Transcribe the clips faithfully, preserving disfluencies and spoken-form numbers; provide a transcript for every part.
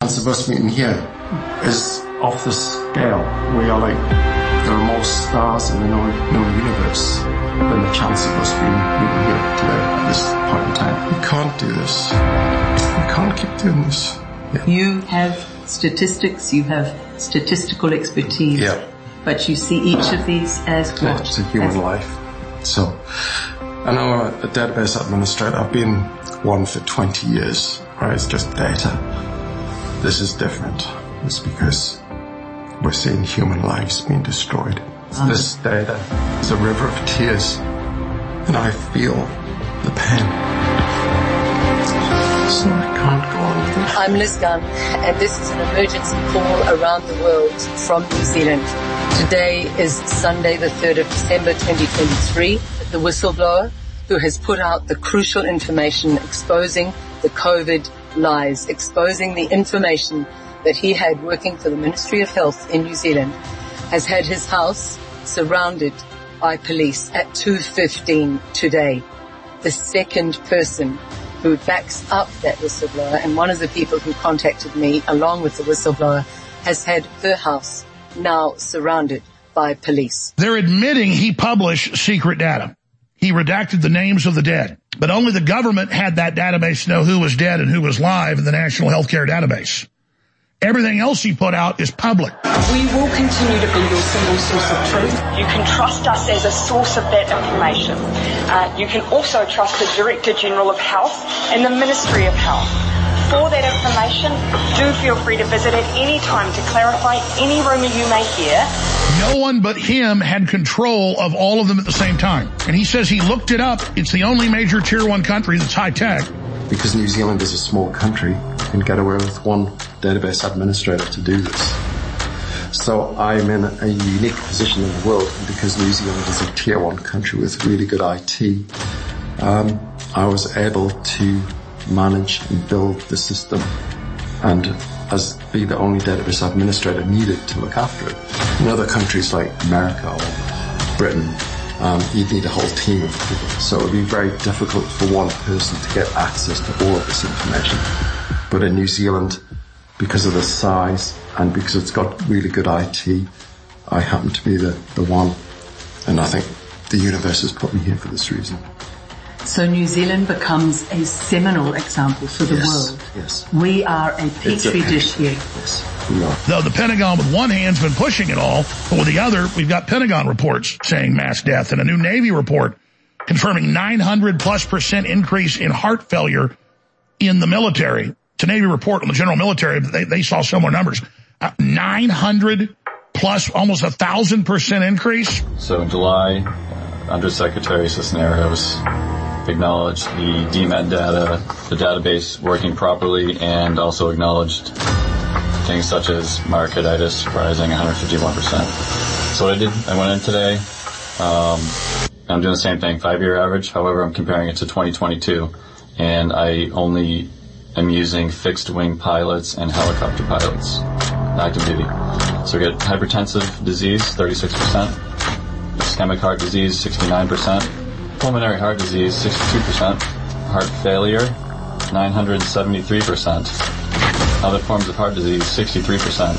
chance of us meeting here is off the scale. We are like, there are more stars in the known, known universe than the chance of us being meeting here today at this point in time. We can't do this. We can't keep doing this. Yeah. You have statistics, you have statistical expertise, yeah. but you see each of these as what? It's a human as life. So, I know a database administrator. I've been one for twenty years, right? It's just data. This is different. It's because we're seeing human lives being destroyed. Um, this data is a river of tears, and I feel the pain. So I can't go on with this. I'm Liz Gunn, and this is an emergency call around the world from New Zealand. Today is Sunday, the third of December, twenty twenty-three. The whistleblower who has put out the crucial information exposing the COVID lies, exposing the information that he had working for the Ministry of Health in New Zealand, has had his house surrounded by police at two fifteen today. The second person who backs up that whistleblower, and one of the people who contacted me along with the whistleblower, has had her house now surrounded by police. They're admitting he published secret data. He redacted the names of the dead, but only the government had that database to know who was dead and who was live in the National Healthcare Database. Everything else he put out is public. We will continue to be your single source of truth. You can trust us as a source of that information. Uh, you can also trust the Director General of Health and the Ministry of Health. For that information, do feel free to visit at any time to clarify any rumour you may hear. No one but him had control of all of them at the same time. And he says he looked it up. It's the only major tier one country that's high-tech. Because New Zealand is a small country, you can get away with one database administrator to do this. So I'm in a unique position in the world, and because New Zealand is a tier one country with really good I T, um, I was able to manage and build the system and as be the only database administrator needed to look after it. In other countries like America or Britain, um, you'd need a whole team of people. So it would be very difficult for one person to get access to all of this information. But in New Zealand, because of the size and because it's got really good I T, I happen to be the, the one. And I think the universe has put me here for this reason. So New Zealand becomes a seminal example for the yes, world. Yes. We are a petri dish here. Yes, we are. Though the Pentagon with one hand's been pushing it all, but with the other, we've got Pentagon reports saying mass death and a new Navy report confirming nine hundred plus percent increase in heart failure in the military. It's a Navy report on the general military, but they, they saw similar numbers. Uh, nine hundred plus, almost a thousand percent increase. So in July, uh, Undersecretary Cisneros acknowledged the D M E D data, the database working properly, and also acknowledged things such as myocarditis rising one hundred fifty-one percent. So what I did, I went in today, um, I'm doing the same thing, five-year average, however I'm comparing it to twenty twenty-two, and I only am using fixed-wing pilots and helicopter pilots, active duty. So we get hypertensive disease, thirty-six percent, ischemic heart disease, sixty-nine percent, pulmonary heart disease, sixty-two percent. Heart failure, nine hundred seventy-three percent. Other forms of heart disease, sixty-three percent.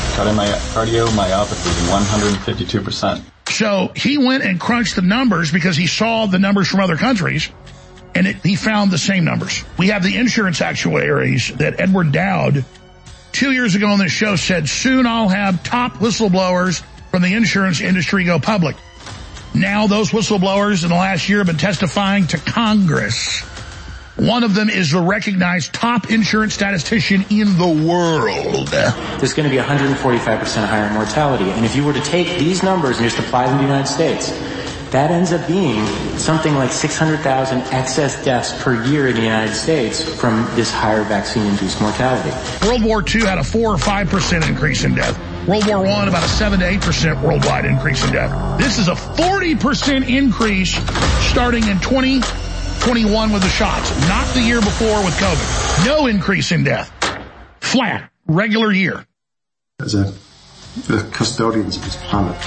Cardiomyopathy, one hundred fifty-two percent. So he went and crunched the numbers because he saw the numbers from other countries, and it, he found the same numbers. We have the insurance actuaries that Edward Dowd, two years ago on this show, said, soon I'll have top whistleblowers from the insurance industry go public. Now those whistleblowers in the last year have been testifying to Congress. One of them is the recognized top insurance statistician in the world. There's going to be one hundred forty-five percent higher mortality. And if you were to take these numbers and just apply them to the United States, that ends up being something like six hundred thousand excess deaths per year in the United States from this higher vaccine-induced mortality. World War Two had a four or five percent increase in death. World War One, about a seven to eight percent worldwide increase in death. This is a forty percent increase starting in twenty twenty-one with the shots, not the year before with COVID. No increase in death. Flat, regular year. As a, the custodians of this planet,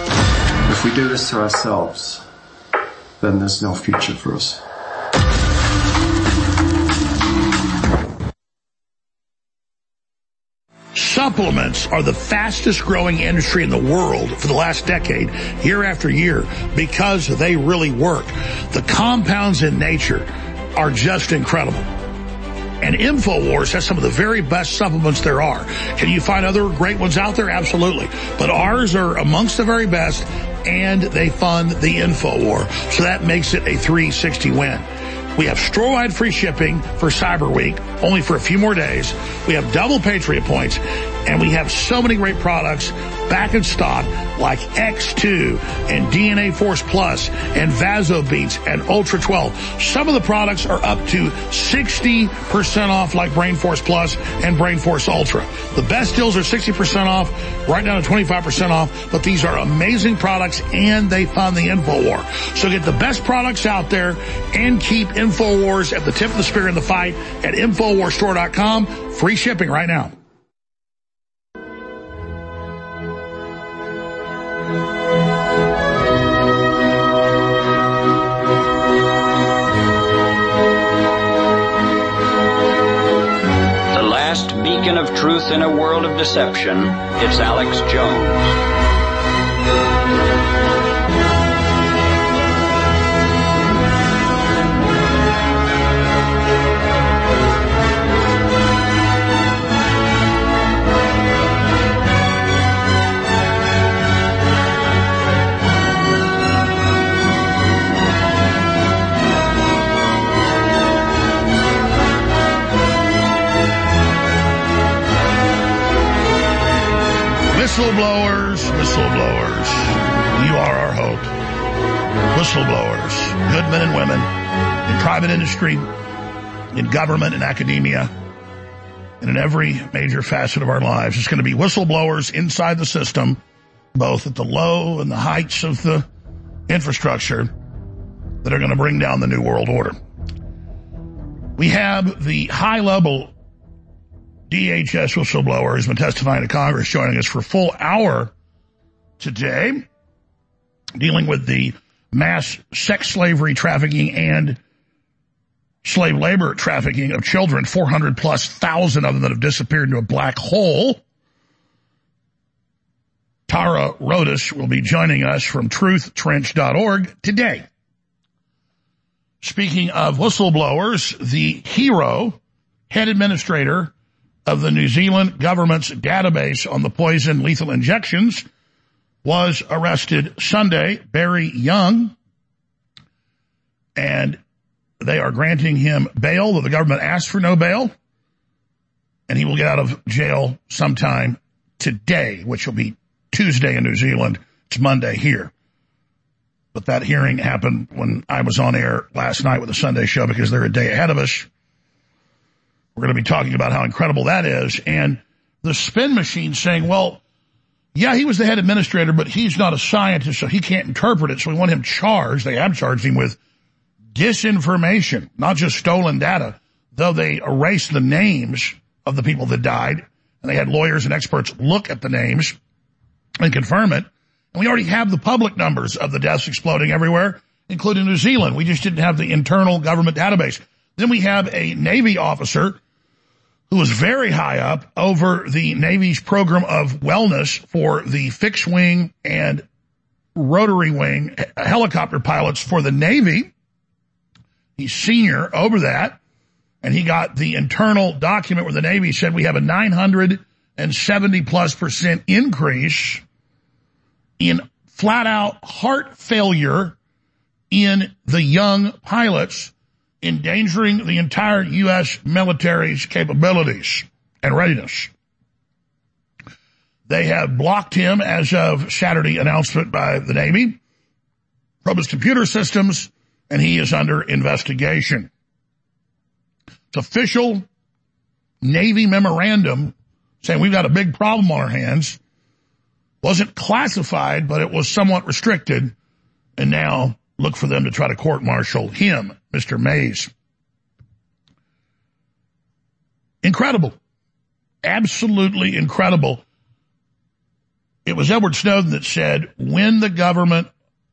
if we do this to ourselves, then there's no future for us. Supplements are the fastest growing industry in the world for the last decade, year after year, because they really work. The compounds in nature are just incredible. And InfoWars has some of the very best supplements there are. Can you find other great ones out there? Absolutely. But ours are amongst the very best, and they fund the InfoWar. So that makes it a three sixty win. We have store-wide free shipping for Cyber Week, only for a few more days. We have double Patriot points, and we have so many great products back in stock like X two and D N A Force Plus and VasoBeats and Ultra twelve. Some of the products are up to sixty percent off like Brain Force Plus and Brain Force Ultra. The best deals are sixty percent off, right down to twenty-five percent off, but these are amazing products and they fund the InfoWar. So get the best products out there and keep InfoWars at the tip of the spear in the fight at InfoWars Store dot com. Free shipping right now. The last beacon of truth in a world of deception, it's Alex Jones. Whistleblowers, whistleblowers, you are our hope. Whistleblowers, good men and women in private industry, in government, in academia, and in every major facet of our lives. It's going to be whistleblowers inside the system, both at the low and the heights of the infrastructure, that are going to bring down the New World Order. We have the high-level D H S whistleblower who's been testifying to Congress joining us for a full hour today, dealing with the mass sex slavery trafficking and slave labor trafficking of children, four hundred plus thousand of them that have disappeared into a black hole. Tara Rodas will be joining us from truth trench dot org today. Speaking of whistleblowers, the hero, head administrator of the New Zealand government's database on the poison lethal injections, was arrested Sunday, Barry Young, and they are granting him bail, though the government asked for no bail, and he will get out of jail sometime today, which will be Tuesday in New Zealand. It's Monday here. But that hearing happened when I was on air last night with the Sunday show because they're a day ahead of us. We're going to be talking about how incredible that is. And the spin machine saying, well, yeah, he was the head administrator, but he's not a scientist, so he can't interpret it. So we want him charged. They have charged him with disinformation, not just stolen data, though they erased the names of the people that died. And they had lawyers and experts look at the names and confirm it. And we already have the public numbers of the deaths exploding everywhere, including New Zealand. We just didn't have the internal government database. Then we have a Navy officer who was very high up over the Navy's program of wellness for the fixed wing and rotary wing helicopter pilots for the Navy. He's senior over that, and he got the internal document where the Navy said we have a nine hundred seventy plus percent increase in flat out heart failure in the young pilots, endangering the entire U S military's capabilities and readiness. They have blocked him as of Saturday announcement by the Navy from his computer systems, and he is under investigation. It's official Navy memorandum saying we've got a big problem on our hands. Wasn't classified, but it was somewhat restricted, and now look for them to try to court-martial him, Mister Mays. Incredible. Absolutely incredible. It was Edward Snowden that said, when the government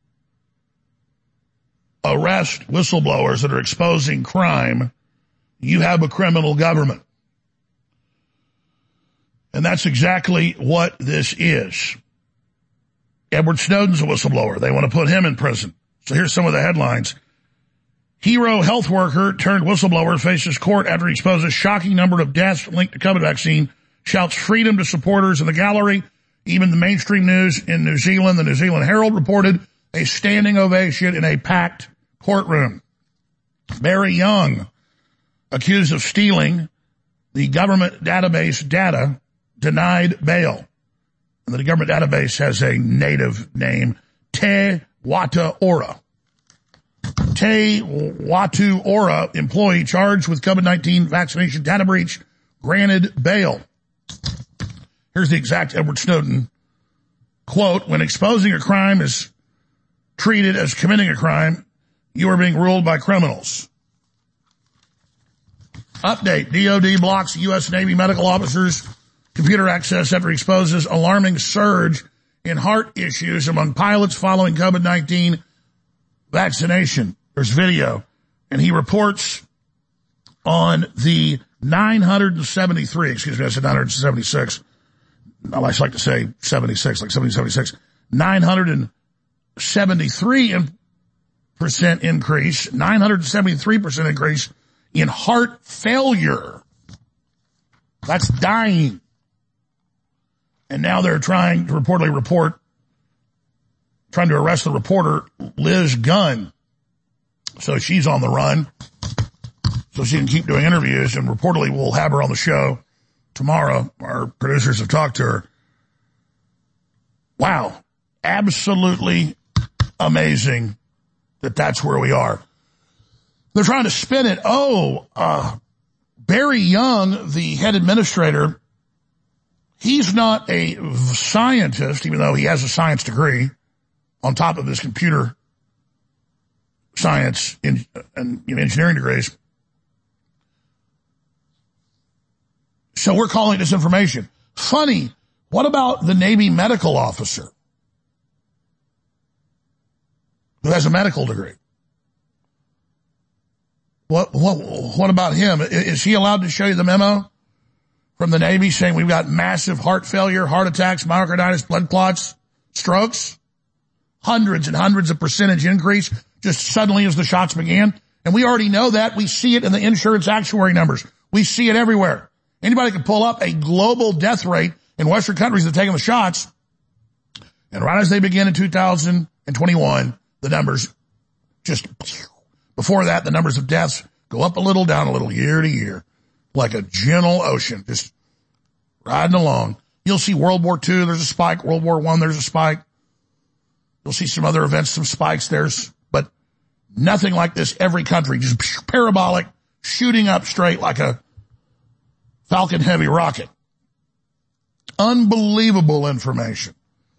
arrests whistleblowers that are exposing crime, you have a criminal government. And that's exactly what this is. Edward Snowden's a whistleblower. They want to put him in prison. So here's some of the headlines. Hero health worker turned whistleblower faces court after he exposes shocking number of deaths linked to COVID vaccine, shouts freedom to supporters in the gallery. Even the mainstream news in New Zealand, the New Zealand Herald, reported a standing ovation in a packed courtroom. Barry Young, accused of stealing the government database data, denied bail. And the government database has a native name, Te Watu Ora. Te Watu Ora employee charged with COVID nineteen vaccination data breach granted bail. Here's the exact Edward Snowden quote: when exposing a crime is treated as committing a crime, you are being ruled by criminals. Update: D O D blocks U S Navy medical officers' computer access after exposes alarming surge in heart issues among pilots following COVID nineteen vaccination. There's video, and he reports on the nine hundred seventy-three, excuse me, I said nine hundred seventy-six. I like to say seventy-six, like seventy, seventy-six. nine hundred seventy-three percent increase, nine hundred seventy-three percent increase in heart failure. That's dying. And now they're trying to reportedly report, trying to arrest the reporter, Liz Gunn. So she's on the run, so she can keep doing interviews, and reportedly we'll have her on the show tomorrow. Our producers have talked to her. Wow. Absolutely amazing that that's where we are. They're trying to spin it. Oh, uh, Barry Young, the head administrator, he's not a scientist, even though he has a science degree on top of his computer science and, and you know, engineering degrees. So we're calling this information. Funny, what about the Navy medical officer who has a medical degree? What, what, what about him? Is he allowed to show you the memo from the Navy saying we've got massive heart failure, heart attacks, myocarditis, blood clots, strokes? Hundreds and hundreds of percentage increase just suddenly as the shots began. And we already know that. We see it in the insurance actuary numbers. We see it everywhere. Anybody can pull up a global death rate in Western countries that are taking the shots. And right as they begin in two thousand twenty-one, the numbers just, before that, the numbers of deaths go up a little, down a little, year to year, like a gentle ocean, just riding along. You'll see World War Two, there's a spike. World War One, there's a spike. You'll see some other events, some spikes, there's, but nothing like this. Every country just parabolic, shooting up straight like a Falcon Heavy rocket. Unbelievable information.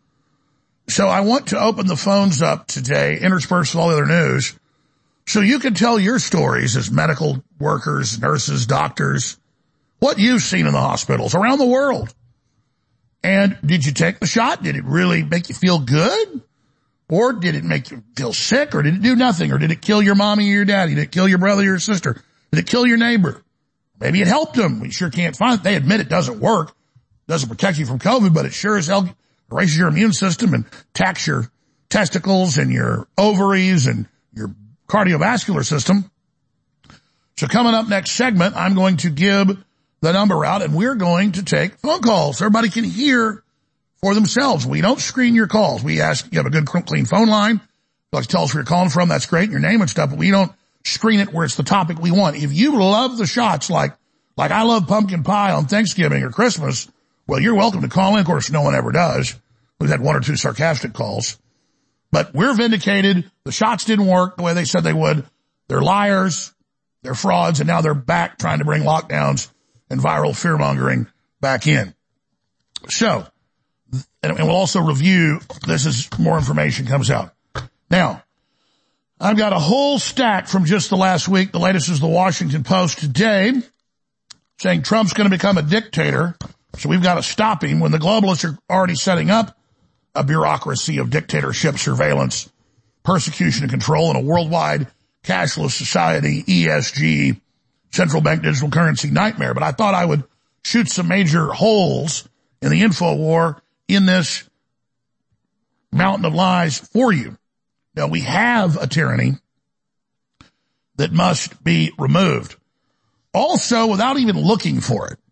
So I want to open the phones up today, interspersed with all the other news, so you can tell your stories as medical workers, nurses, doctors, what you've seen in the hospitals around the world. And did you take the shot? Did it really make you feel good? Or did it make you feel sick? Or did it do nothing? Or did it kill your mommy or your daddy? Did it kill your brother or your sister? Did it kill your neighbor? Maybe it helped them. We sure can't find it. They admit it doesn't work. Doesn't protect you from COVID, but it sure as hell raises your immune system and attacks your testicles and your ovaries and your cardiovascular system. So coming up next segment, I'm going to give the number out, and we're going to take phone calls so everybody can hear for themselves. We don't screen your calls. We ask you have a good, clean phone line. If you'd like to tell us where you're calling from, that's great, your name and stuff, but we don't screen it where it's the topic we want. If you love the shots like, like I love pumpkin pie on Thanksgiving or Christmas, well, you're welcome to call in. Of course, no one ever does. We've had one or two sarcastic calls. But we're vindicated. The shots didn't work the way they said they would. They're liars. They're frauds. And now they're back trying to bring lockdowns and viral fear-mongering back in. So, and we'll also review this as more information comes out. Now, I've got a whole stack from just the last week. The latest is the Washington Post today saying Trump's going to become a dictator. So we've got to stop him when the globalists are already setting up a bureaucracy of dictatorship, surveillance, persecution, and control in a worldwide cashless society, E S G, central bank digital currency nightmare. But I thought I would shoot some major holes in the info war in this mountain of lies for you. Now, we have a tyranny that must be removed. Also, without even looking for it,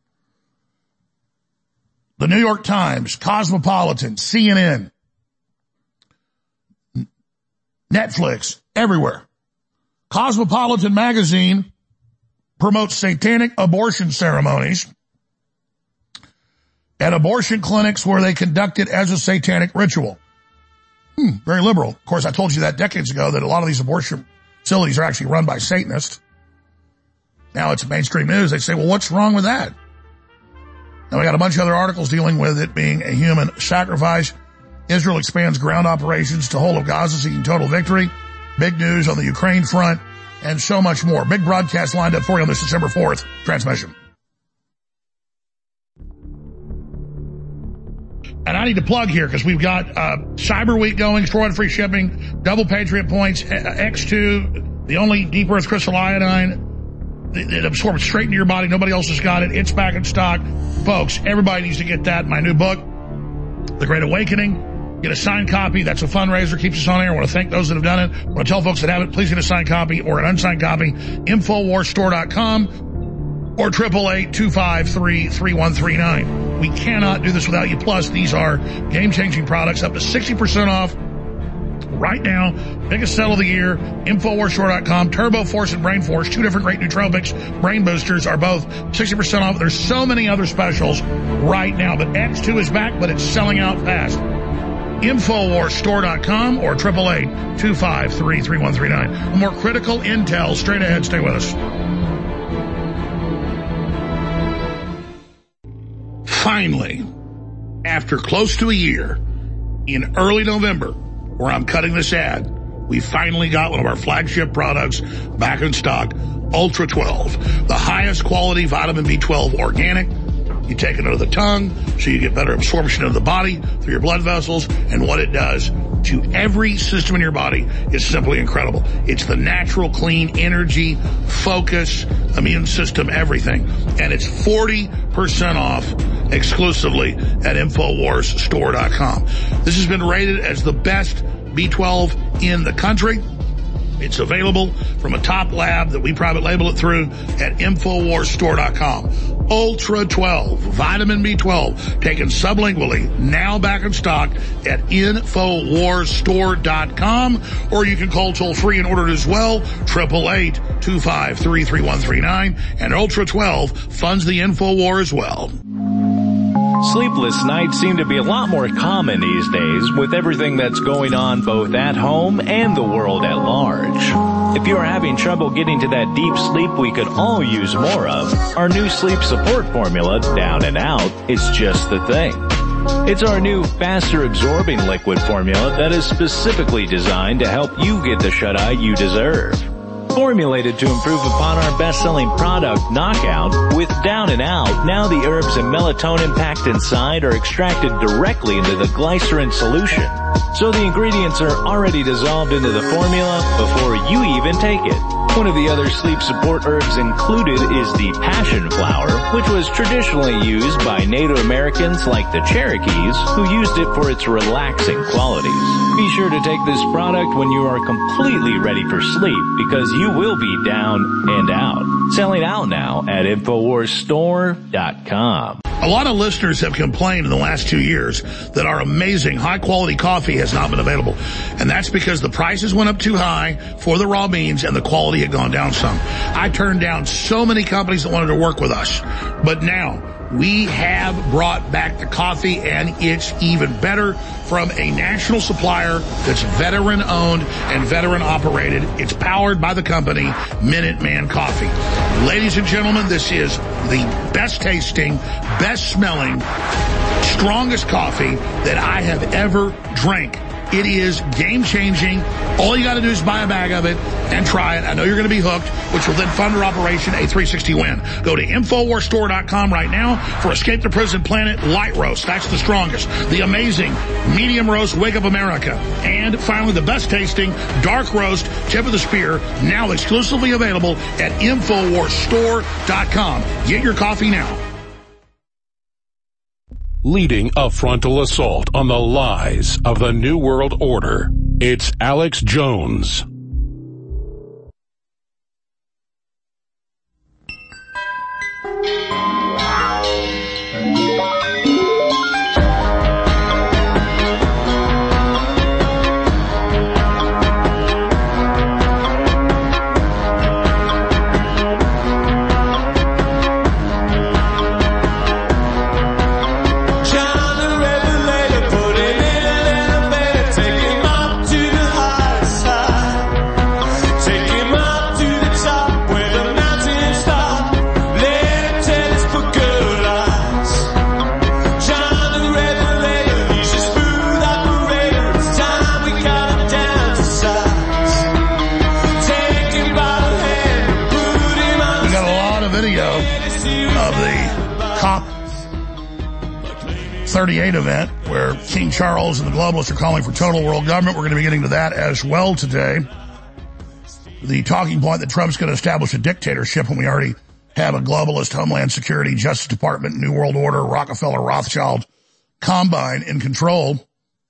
the New York Times, Cosmopolitan, C N N, Netflix, everywhere. Cosmopolitan magazine promotes satanic abortion ceremonies at abortion clinics where they conduct it as a satanic ritual. Hmm, very liberal. Of course, I told you that decades ago that a lot of these abortion facilities are actually run by Satanists. Now it's mainstream news. They say, well, what's wrong with that? Now we got a bunch of other articles dealing with it being a human sacrifice. Israel expands ground operations to whole of Gaza seeking total victory. Big news on the Ukraine front and so much more. Big broadcast lined up for you on this December fourth transmission. And I need to plug here because we've got uh, Cyber Week going, store free shipping, double Patriot points, X two, the only deep earth crystal iodine. It absorbs straight into your body. Nobody else has got it. It's back in stock. Folks, everybody needs to get that. My new book, The Great Awakening. Get a signed copy. That's a fundraiser. Keeps us on air. I want to thank those that have done it. I want to tell folks that haven't, please get a signed copy or an unsigned copy. Infowars store dot com or eight eight eight, two five three, three one three nine. We cannot do this without you. Plus, these are game-changing products up to sixty percent off. Right now, biggest sale of the year, Infowars store dot com, Turbo Force and Brain Force, two different great nootropics, brain boosters are both sixty percent off. There's so many other specials right now, but X two is back, but it's selling out fast. Infowars store dot com or eight eight eight, two five three, three one three nine. More critical intel straight ahead. Stay with us. Finally, after close to a year, in early November, where I'm cutting this ad, we finally got one of our flagship products back in stock, Ultra twelve, the highest quality vitamin B twelve organic. You take it under the tongue so you get better absorption of the body through your blood vessels, and what it does to every system in your body is simply incredible. It's the natural, clean energy, focus, immune system, everything. And it's forty percent off exclusively at Infowars store dot com. This has been rated as the best B twelve in the country. It's available from a top lab that we private label it through at Infowars store dot com. Ultra twelve, vitamin B twelve, taken sublingually, now back in stock at Infowars store dot com, or you can call toll free and order it as well, eight eight eight, two five three, three one three nine, and Ultra twelve funds the Infowar as well. Sleepless nights seem to be a lot more common these days with everything that's going on both at home and the world at large. If you're having trouble getting to that deep sleep we could all use more of, our new sleep support formula, Down and Out, is just the thing. It's our new faster absorbing liquid formula that is specifically designed to help you get the shut-eye you deserve. Formulated to improve upon our best-selling product, Knockout, with Down and Out, now the herbs and melatonin packed inside are extracted directly into the glycerin solution. So the ingredients are already dissolved into the formula before you even take it. One of the other sleep support herbs included is the passion flower, which was traditionally used by Native Americans like the Cherokees, who used it for its relaxing qualities. Be sure to take this product when you are completely ready for sleep, because you will be down and out. Selling out now at Infowars store dot com. A lot of listeners have complained in the last two years that our amazing high-quality coffee has not been available. And that's because the prices went up too high for the raw beans and the quality had gone down some. I turned down so many companies that wanted to work with us. But now we have brought back the coffee, and it's even better from a national supplier that's veteran-owned and veteran-operated. It's powered by the company Minuteman Coffee. Ladies and gentlemen, this is the best-tasting, best-smelling, strongest coffee that I have ever drank. It is game-changing. All you got to do is buy a bag of it and try it. I know you're going to be hooked, which will then fund our operation, a three sixty win. Go to Infowars store dot com right now for Escape the Prison Planet Light Roast. That's the strongest. The amazing Medium Roast Wake Up America. And finally, the best-tasting Dark Roast Tip of the Spear, now exclusively available at Infowars store dot com. Get your coffee now. leading a frontal assault on the lies of the New World Order. It's Alex Jones. thirty-eight event where King Charles and the globalists are calling for total world government. We're going to be getting to that as well today. The talking point that Trump's going to establish a dictatorship when we already have a globalist Homeland Security, Justice Department, New World Order, Rockefeller, Rothschild combine in control.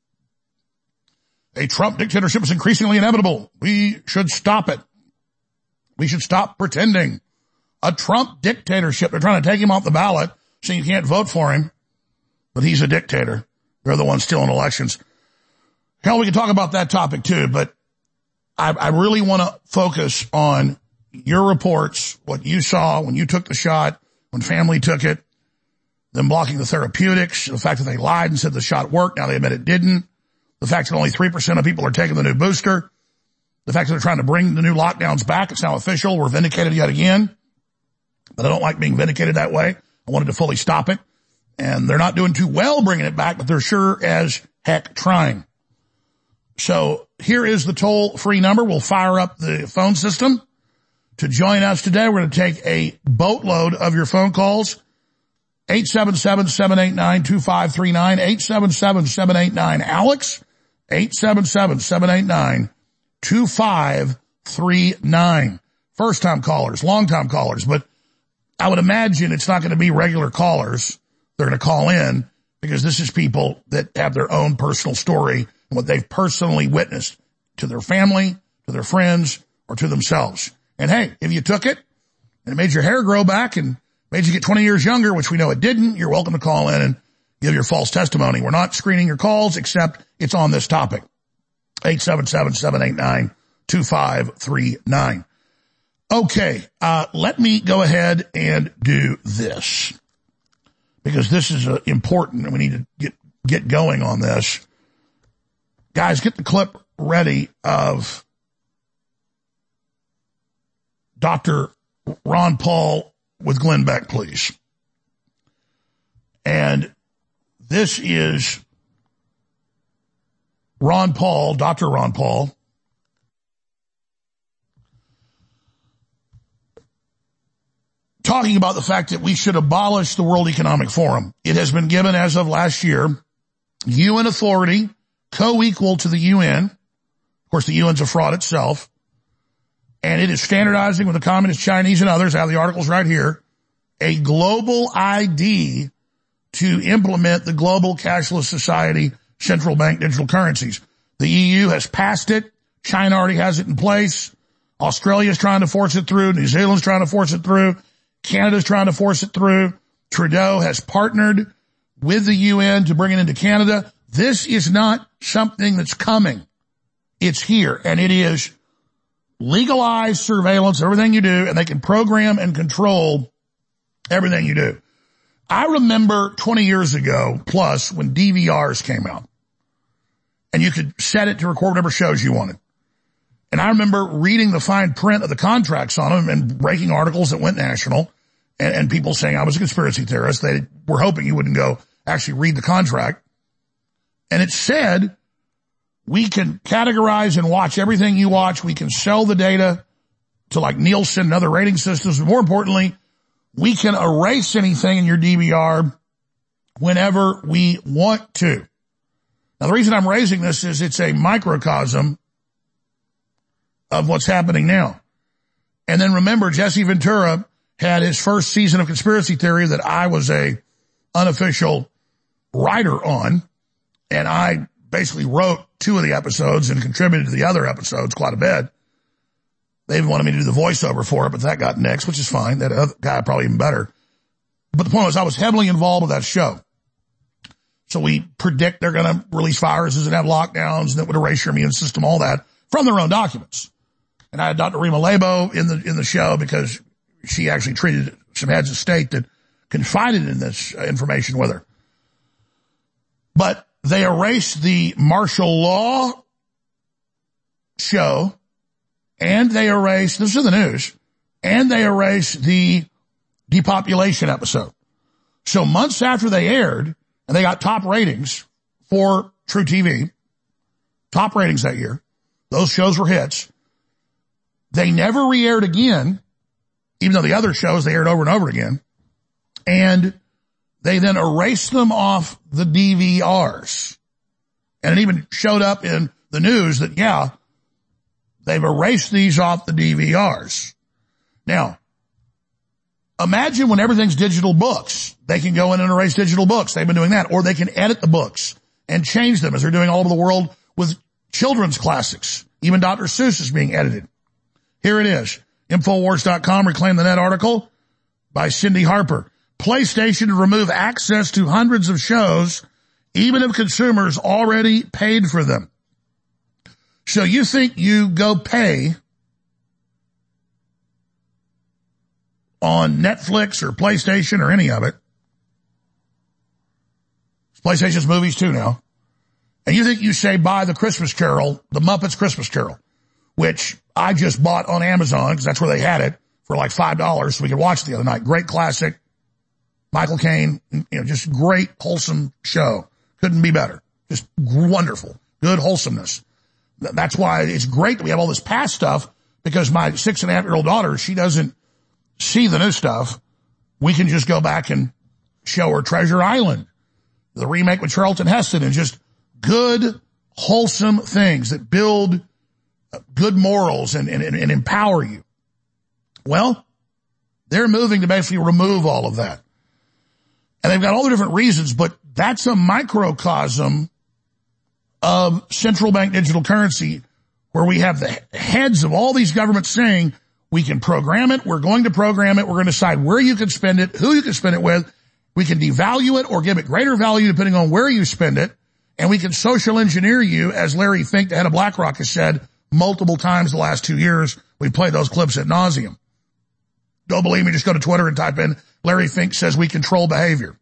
A Trump dictatorship is increasingly inevitable. We should stop it. We should stop pretending. A Trump dictatorship. They're trying to take him off the ballot so you can't vote for him. But he's a dictator. They're the ones stealing elections. Hell, we can talk about that topic too, but I, I really want to focus on your reports, what you saw when you took the shot, when family took it, them blocking the therapeutics, the fact that they lied and said the shot worked, now they admit it didn't, the fact that only three percent of people are taking the new booster, the fact that they're trying to bring the new lockdowns back. It's now official. We're vindicated yet again. But I don't like being vindicated that way. I wanted to fully stop it. And they're not doing too well bringing it back, but they're sure as heck trying. So here is the toll-free number. We'll fire up the phone system to join us today. We're going to take a boatload of your phone calls. eight seven seven, seven eight nine, two five three nine, eight seven seven, seven eight nine, Alex, eight seven seven, seven eight nine, two five three nine. First-time callers, long-time callers, but I would imagine it's not going to be regular callers. They're going to call in because this is people that have their own personal story and what they've personally witnessed to their family, to their friends, or to themselves. And hey, if you took it and it made your hair grow back and made you get twenty years younger, which we know it didn't, you're welcome to call in and give your false testimony. We're not screening your calls except it's on this topic. eight seven seven, seven eight nine, two five three nine. Okay, uh, let me go ahead and do this, because this is uh, important and we need to get, get going on this. Guys, get the clip ready of Doctor Ron Paul with Glenn Beck, please. And this is Ron Paul, Doctor Ron Paul, talking about the fact that we should abolish the World Economic Forum. It has been given, as of last year, U N authority, co-equal to the U N. Of course, the U N's a fraud itself. And it is standardizing with the Communist Chinese and others, I have the articles right here, a global I D to implement the global cashless society, central bank digital currencies. The E U has passed it. China already has it in place. Australia's trying to force it through. New Zealand's trying to force it through. Canada's trying to force it through. Trudeau has partnered with the U N to bring it into Canada. This is not something that's coming. It's here, and it is legalized surveillance, everything you do, and they can program and control everything you do. I remember twenty years ago plus when D V Rs came out, and you could set it to record whatever shows you wanted. And I remember reading the fine print of the contracts on them and breaking articles that went national, and, and people saying I was a conspiracy theorist. They were hoping you wouldn't go actually read the contract. And it said, we can categorize and watch everything you watch. We can sell the data to like Nielsen and other rating systems. But more importantly, we can erase anything in your D V R whenever we want to. Now, the reason I'm raising this is it's a microcosm of what's happening now. And then remember, Jesse Ventura had his first season of conspiracy theory that I was a unofficial writer on, and I basically wrote two of the episodes and contributed to the other episodes quite a bit. They even wanted me to do the voiceover for it, but that got nixed, which is fine. That other guy probably even better. But the point was I was heavily involved with that show. So we predict they're going to release viruses and have lockdowns that would erase your immune system, all that, from their own documents. And I had Doctor Rima Labo in the in the show because she actually treated some heads of state that confided in this information with her. But they erased the martial law show, and they erased, this is the news, and they erased the depopulation episode. So months after they aired, and they got top ratings for True T V, top ratings that year, those shows were hits. They never re-aired again, even though the other shows they aired over and over again. And they then erased them off the D V Rs. And it even showed up in the news that, yeah, they've erased these off the D V Rs. Now, imagine when everything's digital books. They can go in and erase digital books. They've been doing that. Or they can edit the books and change them as they're doing all over the world with children's classics. Even Doctor Seuss is being edited. Here it is. Infowars dot com, Reclaim the Net article by Cindy Harper. PlayStation to remove access to hundreds of shows, even if consumers already paid for them. So you think you go pay on Netflix or PlayStation or any of it. PlayStation's movies too now. And you think you say buy the Christmas Carol, the Muppets Christmas Carol, which I just bought on Amazon because that's where they had it for like five dollars so we could watch it the other night. Great classic. Michael Caine, you know, just great, wholesome show. Couldn't be better. Just wonderful. Good wholesomeness. That's why it's great that we have all this past stuff, because my six and a half year old daughter, she doesn't see the new stuff. We can just go back and show her Treasure Island, the remake with Charlton Heston, and just good, wholesome things that build good morals and, and, and empower you. Well, they're moving to basically remove all of that. And they've got all the different reasons, but that's a microcosm of central bank digital currency, where we have the heads of all these governments saying, we can program it, we're going to program it, we're going to decide where you can spend it, who you can spend it with, we can devalue it or give it greater value depending on where you spend it, and we can social engineer you, as Larry Fink, the head of BlackRock, has said multiple times the last two years. We played those clips ad nauseum. Don't believe me? Just go to Twitter and type in Larry Fink says we control behavior,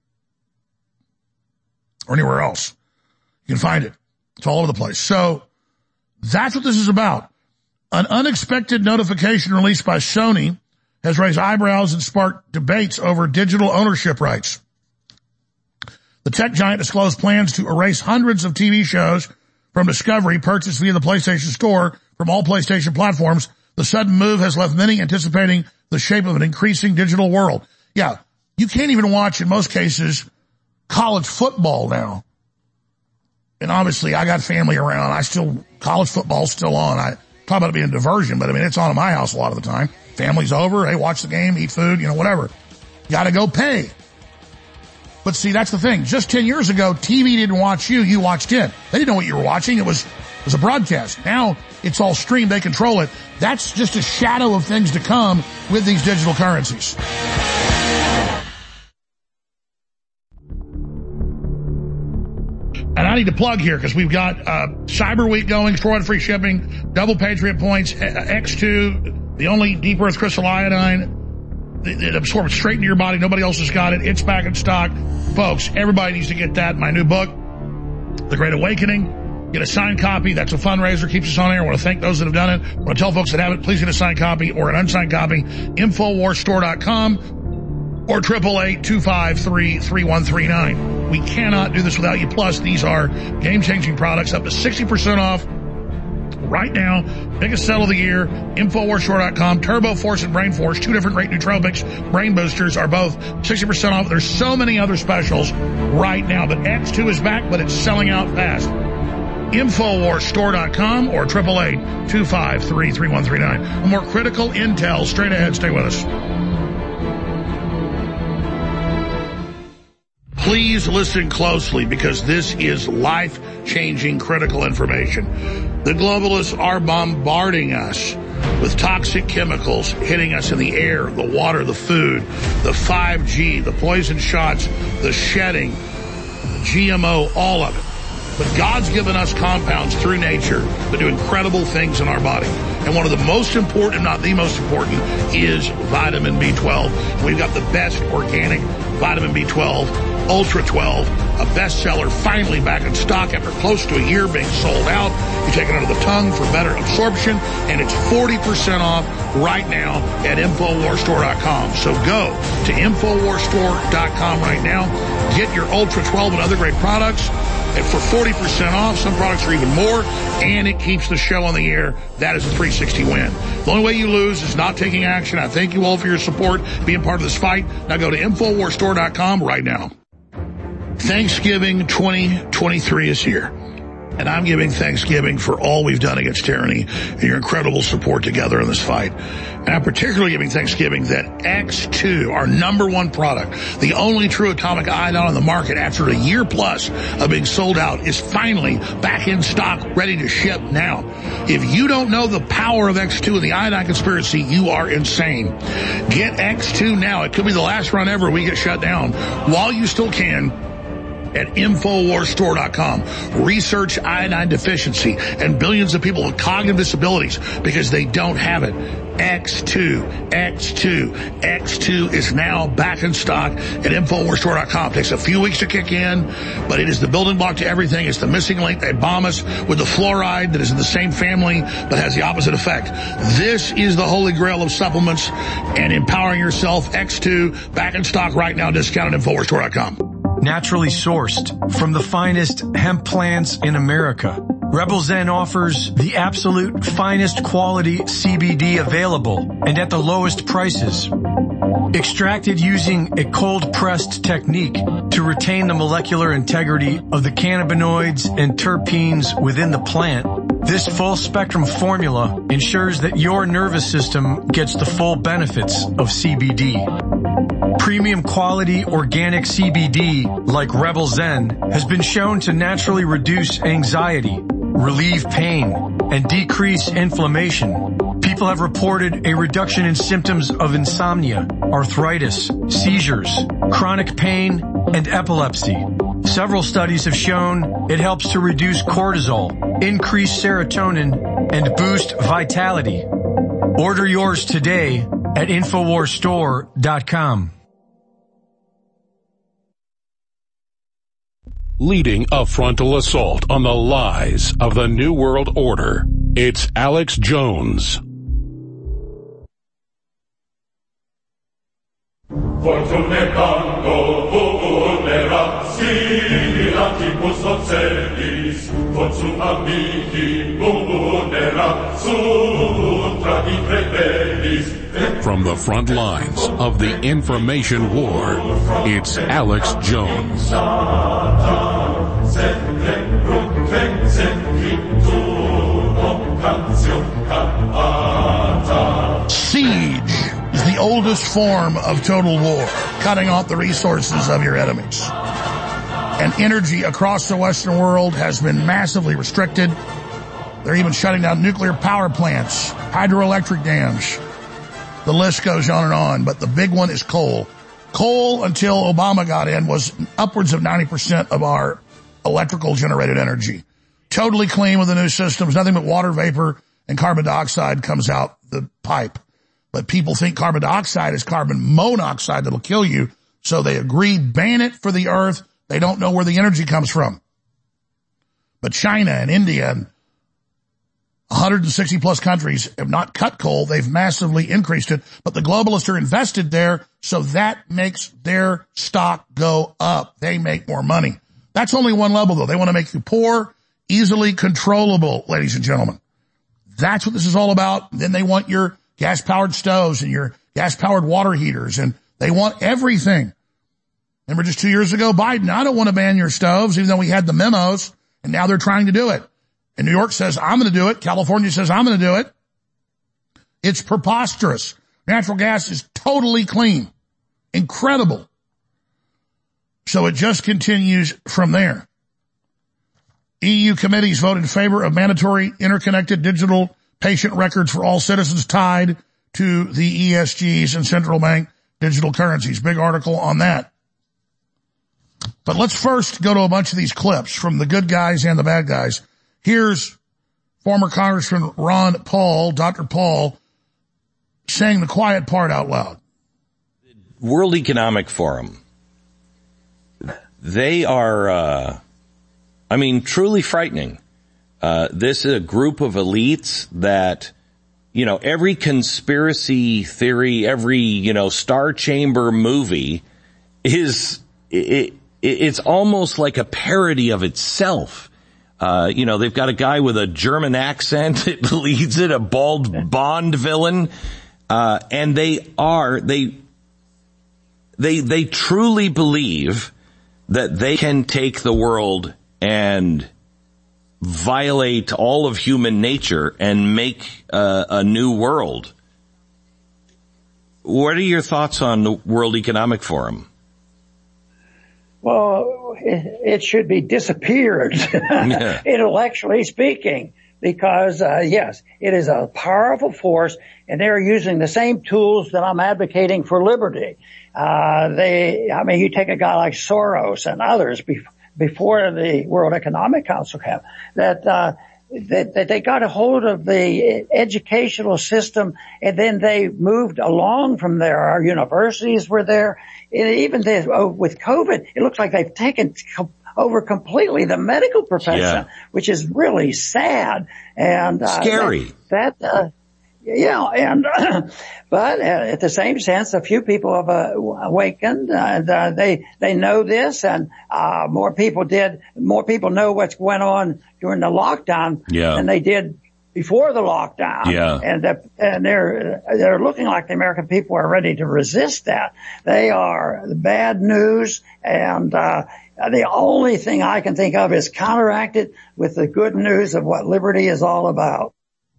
or anywhere else. You can find it. It's all over the place. So that's what this is about. An unexpected notification released by Sony has raised eyebrows and sparked debates over digital ownership rights. The tech giant disclosed plans to erase hundreds of T V shows from Discovery purchased via the PlayStation Store from all PlayStation platforms. The sudden move has left many anticipating the shape of an increasing digital world. Yeah, you can't even watch, in most cases, college football now. And obviously, I got family around. I still, college football's still on. I talk about it being a diversion, but I mean, it's on in my house a lot of the time. Family's over. Hey, watch the game, eat food, you know, whatever. Gotta go pay. But see, that's the thing. Just ten years ago, T V didn't watch you, you watched it. They didn't know what you were watching. It was, it was a broadcast. Now, it's all streamed. They control it. That's just a shadow of things to come with these digital currencies. And I need to plug here because we've got uh, Cyber Week going, destroyed free shipping, double Patriot points, X two, the only deep earth crystal iodine. It, it absorbs straight into your body. Nobody else has got it. It's back in stock. Folks, everybody needs to get that. My new book, The Great Awakening. Get a signed copy. That's a fundraiser. Keeps us on air. I want to thank those that have done it. I want to tell folks that haven't, please get a signed copy or an unsigned copy. Infowars store dot com. Or triple eight two five three three one three nine. We cannot do this without you. Plus, these are game-changing products, up to sixty percent off right now. Biggest sell of the year. Infowars store dot com. Turbo Force and Brain Force, two different great nootropics. Brain boosters are both sixty percent off. There's so many other specials right now. But X two is back, but it's selling out fast. Infowars store dot com or triple eight two five three three one three nine. A more critical intel straight ahead. Stay with us. Please listen closely because this is life-changing critical information. The globalists are bombarding us with toxic chemicals hitting us in the air, the water, the food, the five G, the poison shots, the shedding, G M O, all of it. But God's given us compounds through nature that do incredible things in our body. And one of the most important, if not the most important, is vitamin B twelve. We've got the best organic vitamin B twelve, Ultra twelve, a bestseller, finally back in stock after close to a year being sold out. You take it under the tongue for better absorption, and it's forty percent off right now at Infowars Store dot com. So go to Infowars Store dot com right now. Get your Ultra twelve and other great products. And for forty percent off, some products are even more, and it keeps the show on the air. That is a three sixty win. The only way you lose is not taking action. I thank you all for your support, being part of this fight. Now go to Infowars Store dot com right now. Thanksgiving twenty twenty-three is here. And I'm giving Thanksgiving for all we've done against tyranny and your incredible support together in this fight. And I'm particularly giving Thanksgiving that X two, our number one product, the only true atomic iodine on the market after a year plus of being sold out, is finally back in stock, ready to ship now. If you don't know the power of X two and the iodine conspiracy, you are insane. Get X two now. It could be the last run ever we get shut down while you still can. At Infowars Store dot com. Research iodine deficiency and billions of people with cognitive disabilities because they don't have it. X two, X two, X two is now back in stock at Infowars Store dot com. It takes a few weeks to kick in, but it is the building block to everything. It's the missing link. They bomb us with the fluoride that is in the same family but has the opposite effect. This is the holy grail of supplements and empowering yourself. X two, back in stock right now. Discount at Infowars Store dot com. Naturally sourced from the finest hemp plants in America, Rebel Zen offers the absolute finest quality C B D available and at the lowest prices. Extracted using a cold-pressed technique to retain the molecular integrity of the cannabinoids and terpenes within the plant, this full-spectrum formula ensures that your nervous system gets the full benefits of C B D. Premium quality organic C B D, like Rebel Zen, has been shown to naturally reduce anxiety, relieve pain, and decrease inflammation. People have reported a reduction in symptoms of insomnia, arthritis, seizures, chronic pain, and epilepsy. Several studies have shown it helps to reduce cortisol, increase serotonin, and boost vitality. Order yours today at Infowars Store dot com. Leading a frontal assault on the lies of the New World Order, it's Alex Jones. From the front lines of the information war, it's Alex Jones. Siege is the oldest form of total war, cutting off the resources of your enemies. And energy across the Western world has been massively restricted. They're even shutting down nuclear power plants, hydroelectric dams. The list goes on and on, but the big one is coal. Coal, until Obama got in, was upwards of ninety percent of our electrical generated energy. Totally clean with the new systems. Nothing but water vapor and carbon dioxide comes out the pipe. But people think carbon dioxide is carbon monoxide that'll kill you, so they agree, ban it for the earth. They don't know where the energy comes from. But China and India and one hundred sixty plus countries have not cut coal. They've massively increased it, but the globalists are invested there, so that makes their stock go up. They make more money. That's only one level, though. They want to make you poor, easily controllable, ladies and gentlemen. That's what this is all about. Then they want your gas-powered stoves and your gas-powered water heaters, and they want everything. Remember just two years ago, Biden, I don't want to ban your stoves, even though we had the memos, and now they're trying to do it. And New York says, I'm going to do it. California says, I'm going to do it. It's preposterous. Natural gas is totally clean. Incredible. So it just continues from there. E U committees voted in favor of mandatory interconnected digital patient records for all citizens tied to the E S Gs and central bank digital currencies. Big article on that. But let's first go to a bunch of these clips from the good guys and the bad guys. Here's former Congressman Ron Paul, Doctor Paul, saying the quiet part out loud. World Economic Forum. They are, uh, I mean, truly frightening. Uh, this is a group of elites that, you know, every conspiracy theory, every, you know, Star Chamber movie is, it, it, it's almost like a parody of itself. Uh, you know, they've got a guy with a German accent that leads it, a bald Bond villain. Uh, and they are, they, they, they truly believe that they can take the world and violate all of human nature and make uh, a new world. What are your thoughts on the World Economic Forum? Well, it, it should be disappeared, yeah. Intellectually speaking, because, uh, yes, it is a powerful force, and they're using the same tools that I'm advocating for liberty. Uh, they, I mean, you take a guy like Soros and others before, before the World Economic Council came, that, uh, that, that they got a hold of the educational system, and then they moved along from there. Our universities were there. And even the, oh, with COVID, it looks like they've taken co- over completely the medical profession, yeah. which is really sad and uh, scary. That, that uh, yeah, and but at the same sense, a few people have uh, awakened, and uh, they they know this, and uh, more people did. More people know what's went on during the lockdown yeah. than they did before the lockdown. Yeah, and uh, and they're they're looking like the American people are ready to resist that. They are the bad news, and uh, the only thing I can think of is counteracted with the good news of what liberty is all about.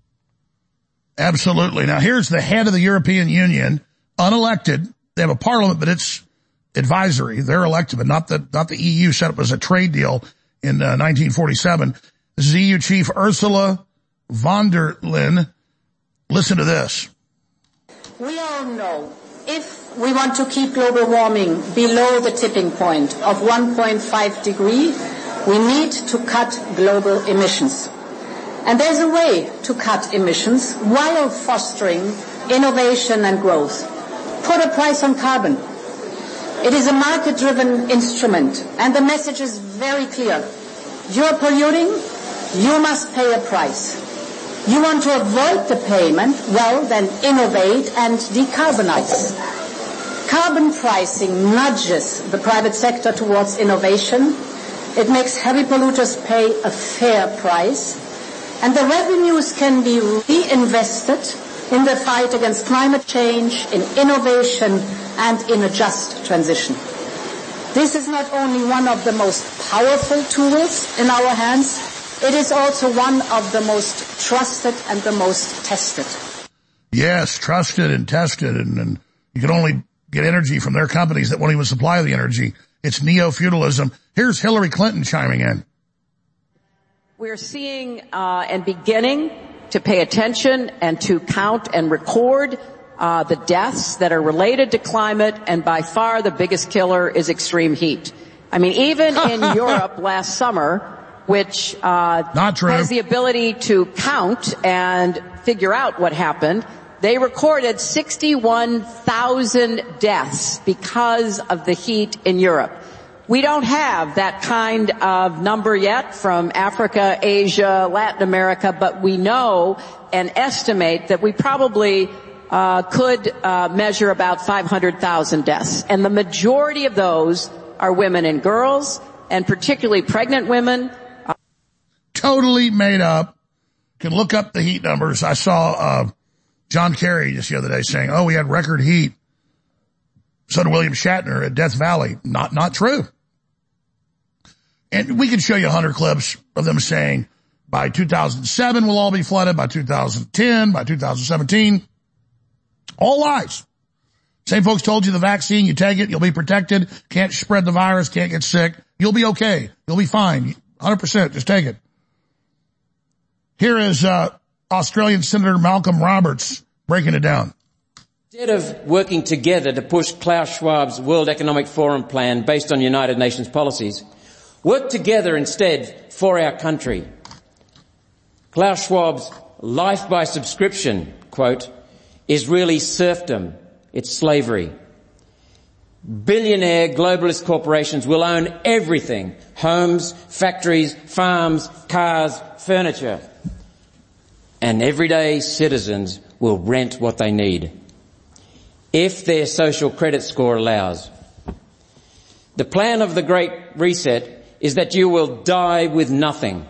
Absolutely. Now, here's the head of the European Union, unelected. They have a parliament, but it's advisory. They're elected, but not the, not the E U set up as a trade deal in uh, nineteen forty-seven. This is E U Chief Ursula von der Leyen. Listen to this. We all know if we want to keep global warming below the tipping point of one point five degree, we need to cut global emissions. And there's a way to cut emissions while fostering innovation and growth. Put a price on carbon. It is a market-driven instrument, and the message is very clear. You're polluting, you must pay a price. You want to avoid the payment, well, then innovate and decarbonize. Carbon pricing nudges the private sector towards innovation. It makes heavy polluters pay a fair price. And the revenues can be reinvested in the fight against climate change, in innovation, and in a just transition. This is not only one of the most powerful tools in our hands, it is also one of the most trusted and the most tested. Yes, trusted and tested, and, and you can only get energy from their companies that won't even supply the energy. It's neo-feudalism. Here's Hillary Clinton chiming in. We're seeing uh, and beginning to pay attention and to count and record uh, the deaths that are related to climate, and by far the biggest killer is extreme heat. I mean, even in Europe last summer, which uh, Not true. has the ability to count and figure out what happened, they recorded sixty-one thousand deaths because of the heat in Europe. We don't have that kind of number yet from Africa, Asia, Latin America, but we know and estimate that we probably uh, could uh, measure about five hundred thousand deaths. And the majority of those are women and girls, and particularly pregnant women. Totally made up. You can look up the heat numbers. I saw uh, John Kerry just the other day saying, oh, we had record heat. So did William Shatner at Death Valley. Not, not true. And we can show you a hundred clips of them saying by two thousand seven we'll all be flooded, by two thousand ten, by two thousand seventeen. All lies. Same folks told you the vaccine, you take it, you'll be protected, can't spread the virus, can't get sick. You'll be okay. You'll be fine. one hundred percent. Just take it. Here is uh Australian Senator Malcolm Roberts breaking it down. Instead of working together to push Klaus Schwab's World Economic Forum plan based on United Nations policies, work together instead for our country. Klaus Schwab's life by subscription, quote, is really serfdom. It's slavery. Billionaire globalist corporations will own everything. Homes, factories, farms, cars, furniture. And everyday citizens will rent what they need, if their social credit score allows. The plan of the Great Reset is that you will die with nothing.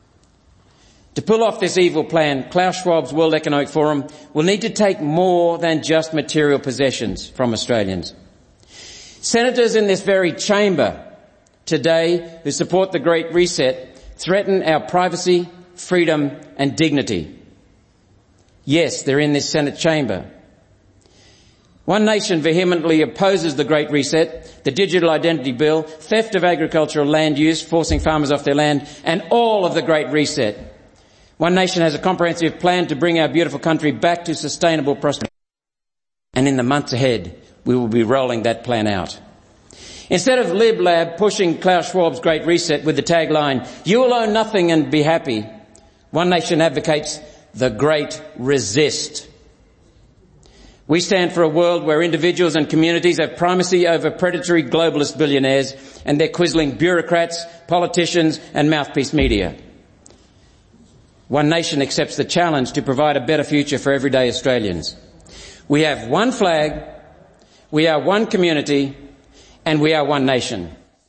To pull off this evil plan, Klaus Schwab's World Economic Forum will need to take more than just material possessions from Australians. Senators in this very chamber today who support the Great Reset threaten our privacy, freedom and dignity. Yes, they're in this Senate chamber. One Nation vehemently opposes the Great Reset, the Digital Identity Bill, theft of agricultural land use, forcing farmers off their land, and all of the Great Reset. One Nation has a comprehensive plan to bring our beautiful country back to sustainable prosperity. And in the months ahead, we will be rolling that plan out. Instead of LibLab pushing Klaus Schwab's Great Reset with the tagline, you will own nothing and be happy, One Nation advocates the Great Resist. We stand for a world where individuals and communities have primacy over predatory globalist billionaires and their quizzling bureaucrats, politicians and mouthpiece media. One Nation accepts the challenge to provide a better future for everyday Australians. We have one flag, we are one community, and we are one nation.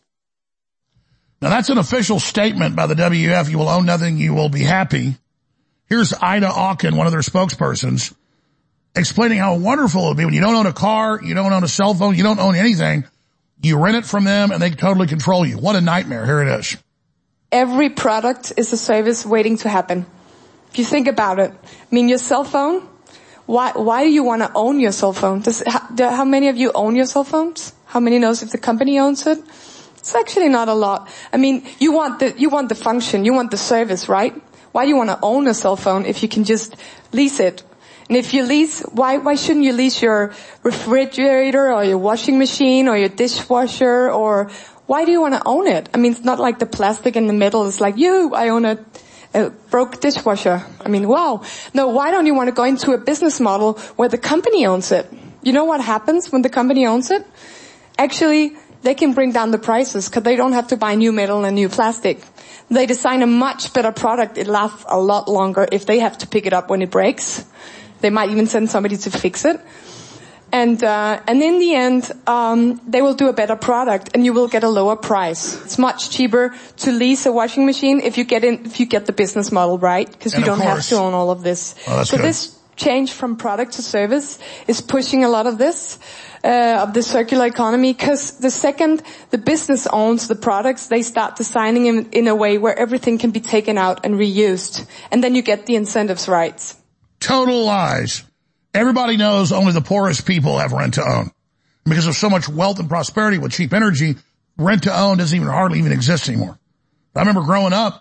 Now that's an official statement by the W F. You will own nothing, you will be happy. Here's Ida Auken, one of their spokespersons, explaining how wonderful it would be when you don't own a car, you don't own a cell phone, you don't own anything. You rent it from them and they totally control you. What a nightmare. Here it is. Every product is a service waiting to happen. If you think about it, I mean, your cell phone, why, why do you want to own your cell phone? Does, how, how many of you own your cell phones? How many knows if the company owns it? It's actually not a lot. I mean, you want the, you want the function, you want the service, right? Why do you want to own a cell phone if you can just lease it? And if you lease, why, why shouldn't you lease your refrigerator or your washing machine or your dishwasher, or why do you want to own it? I mean, it's not like the plastic in the middle is like, you, I own a, a broke dishwasher. I mean, wow. No, why don't you want to go into a business model where the company owns it? You know what happens when the company owns it? Actually, they can bring down the prices because they don't have to buy new metal and new plastic. They design a much better product. It lasts a lot longer if they have to pick it up when it breaks. They might even send somebody to fix it. And, uh, and in the end, um, they will do a better product and you will get a lower price. It's much cheaper to lease a washing machine if you get in, if you get the business model right, because you don't have to own all of this. Oh, that's so good. This change from product to service is pushing a lot of this, uh, of the circular economy, because the second the business owns the products, they start designing them in a way where everything can be taken out and reused. And then you get the incentives right. Total lies. Everybody knows only the poorest people have rent to own. Because of so much wealth and prosperity with cheap energy, rent to own doesn't even hardly even exist anymore. I remember growing up,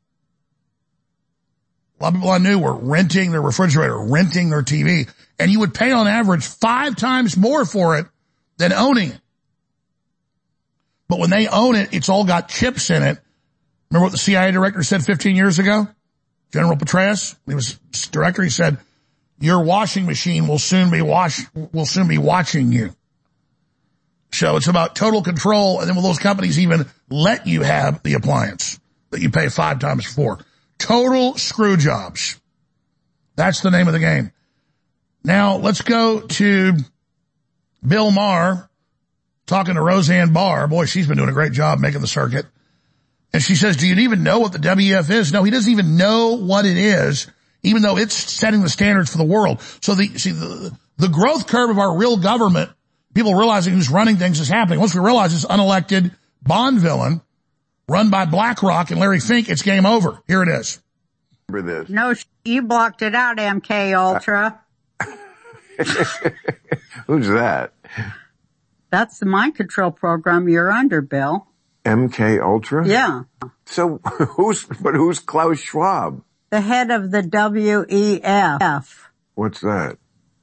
a lot of people I knew were renting their refrigerator, renting their T V, and you would pay on average five times more for it than owning it. But when they own it, it's all got chips in it. Remember what the C I A director said fifteen years ago? General Petraeus, he was director, he said, your washing machine will soon be wash, will soon be watching you. So it's about total control, and then will those companies even let you have the appliance that you pay five times for? Total screw jobs. That's the name of the game. Now let's go to Bill Maher talking to Roseanne Barr. Boy, she's been doing a great job making the circuit. And she says, do you even know what the W F is? No, he doesn't even know what it is, even though it's setting the standards for the world. So the, see, the, the growth curve of our real government, people realizing who's running things is happening. Once we realize this unelected Bond villain run by BlackRock and Larry Fink, it's game over. Here it is. Remember this. No, you blocked it out, M K Ultra. Who's that? That's the mind control program you're under, Bill. M K Ultra? Yeah. So who's, but who's Klaus Schwab? The head of the W E F. What's that?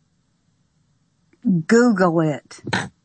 Google it.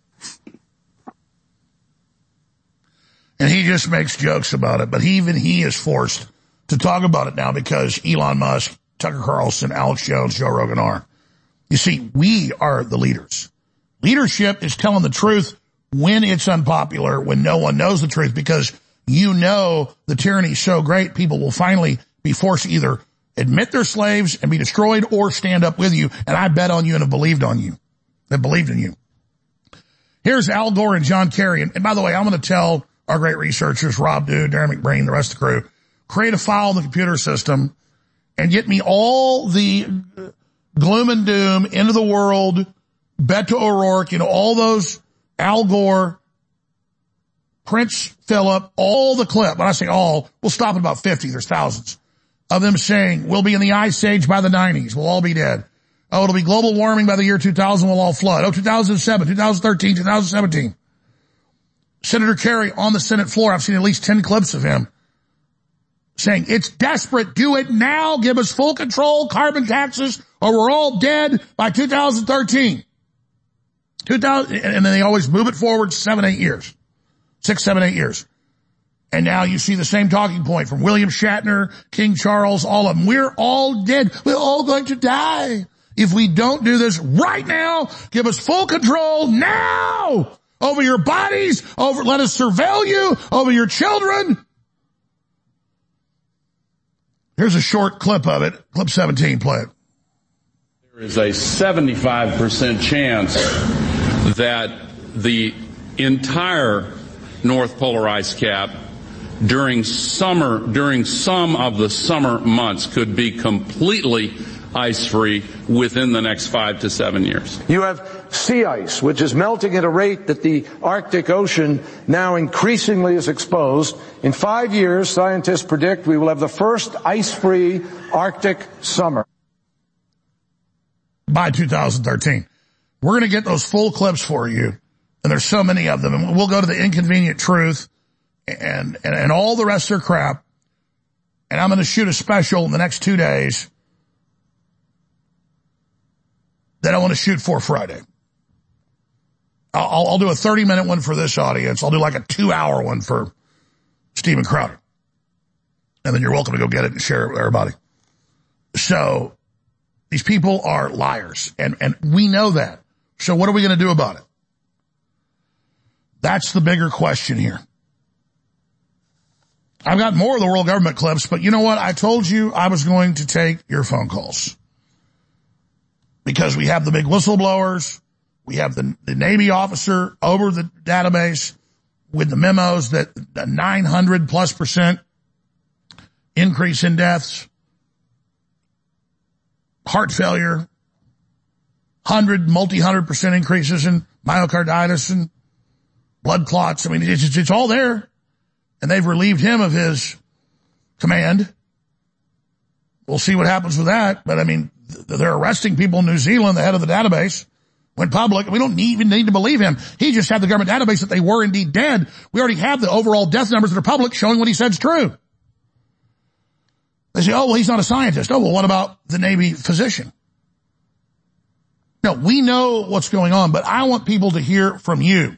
And he just makes jokes about it, but he, even he is forced to talk about it now because Elon Musk, Tucker Carlson, Alex Jones, Joe Rogan are. You see, we are the leaders. Leadership is telling the truth when it's unpopular, when no one knows the truth, because you know the tyranny is so great, people will finally be forced to either admit they're slaves and be destroyed or stand up with you. And I bet on you and have believed on you, have believed in you. Here's Al Gore and John Kerry. And, and by the way, I'm going to tell our great researchers, Rob Dew, Darren McBreen, the rest of the crew, create a file in the computer system and get me all the gloom and doom, end of the world, Beto O'Rourke, you know, all those Al Gore, Prince Philip, all the clip. When I say all, we'll stop at about fifty. There's thousands of them saying we'll be in the ice age by the nineties. We'll all be dead. Oh, it'll be global warming by the year two thousand. We'll all flood. Oh, two thousand seven, two thousand thirteen, two thousand seventeen. Senator Kerry on the Senate floor, I've seen at least ten clips of him saying it's desperate. Do it now. Give us full control, carbon taxes, or we're all dead by two thousand thirteen. two thousand, and then they always move it forward seven, eight years. Six, seven, eight years. And now you see the same talking point from William Shatner, King Charles, all of them. We're all dead. We're all going to die. If we don't do this right now, give us full control now over your bodies, over, let us surveil you, over your children. Here's a short clip of it. Clip seventeen, play it. There is a seventy-five percent chance that the entire North Polar ice cap during summer, during some of the summer months could be completely ice-free within the next five to seven years. You have sea ice, which is melting at a rate that the Arctic Ocean now increasingly is exposed. In five years, scientists predict we will have the first ice-free Arctic summer. By two thousand thirteen. We're going to get those full clips for you, and there's so many of them, and we'll go to the inconvenient truth and, and, and all the rest of their crap, and I'm going to shoot a special in the next two days that I want to shoot for Friday. I'll, I'll do a thirty minute one for this audience. I'll do like a two hour one for Steven Crowder. And then you're welcome to go get it and share it with everybody. So these people are liars, and, and we know that. So what are we going to do about it? That's the bigger question here. I've got more of the world government clips, but you know what? I told you I was going to take your phone calls. Because we have the big whistleblowers, we have the, the Navy officer over the database with the memos that the nine hundred plus percent increase in deaths, heart failure, one hundred, multi-hundred percent increases in myocarditis and blood clots. I mean, it's, it's all there. And they've relieved him of his command. We'll see what happens with that. But I mean, they're arresting people in New Zealand. The head of the database went public. We don't need, even need to believe him. He just had the government database that they were indeed dead. We already have the overall death numbers that are public showing what he said is true. They say, oh, well, he's not a scientist. Oh, well, what about the Navy physician? No, we know what's going on, but I want people to hear from you.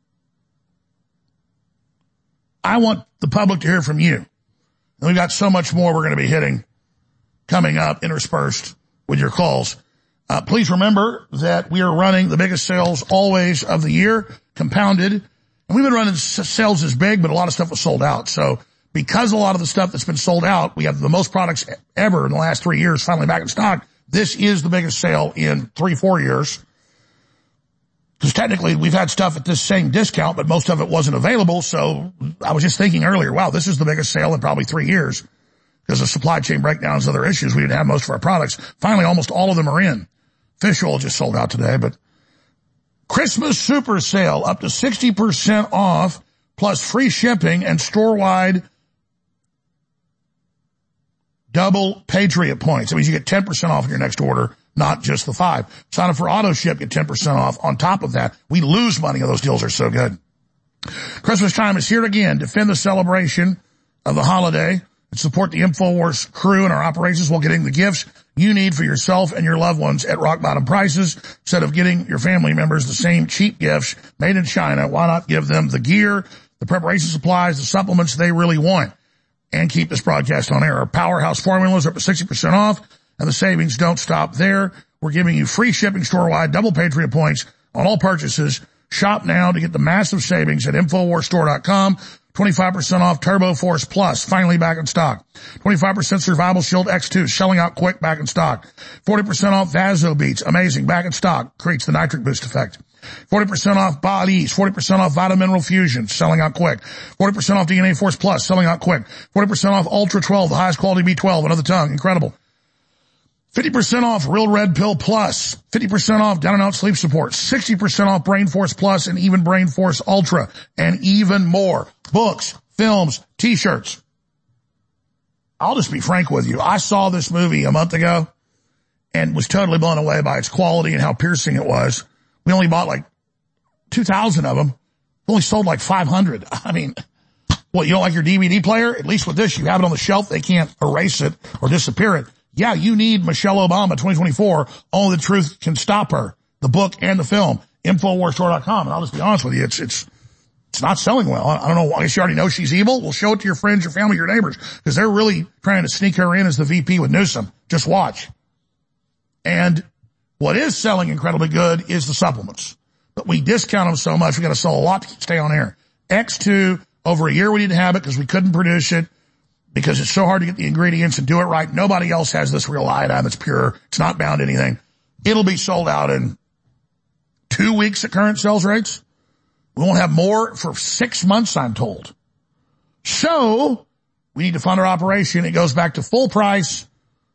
I want the public to hear from you. And we've got so much more we're going to be hitting coming up interspersed with your calls. Uh, please remember that we are running the biggest sales always of the year, compounded. And we've been running sales as big, but a lot of stuff was sold out. So because a lot of the stuff that's been sold out, we have the most products ever in the last three years finally back in stock. This is the biggest sale in three, four years. Because technically we've had stuff at this same discount, but most of it wasn't available. So I was just thinking earlier, wow, this is the biggest sale in probably three years. Because of supply chain breakdowns and other issues, we didn't have most of our products. Finally, almost all of them are in. Fish oil just sold out today, but Christmas super sale up to sixty percent off plus free shipping and store-wide double Patriot points. That means you get ten percent off in your next order. not just the five. Sign up for AutoShip, get ten percent off on top of that. We lose money and those deals are so good. Christmas time is here again. Defend the celebration of the holiday and support the InfoWars crew and our operations while getting the gifts you need for yourself and your loved ones at rock bottom prices. Instead of getting your family members the same cheap gifts made in China, why not give them the gear, the preparation supplies, the supplements they really want, and keep this broadcast on air? Our Powerhouse formulas are up to sixty percent off, and the savings don't stop there. We're giving you free shipping store-wide, double Patriot points on all purchases. Shop now to get the massive savings at InfoWars Store dot com. twenty-five percent off Turbo Force Plus, finally back in stock. twenty-five percent Survival Shield X two, selling out quick, back in stock. forty percent off Vaso Beats, amazing, back in stock, creates the nitric boost effect. forty percent off Bodies, forty percent off Vitamineral Fusion, selling out quick. forty percent off D N A Force Plus, selling out quick. forty percent off Ultra twelve, the highest quality B twelve, another tongue, incredible. fifty percent off Real Red Pill Plus, fifty percent off Down and Out Sleep Support, sixty percent off Brain Force Plus and even Brain Force Ultra, and even more. Books, films, t-shirts. I'll just be frank with you. I saw this movie a month ago and was totally blown away by its quality and how piercing it was. We only bought like two thousand of them. We only sold like five hundred. I mean, what, you don't like your D V D player? At least with this, you have it on the shelf. They can't erase it or disappear it. Yeah, you need Michelle Obama twenty twenty-four. Only the Truth Can Stop Her. The book and the film. InfoWars Store dot com. And I'll just be honest with you, it's, it's, it's not selling well. I don't know. I guess you already know she's evil. Well, show it to your friends, your family, your neighbors, because they're really trying to sneak her in as the V P with Newsom. Just watch. And what is selling incredibly good is the supplements. But we discount them so much, we got to sell a lot to stay on air. X two, over a year we didn't have it because we couldn't produce it, because it's so hard to get the ingredients and do it right. Nobody else has this real iodine that's pure. It's not bound to anything. It'll be sold out in two weeks at current sales rates. We won't have more for six months, I'm told. So we need to fund our operation. It goes back to full price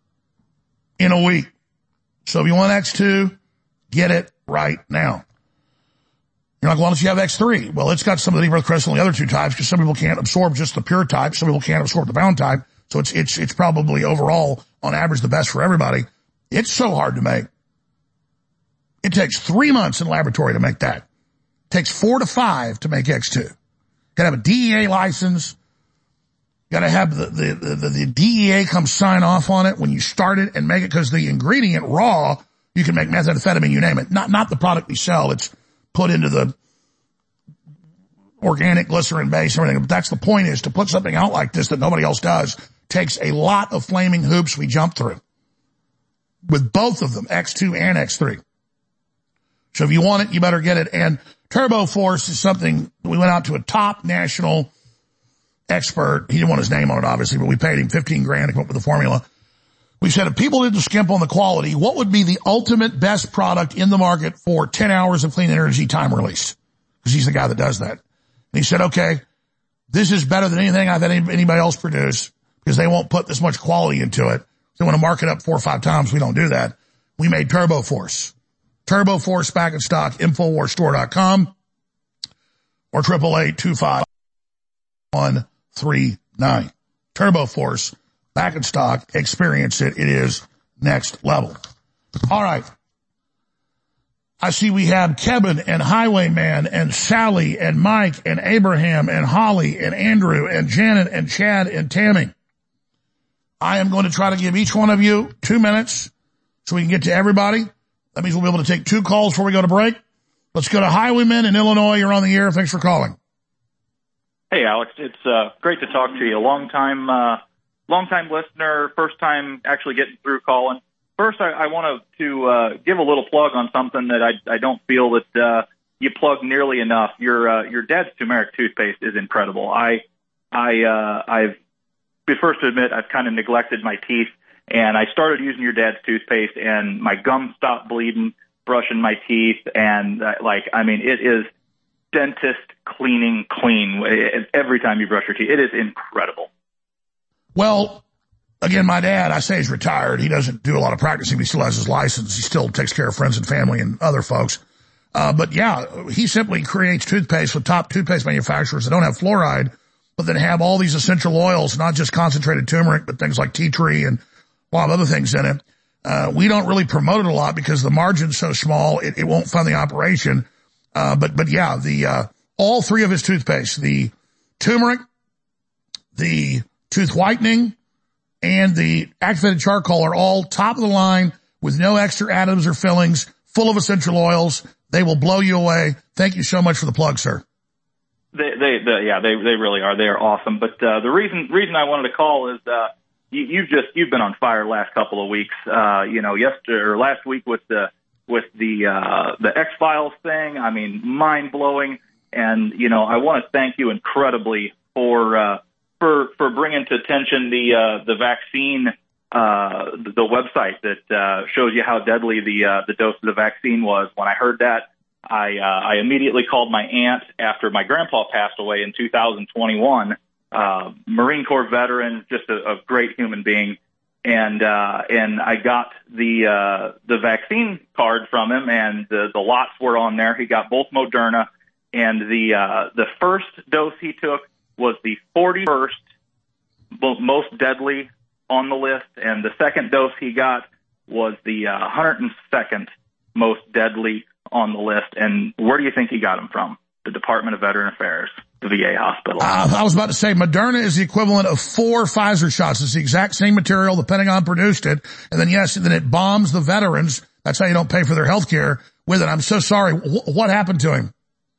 in a week. So if you want X two, get it right now. You're like, well, unless you have X three. Well, it's got some of the deep earth crystal and the other two types, because some people can't absorb just the pure type. Some people can't absorb the bound type. So it's, it's, it's probably overall, on average, the best for everybody. It's so hard to make. It takes three months in laboratory to make that. It takes four to five to make X two. Gotta have a D E A license. Gotta have the, the, the, the D E A come sign off on it when you start it and make it, because the ingredient raw, you can make methamphetamine, you name it. Not, not the product we sell. It's put into the organic glycerin base and everything. But that's the point, is to put something out like this that nobody else does takes a lot of flaming hoops we jump through. With both of them, X two and X three. So if you want it, you better get it. And Turbo Force is something, we went out to a top national expert. He didn't want his name on it, obviously, but we paid him fifteen grand to come up with the formula. We said, if people didn't skimp on the quality, what would be the ultimate best product in the market for ten hours of clean energy time release? Because he's the guy that does that. And he said, okay, this is better than anything I've had anybody else produce, because they won't put this much quality into it. They want to mark it up four or five times. We don't do that. We made Turbo Force. Turbo Force back in stock, InfoWars Store dot com or triple eight two five one three nine. Turbo Force back in stock. Experience it. It is next level. All right. I see we have Kevin and Highwayman and Sally and Mike and Abraham and Holly and Andrew and Janet and Chad and Tammy. I am going to try to give each one of you two minutes so we can get to everybody. That means we'll be able to take two calls before we go to break. Let's go to Highwayman in Illinois. You're on the air. Thanks for calling. Hey, Alex. It's uh, great to talk to you. A long time, uh, long time listener, first time actually getting through calling. First, I, I want to uh, give a little plug on something that I, I don't feel that uh, you plug nearly enough. Your uh, your dad's turmeric toothpaste is incredible. I I uh, I've be first to admit I've kind of neglected my teeth. And I started using your dad's toothpaste, and my gums stopped bleeding, brushing my teeth, and uh, like, I mean, it is dentist cleaning clean every time you brush your teeth. It is incredible. Well, again, my dad, I say he's retired. He doesn't do a lot of practicing. He still has his license. He still takes care of friends and family and other folks. Uh, but yeah, he simply creates toothpaste with top toothpaste manufacturers that don't have fluoride, but that have all these essential oils, not just concentrated turmeric, but things like tea tree and a lot of other things in it. Uh, we don't really promote it a lot because the margin's so small, it, it won't fund the operation. Uh, but, but yeah, the, uh, all three of his toothpaste, the turmeric, the tooth whitening, and the activated charcoal are all top of the line with no extra additives or fillings, full of essential oils. They will blow you away. Thank you so much for the plug, sir. They, they, they yeah, they, they really are. They are awesome. But, uh, the reason, reason I wanted to call is, uh, you, you've just, you've been on fire last couple of weeks. Uh, you know, yesterday or last week with the, with the, uh, the X-Files thing. I mean, mind blowing. And, you know, I want to thank you incredibly for, uh, for, for bringing to attention the, uh, the vaccine, uh, the, the website that, uh, shows you how deadly the, uh, the dose of the vaccine was. When I heard that, I, uh, I immediately called my aunt after my grandpa passed away in two thousand twenty-one, uh, Marine Corps veteran, just a, a great human being. And, uh, and I got the, uh, the vaccine card from him, and the, the lots were on there. He got both Moderna, and the, uh, the first dose he took was the forty-first most deadly on the list, and the second dose he got was the uh, one hundred second most deadly on the list. And where do you think he got them from? The Department of Veteran Affairs, the V A hospital. Uh, I was about to say Moderna is the equivalent of four Pfizer shots. It's the exact same material. The Pentagon produced it, and then yes, and then it bombs the veterans. That's how you don't pay for their health care with it. I'm so sorry. W- what happened to him?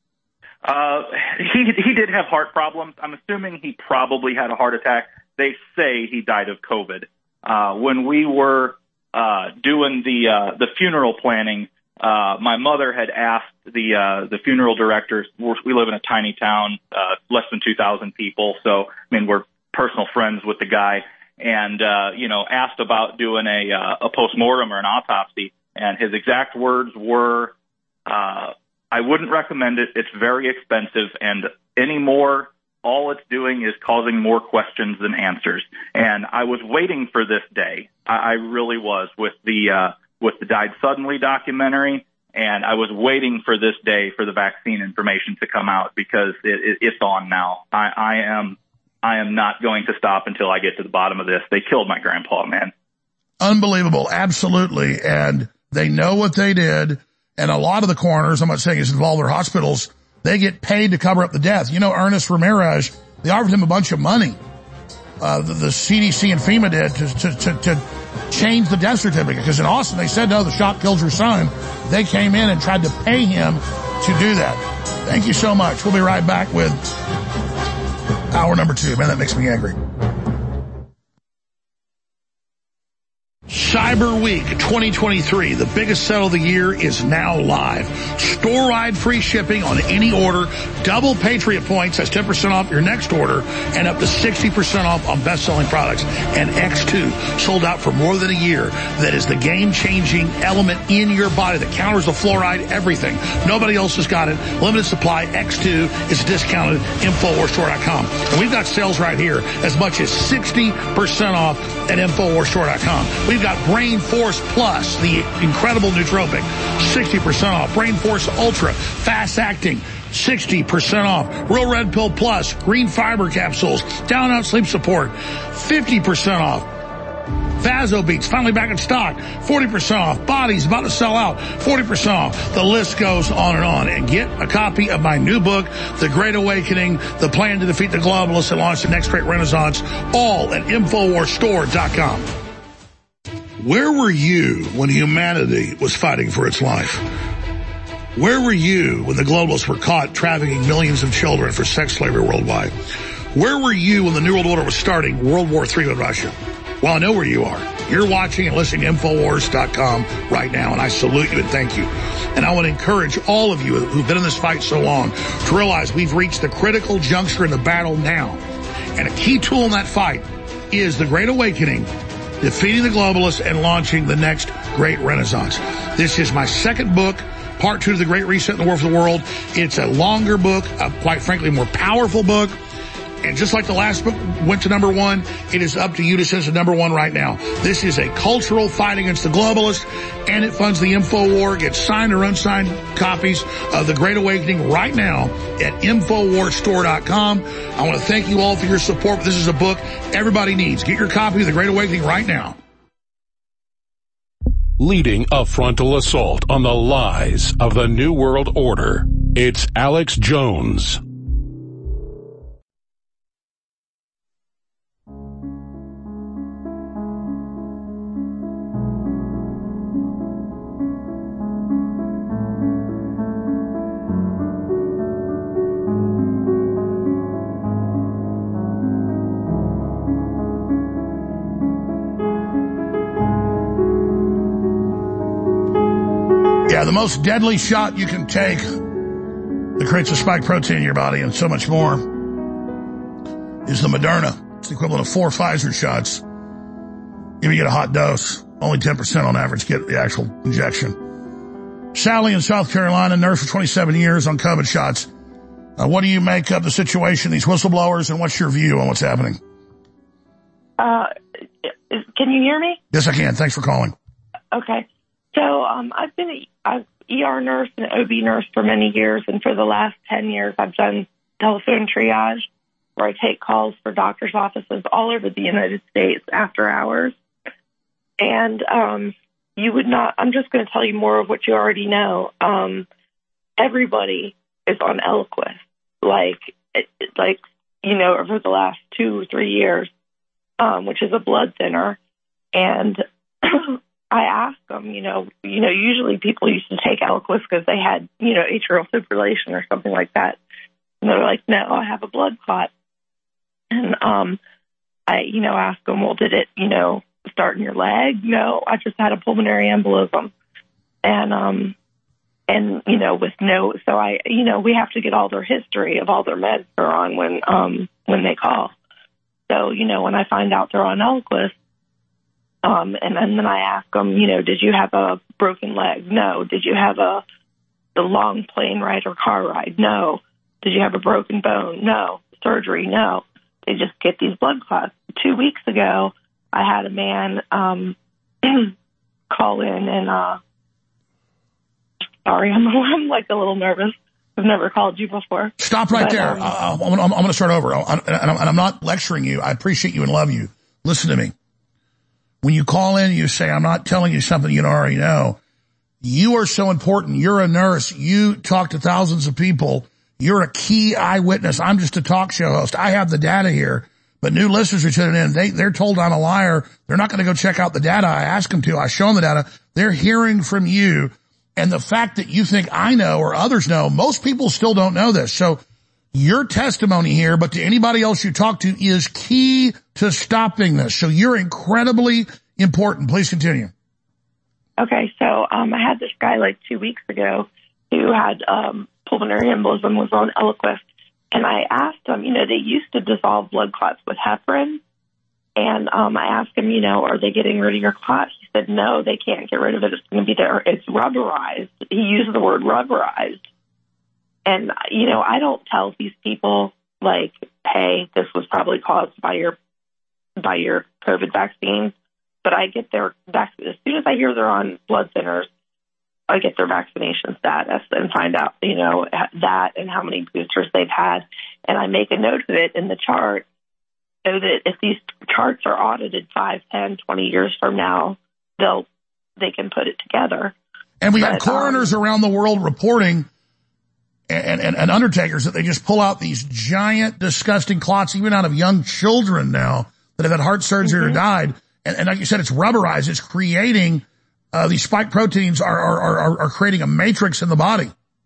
Uh, he, he did have heart problems. I'm assuming he probably had a heart attack. They say he died of COVID. Uh, when we were, uh, doing the, uh, the funeral planning, uh, my mother had asked the, uh, the funeral directors. We live in a tiny town, uh, less than two thousand people. So, I mean, we're personal friends with the guy, and, uh, you know, asked about doing a, uh, a postmortem or an autopsy. And his exact words were, uh, I wouldn't recommend it. It's very expensive, and anymore, all it's doing is causing more questions than answers. And I was waiting for this day. I, I really was, with the uh, with the Died Suddenly documentary, and I was waiting for this day for the vaccine information to come out, because it, it, it's on now. I, I am I am not going to stop until I get to the bottom of this. They killed my grandpa, man. Unbelievable, absolutely, and they know what they did. And a lot of the coroners, I'm not saying it's involved their hospitals, they get paid to cover up the death. You know, Ernest Ramirez, they offered him a bunch of money. Uh, the, the C D C and FEMA did to, to, to, to change the death certificate. Because in Austin, they said, no, the shot killed your son. They came in and tried to pay him to do that. Thank you so much. We'll be right back with hour number two. Man, that makes me angry. Cyber Week twenty twenty-three, the biggest sale of the year, is now live. Store-wide free shipping on any order, double Patriot points, that's ten percent off your next order, and up to sixty percent off on best-selling products. And X two, sold out for more than a year. That is the game-changing element in your body that counters the fluoride, everything. Nobody else has got it. Limited supply. X two is discounted. Infowars Store dot com. And we've got sales right here as much as sixty percent off at Infowars Store dot com. We've got Brain Force Plus, the incredible nootropic, sixty percent off. Brain Force Ultra, fast acting, sixty percent off. Real Red Pill Plus, green fiber capsules, down out sleep support, fifty percent off. Vasobeats, finally back in stock, forty percent off. Body's about to sell out, forty percent off. The list goes on and on. And get a copy of my new book, The Great Awakening, The Plan to Defeat the Globalists and Launch the Next Great Renaissance, all at Infowars Store dot com. Where were you when humanity was fighting for its life? Where were you when the globalists were caught trafficking millions of children for sex slavery worldwide? Where were you when the New World Order was starting World War Three with Russia? Well, I know where you are. You're watching and listening to Infowars dot com right now, and I salute you and thank you. And I want to encourage all of you who've been in this fight so long to realize we've reached the critical juncture in the battle now. And a key tool in that fight is the Great Awakening, Defeating the Globalists and Launching the Next Great Renaissance. This is my second book, part two to the Great Reset in the War for the World. It's a longer book, a, quite frankly, more powerful book. And just like the last book went to number one, it is up to you to send it to number one right now. This is a cultural fight against the globalists, and it funds the InfoWar. Get signed or unsigned copies of The Great Awakening right now at Infowars Store dot com. I want to thank you all for your support. This is a book everybody needs. Get your copy of The Great Awakening right now. leading a frontal assault on the lies of the New World Order. It's Alex Jones. Yeah, the most deadly shot you can take that creates a spike protein in your body and so much more is the Moderna. It's the equivalent of four Pfizer shots. If you get a hot dose, only ten percent on average get the actual injection. Sally in South Carolina, nurse for twenty-seven years on COVID shots. Uh, what do you make of the situation, these whistleblowers, and what's your view on what's happening? Uh, is, can you hear me? Yes, I can. Thanks for calling. Okay. So um, I've been an E R nurse and an O B nurse for many years, and for the last ten years I've done telephone triage, where I take calls for doctors' offices all over the United States after hours. And um, you would not, I'm just going to tell you more of what you already know. Um, everybody is on Eliquis, like, it, like, you know, over the last two or three years, um, which is a blood thinner. And I asked them, you know, you know, usually people used to take Eliquis because they had, you know, atrial fibrillation or something like that. And they're like, no, I have a blood clot. And um, I, you know, asked them, well, did it, you know, start in your leg? No, I just had a pulmonary embolism. And, um, and, you know, with no, so I, you know, we have to get all their history of all their meds they're on when, um, when they call. So, you know, when I find out they're on Eliquis, Um, and, and then I ask them, you know, did you have a broken leg? No. Did you have a, a long plane ride or car ride? No. Did you have a broken bone? No. Surgery? No. They just get these blood clots. Two weeks ago, I had a man um, call in and, uh, sorry, I'm, I'm like a little nervous. I've never called you before. Stop right but, there. Um, uh, I'm, I'm, I'm going to start over. I'm, and, I'm, and I'm not lecturing you. I appreciate you and love you. Listen to me. When you call in, you say, I'm not telling you something you don't already know. You are so important. You're a nurse. You talk to thousands of people. You're a key eyewitness. I'm just a talk show host. I have the data here, but new listeners are tuning in. They, they're told I'm a liar. They're not going to go check out the data. I ask them to. I show them the data. They're hearing from you. And the fact that you think I know or others know, most people still don't know this. So your testimony here, but to anybody else you talk to, is key to stopping this. So you're incredibly important. Please continue. Okay, so um, I had this guy like two weeks ago who had um, pulmonary embolism, was on Eliquis, and I asked him, you know, they used to dissolve blood clots with heparin, and um, I asked him, you know, are they getting rid of your clot? He said, no, they can't get rid of it. It's going to be there. It's rubberized. He used the word rubberized. And, you know, I don't tell these people, like, hey, this was probably caused by your by your COVID vaccine, but I get their vac- as soon as I hear they're on blood thinners, I get their vaccination status and find out, you know, that and how many boosters they've had. And I make a note of it in the chart so that if these charts are audited five, ten, twenty years from now, they'll they can put it together. And we but, have coroners um, around the world reporting And, and, and undertakers that they just pull out these giant, disgusting clots, even out of young children now that have had heart surgery mm-hmm. or died. And, and like you said, it's rubberized. It's creating, uh, these spike proteins are, are, are, are creating a matrix in the body.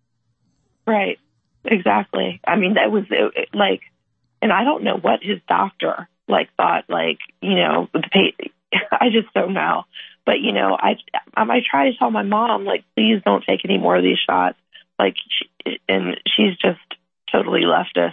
Right. Exactly. I mean, that was it, it, like, and I don't know what his doctor like thought, like, you know, the pay, I just don't know. But, you know, I, I try to tell my mom, like, please don't take any more of these shots. Like, she, and she's just totally leftist,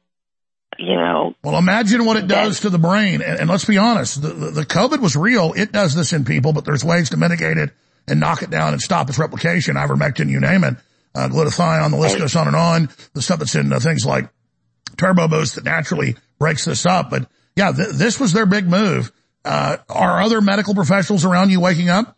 you know. Well, imagine what it does to the brain. And, and let's be honest, the, the, the COVID was real. It does this in people, but there's ways to mitigate it and knock it down and stop its replication. Ivermectin, you name it. Uh, glutathione, the list right. goes on and on. The stuff that's in uh, things like Turbo Boost that naturally breaks this up. But yeah, th- this was their big move. Uh, are other medical professionals around you waking up?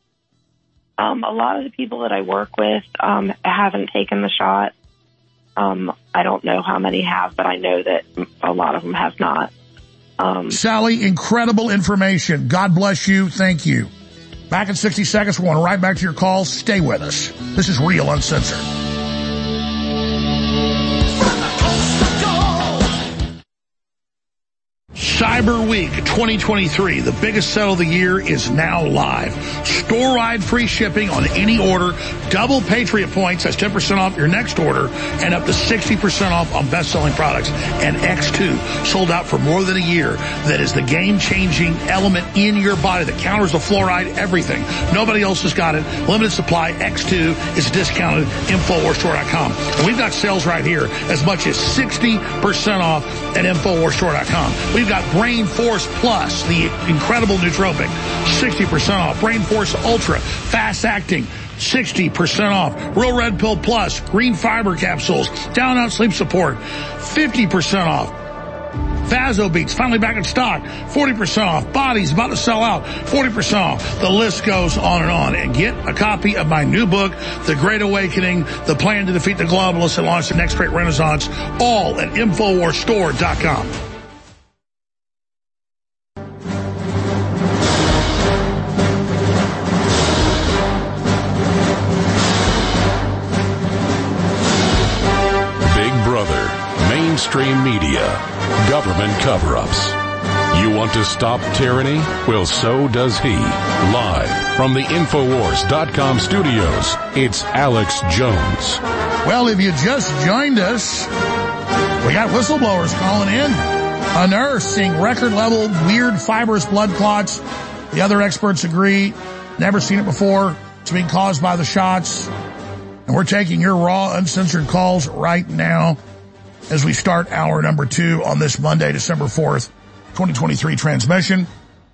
Um, a lot of the people that I work with um, haven't taken the shot. Um, I don't know how many have, but I know that a lot of them have not. Um, Sally, incredible information. God bless you. Thank you. Back in sixty seconds. We're going right back to your calls. Stay with us. This is Real Uncensored. Cyber Week twenty twenty-three, the biggest sale of the year, is now live. Store-wide free shipping on any order, double Patriot points, that's ten percent off your next order, and up to sixty percent off on best-selling products. And X two, sold out for more than a year. That is the game-changing element in your body that counters the fluoride, everything. Nobody else has got it. Limited supply. X two is discounted. Infowars Store dot com. And we've got sales right here as much as sixty percent off at Infowars Store dot com. We've got Brain Force Plus, the incredible nootropic, sixty percent off. Brain Force Ultra, fast acting, sixty percent off. Real Red Pill Plus, green fiber capsules, down out sleep support, fifty percent off. Vasobeats, finally back in stock, forty percent off. Body's about to sell out, forty percent off. The list goes on and on. And get a copy of my new book, The Great Awakening, The Plan to Defeat the Globalists and Launch the Next Great Renaissance, all at Infowars Store dot com. Mainstream media, government cover-ups. You want to stop tyranny? Well, so does he. Live from the Infowars dot com studios, it's Alex Jones. Well, if you just joined us, we got whistleblowers calling in. A nurse seeing record-level weird fibrous blood clots. The other experts agree, never seen it before. It's being caused by the shots. And we're taking your raw, uncensored calls right now as we start hour number two on this Monday, December fourth, twenty twenty-three transmission.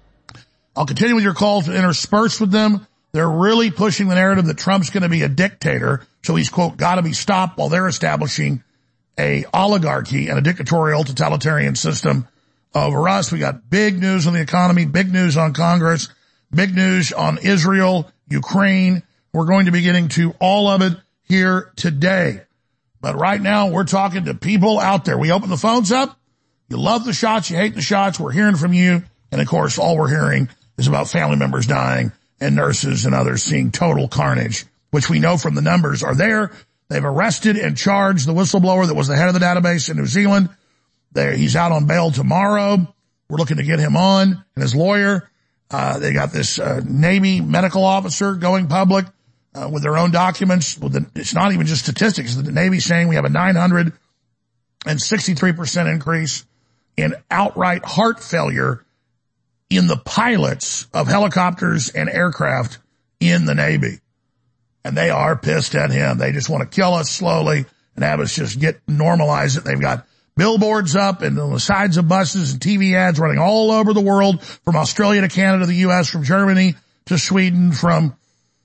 I'll continue with your calls and intersperse with them. They're really pushing the narrative that Trump's going to be a dictator, so he's, quote, got to be stopped, while they're establishing a oligarchy and a dictatorial totalitarian system over us. We got big news on the economy, big news on Congress, big news on Israel, Ukraine. We're going to be getting to all of it here today. But right now, we're talking to people out there. We open the phones up. You love the shots. You hate the shots. We're hearing from you. And, of course, all we're hearing is about family members dying and nurses and others seeing total carnage, which we know from the numbers are there. They've arrested and charged the whistleblower that was the head of the database in New Zealand. There, he's out on bail tomorrow. We're looking to get him on and his lawyer. Uh, they got this uh, Navy medical officer going public. Uh, with their own documents. With the, it's not even just statistics. The Navy saying we have a nine hundred sixty-three percent increase in outright heart failure in the pilots of helicopters and aircraft in the Navy. And they are pissed at him. They just want to kill us slowly and have us just get normalize it. They've got billboards up and on the sides of buses and T V ads running all over the world, from Australia to Canada, the U S, from Germany to Sweden, from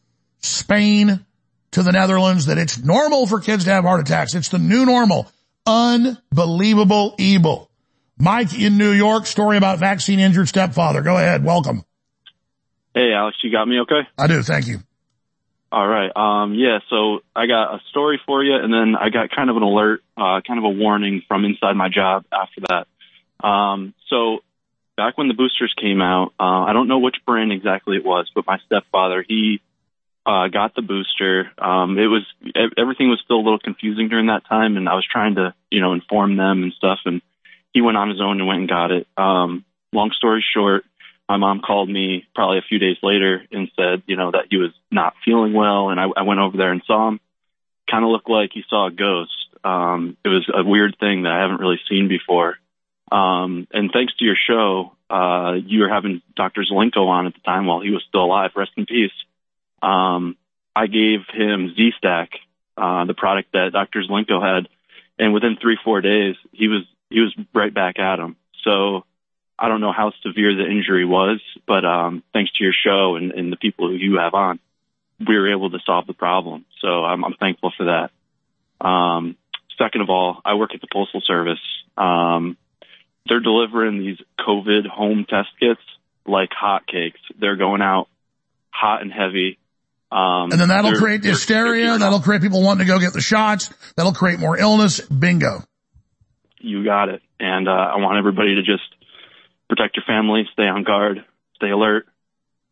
Spain to the Netherlands, that it's normal for kids to have heart attacks. It's the new normal. Unbelievable evil. Mike in New York, story about vaccine injured stepfather. Go ahead. Welcome. Hey, Alex, you got me okay? I do. Thank you. All right. Um, yeah, so I got a story for you, and then I got kind of an alert, uh, kind of a warning from inside my job after that. Um, so back when the boosters came out, uh, I don't know which brand exactly it was, but my stepfather, he Uh, got the booster. Um, it was, everything was still a little confusing during that time, and I was trying to, you know, inform them and stuff, and he went on his own and went and got it. Um, long story short, my mom called me probably a few days later and said, you know, that he was not feeling well, and I, I went over there and saw him. Kind of looked like he saw a ghost. Um, it was a weird thing that I haven't really seen before. Um, and thanks to your show, uh, you were having Doctor Zelenko on at the time while he was still alive. Rest in peace. Um, I gave him Z-Stack, uh, the product that Doctor Zelenko had, and within three, four days, he was, he was right back at him. So I don't know how severe the injury was, but, um, thanks to your show and, and the people who you have on, we were able to solve the problem. So I'm, I'm thankful for that. Um, second of all, I work at the Postal Service. Um, they're delivering these COVID home test kits like hotcakes. They're going out hot and heavy. Um, and then that'll create the hysteria. That'll create people wanting to go get the shots. That'll create more illness. Bingo. You got it. And uh, I want everybody to just protect your family, stay on guard, stay alert.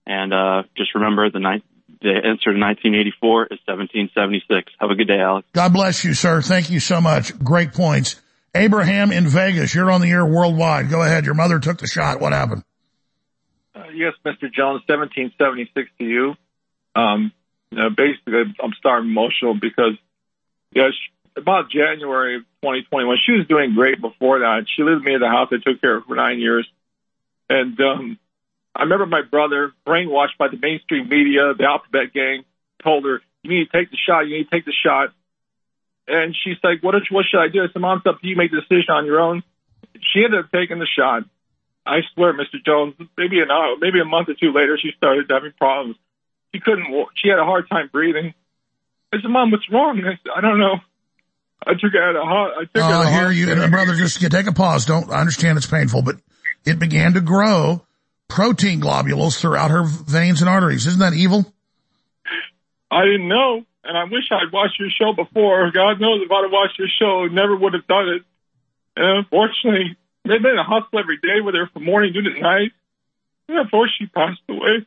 And uh, just remember the, ni- the answer to nineteen eighty-four is seventeen seventy-six. Have a good day, Alex. God bless you, sir. Thank you so much. Great points. Abraham in Vegas, you're on the air worldwide. Go ahead. Your mother took the shot. What happened? Uh, yes, Mister Jones, seventeen seventy-six to you. Um, you know, basically, I'm starting emotional because yeah, she, about January of twenty twenty-one, she was doing great before that. She lived with me at the house. I took care of her for nine years. And um, I remember my brother, brainwashed by the mainstream media, the Alphabet Gang, told her, you need to take the shot, you need to take the shot. And she's like, what, what should I do? I said, Mom, it's up to you, make the decision on your own. She ended up taking the shot. I swear, Mister Jones, maybe an hour, maybe a month or two later, she started having problems. She couldn't walk. She had a hard time breathing. I said, Mom, what's wrong? I said, I don't know. I took her at a hot. I took Oh, her I at a hear hot- you. And brother, just you take a pause. Don't, I understand it's painful, but it began to grow protein globules throughout her veins and arteries. Isn't that evil? I didn't know, and I wish I'd watched your show before. God knows if I'd have watched your show, I never would have done it. And unfortunately, they've been in a hospital every day with her from morning to night. And unfortunately, she passed away.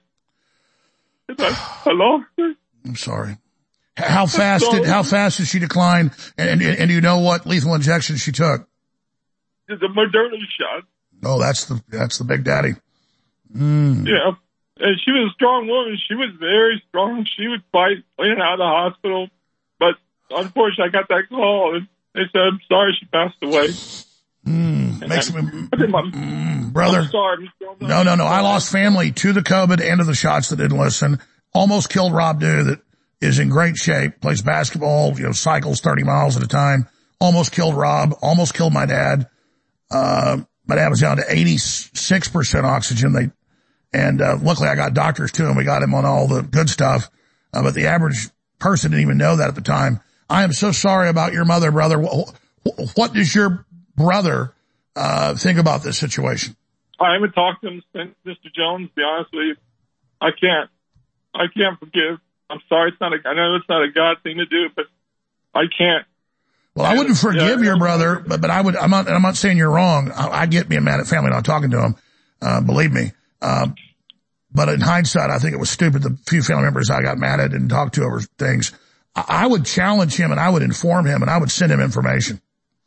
I, I lost her. I'm sorry. How fast did, how fast did she decline? And, and, and do you know what lethal injection she took? The Moderna shot. Oh, that's the, that's the big daddy. Mm. Yeah. And she was a strong woman. She was very strong. She would fight in and out of the hospital. But unfortunately, I got that call and they said, I'm sorry she passed away. Mm. Makes me, mm, brother. I'm sorry. No, no, no. I lost family to the COVID and to the shots that didn't listen. Almost killed Rob Dew, that is in great shape, plays basketball, you know, cycles thirty miles at a time. Almost killed Rob. Almost killed my dad. Uh, my dad was down to eighty-six percent oxygen. They, and, uh, luckily I got doctors too, and we got him on all the good stuff. Uh, but the average person didn't even know that at the time. I am so sorry about your mother, brother. What, what does your brother, uh, think about this situation? I haven't talked to him since, Mister Jones, to be honest with you. I can't. I can't forgive. I'm sorry. It's not a, I know it's not a God thing to do, but I can't. Well, I wouldn't forgive yeah, your brother, but, but I would, I'm not, I'm not saying you're wrong. I, I get being mad at family not talking to him. Uh, believe me. Um, but in hindsight, I think it was stupid. The few family members I got mad at and talked to over things, I, I would challenge him and I would inform him and I would send him information.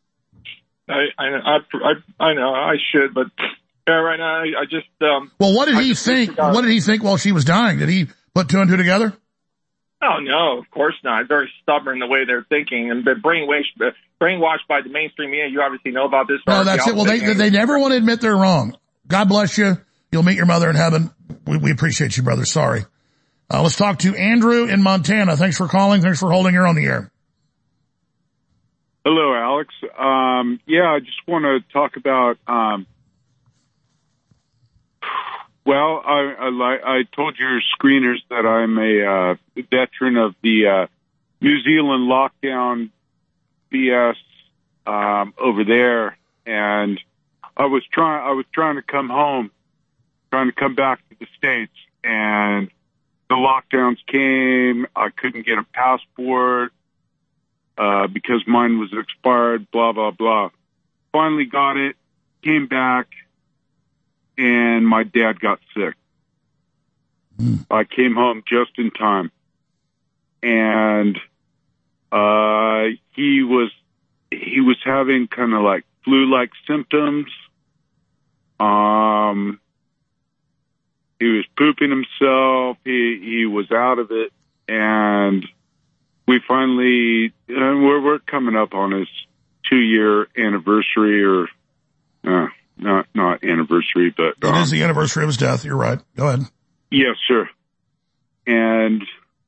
I, I, I, I know I should, but yeah, right now I, I just, um. Well, what did he think? What did he think while she was dying? Did he put two and two together? Oh, no, of course not. Very stubborn the way they're thinking and they're brainwashed, brainwashed by the mainstream media. You obviously know about this. No, that's it. Well, they, they never want to admit they're wrong. God bless you. You'll meet your mother in heaven. We, we appreciate you, brother. Sorry. Uh, let's talk to Andrew in Montana. Thanks for calling. Thanks for holding her on the air. Hello, Alex. Um, yeah, I just want to talk about, um, well, I, I, I told your screeners that I'm a uh, veteran of the uh, New Zealand lockdown B S um, over there, and I was trying. I was trying to come home, trying to come back to the States, and the lockdowns came. I couldn't get a passport uh, because mine was expired. Blah blah blah. Finally got it. Came back. And my dad got sick. Mm. I came home just in time. And uh he was he was having kind of like flu-like symptoms. Um he was pooping himself. He he was out of it, and we finally and we're we're coming up on his two-year anniversary, or uh Not not anniversary, but um, it is um, the anniversary of his death. You're right. Go ahead. Yes, sir. And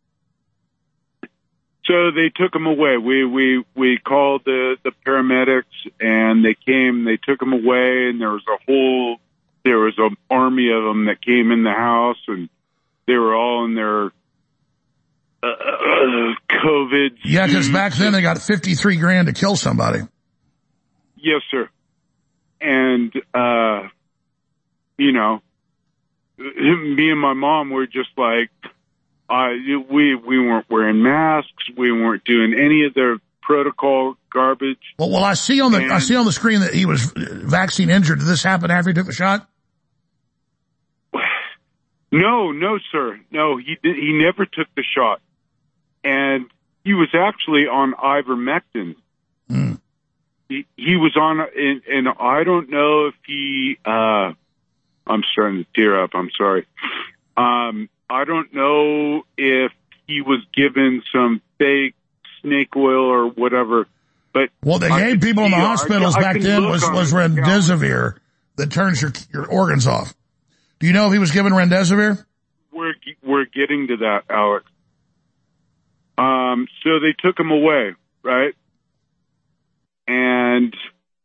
so they took him away. We we we called the the paramedics, and they came. They took him away, and there was a whole there was an army of them that came in the house, and they were all in their uh, uh, COVID. Yeah, because back then they got fifty-three grand to kill somebody. Yes, sir. And, uh, you know, me and my mom were just like, uh, we, we weren't wearing masks. We weren't doing any of their protocol garbage. Well, well, I see on the, and, I see on the screen that he was vaccine injured. Did this happen after he took the shot? No, no, sir. No, he did, he never took the shot. And he was actually on ivermectin. Mm. He, he was on, and, and I don't know if he, uh, I'm starting to tear up. I'm sorry. Um, I don't know if he was given some fake snake oil or whatever. But what they I gave people in the see, hospitals I, I back then was, was remdesivir that turns your, your organs off. Do you know if he was given remdesivir? We're, we're getting to that, Alex. Um, so they took him away, right? And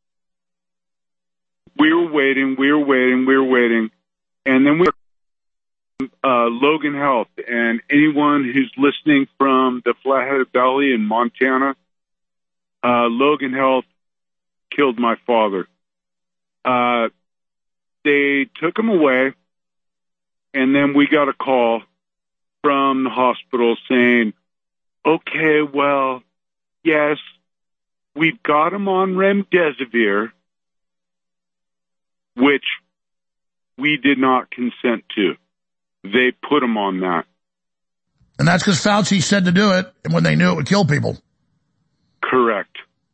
we were waiting, we were waiting, we were waiting. And then we uh, Logan Health, and anyone who's listening from the Flathead Valley in Montana, uh, Logan Health killed my father. Uh, they took him away, and then we got a call from the hospital saying, okay, well, yes, we've got him on remdesivir, which we did not consent to. They put him on that. And that's because Fauci said to do it, and when they knew it would kill people. Correct.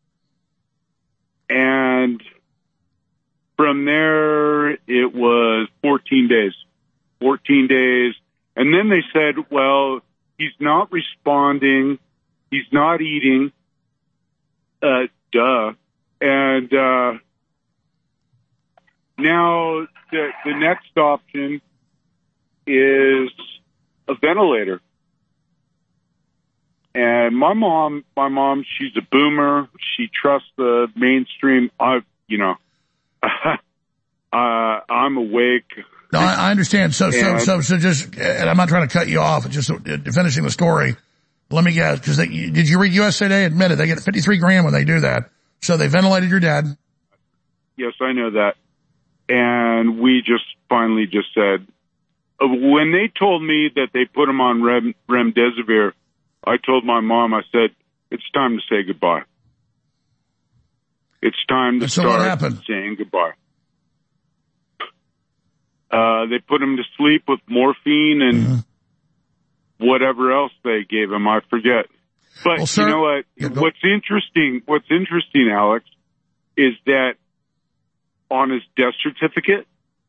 And from there, it was fourteen days. fourteen days. And then they said, well, he's not responding. He's not eating. Uh, duh. And uh, now the, the next option is a ventilator. And my mom, my mom, she's a boomer. She trusts the mainstream. I, you know, uh, I'm awake. No, I, I understand. So, so, so, so just, and I'm not trying to cut you off. It's just uh, finishing the story. Let me guess, because did you read U S A Today? Admitted they get fifty-three grand when they do that. So they ventilated your dad. Yes, I know that. And we just finally just said, uh, when they told me that they put him on rem, remdesivir, I told my mom, I said, it's time to say goodbye. It's time to so start what happened? saying goodbye. Uh, they put him to sleep with morphine and mm-hmm. whatever else they gave him. I forget. But well, sir, you know what? yeah, what's interesting, what's interesting, Alex, is that on his death certificate,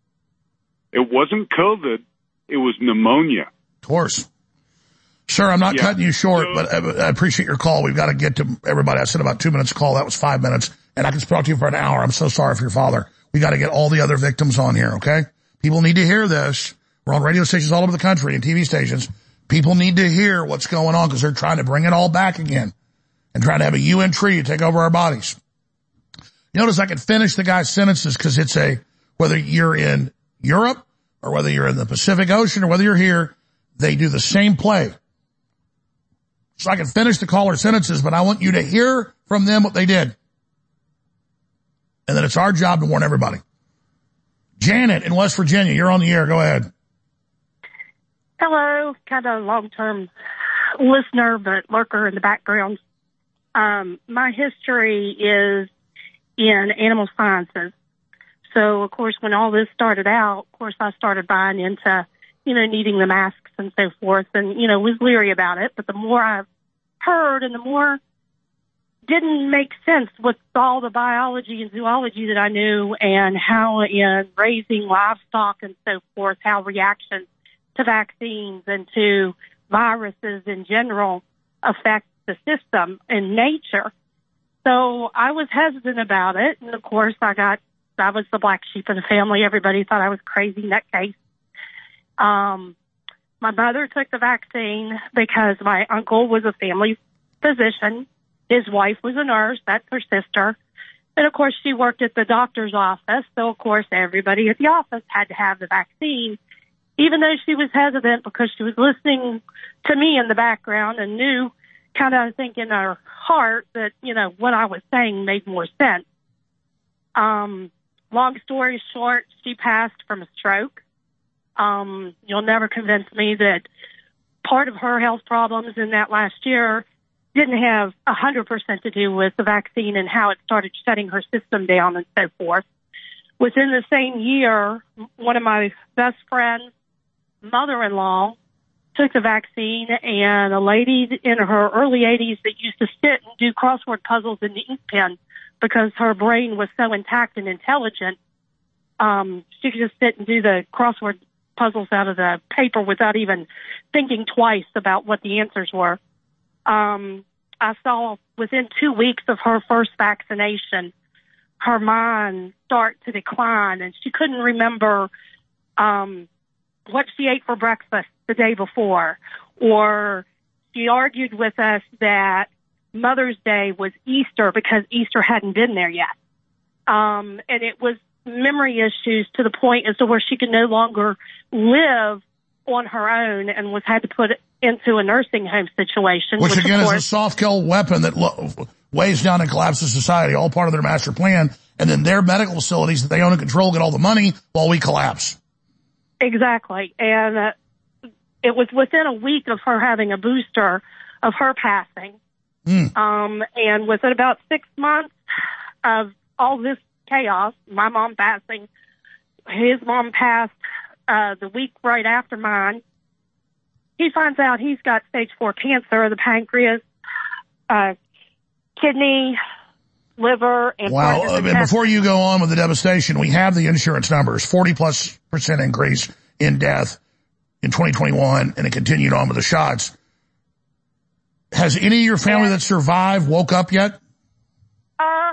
it wasn't COVID, it was pneumonia. Of course. Sir, I'm not yeah. cutting you short, but I appreciate your call. We've got to get to everybody. I said about two minutes call. That was five minutes. And I can talk to you for an hour. I'm so sorry for your father. We got to get all the other victims on here, okay? People need to hear this. We're on radio stations all over the country and T V stations. People need to hear what's going on because they're trying to bring it all back again and trying to have a U N tree to take over our bodies. You notice I can finish the guy's sentences because it's a, whether you're in Europe or whether you're in the Pacific Ocean or whether you're here, they do the same play. So I can finish the caller's sentences, but I want you to hear from them what they did. And then it's our job to warn everybody. Janet in West Virginia, you're on the air. Go ahead. Hello, kind of long-term listener, but lurker in the background. Um, my history is in animal sciences. So, of course, when all this started out, of course, I started buying into, you know, needing the masks and so forth and, you know, was leery about it. But the more I've heard and the more didn't make sense with all the biology and zoology that I knew and how in raising livestock and so forth, how reactions to vaccines and to viruses in general affect the system and nature. So I was hesitant about it. And of course I got, I was the black sheep of the family. Everybody thought I was crazy nutcase. Um, my mother took the vaccine because my uncle was a family physician. His wife was a nurse. That's her sister. And of course she worked at the doctor's office. So of course everybody at the office had to have the vaccine, even though she was hesitant because she was listening to me in the background and knew kind of, I think, in her heart that, you know, what I was saying made more sense. Um, long story short, she passed from a stroke. Um, you'll never convince me that part of her health problems in that last year didn't have a hundred percent to do with the vaccine and how it started shutting her system down and so forth. Within the same year, one of my best friends mother-in-law took the vaccine, and a lady in her early eighties that used to sit and do crossword puzzles in the ink pen because her brain was so intact and intelligent, um, she could just sit and do the crossword puzzles out of the paper without even thinking twice about what the answers were. Um, I saw within two weeks of her first vaccination, her mind start to decline, and she couldn't remember um, what she ate for breakfast the day before, or she argued with us that Mother's Day was Easter because Easter hadn't been there yet. Um, and it was memory issues to the point as to where she could no longer live on her own and was had to put into a nursing home situation. Which, which again, course, is a soft kill weapon that lo- weighs down and collapses society, all part of their master plan. And then their medical facilities that they own and control get all the money while we collapse. Exactly. And uh, it was within a week of her having a booster of her passing. Mm. Um, and within about six months of all this chaos, my mom passing, his mom passed uh, the week right after mine. He finds out he's got stage four cancer of the pancreas, uh, kidney, liver, and wow. Uh, before you go on with the devastation, we have the insurance numbers, forty plus percent increase in death in twenty twenty-one, and it continued on with the shots. Has any of your family that survived woke up yet? Uh,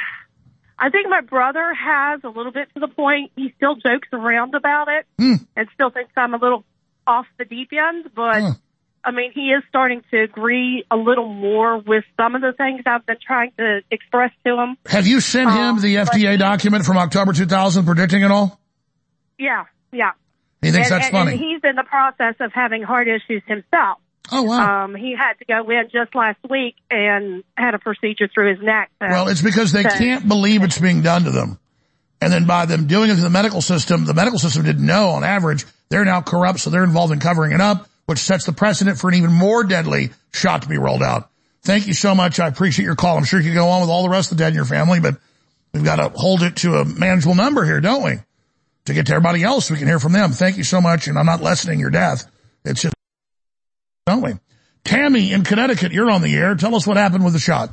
I think my brother has a little bit to the point. He still jokes around about it hmm. and still thinks I'm a little off the deep end, but huh. I mean, he is starting to agree a little more with some of the things I've been trying to express to him. Have you sent um, him the F D A document from October two thousand predicting it all? Yeah, yeah. He thinks and, that's and, funny. And he's in the process of having heart issues himself. Oh, wow. Um, he had to go in just last week and had a procedure through his neck. So, well, it's because they so. can't believe it's being done to them. And then by them doing it to the medical system, the medical system didn't know on average. They're now corrupt, so they're involved in covering it up, which sets the precedent for an even more deadly shot to be rolled out. Thank you so much. I appreciate your call. I'm sure you can go on with all the rest of the dead in your family, but we've got to hold it to a manageable number here, don't we? To get to everybody else, we can hear from them. Thank you so much, and I'm not lessening your death. It's just, don't we? Tammy in Connecticut, you're on the air. Tell us what happened with the shot.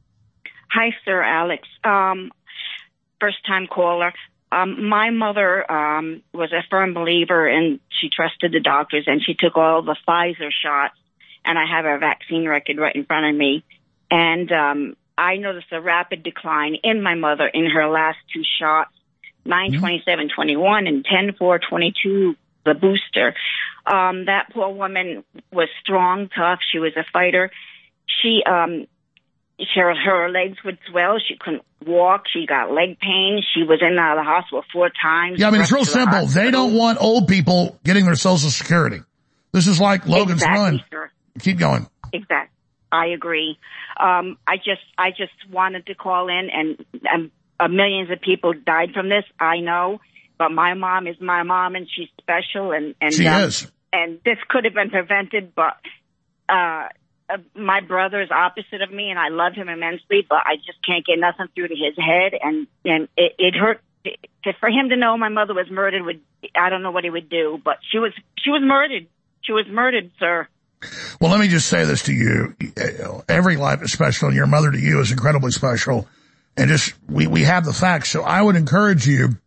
Hi, Sir Alex. Um, first-time caller. Um, my mother um, was a firm believer, and she trusted the doctors, and she took all the Pfizer shots, and I have her vaccine record right in front of me. And um, I noticed a rapid decline in my mother in her last two shots, nine twenty-seven twenty-one and ten four twenty-two, the booster. Um, that poor woman was strong, tough. She was a fighter. She, um, her, her legs would swell. She couldn't walk. She got leg pain. She was in uh, the hospital four times. Yeah, I mean, it's real simple. The they don't want old people getting their Social Security. This is like Logan's exactly, Run. Sir. Keep going. Exactly. I agree. Um, I just, I just wanted to call in, and, and uh, millions of people died from this. I know, but my mom is my mom, and she's special, and and she um, is. And this could have been prevented, but uh, uh, my brother is opposite of me, and I love him immensely, but I just can't get nothing through to his head, and and it, it hurt to, for him to know my mother was murdered. Would I don't know what he would do, but she was she was murdered. She was murdered, sir. Well, let me just say this to you: every life is special, and your mother to you is incredibly special. And just we we have the facts, so I would encourage you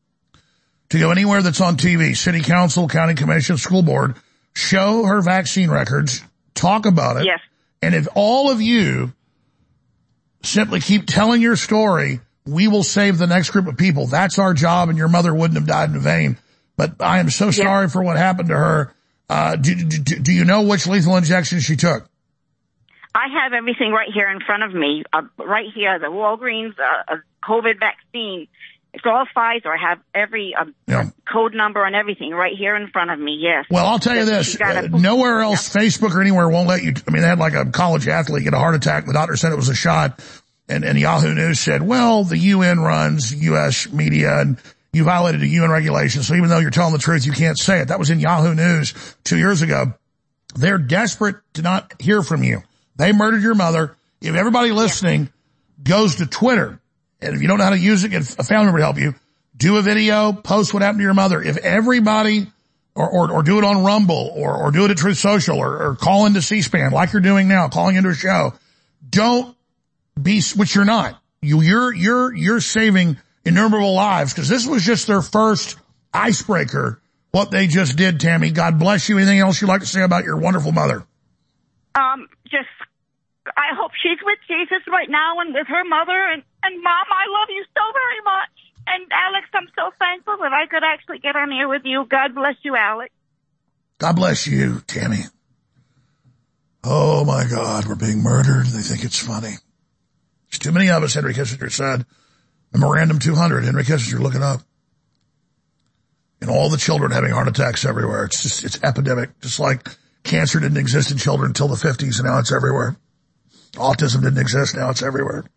to go anywhere that's on T V, city council, county commission, school board, show her vaccine records, talk about it. Yes. And if all of you simply keep telling your story, we will save the next group of people. That's our job, and your mother wouldn't have died in vain. But I am so sorry yes. for what happened to her. Uh, do, do, do you know which lethal injection she took? I have everything right here in front of me, uh, right here, the Walgreens uh, COVID vaccine. It's all Pfizer. I have every uh, yeah. code number and everything right here in front of me, yes. Well, I'll tell you this. Uh, nowhere else, yeah. Facebook or anywhere, won't let you. I mean, they had like a college athlete get a heart attack. The doctor said it was a shot. And, and Yahoo News said, well, the U N runs U S media, and you violated the U N regulations. So even though you're telling the truth, you can't say it. That was in Yahoo News two years ago. They're desperate to not hear from you. They murdered your mother. If everybody listening yeah. goes to Twitter, and if you don't know how to use it, get a family member to help you, do a video, post what happened to your mother. If everybody or, or, or do it on Rumble, or, or do it at Truth Social, or, or call into C-SPAN like you're doing now, calling into a show. Don't be, which you're not. You, you're, you're, you're saving innumerable lives, because this was just their first icebreaker, what they just did, Tammy. God bless you. Anything else you'd like to say about your wonderful mother? Um, just, I hope she's with Jesus right now and with her mother. And, and Mom, I love you so very much. And Alex, I'm so thankful that I could actually get on here with you. God bless you, Alex. God bless you, Tammy. Oh, my God, we're being murdered. They think it's funny. There's too many of us, Henry Kissinger said. Memorandum two hundred, Henry Kissinger, look it up. And all the children having heart attacks everywhere. It's just, it's epidemic. Just like cancer didn't exist in children until the fifties, and now it's everywhere. Autism didn't exist, now it's everywhere.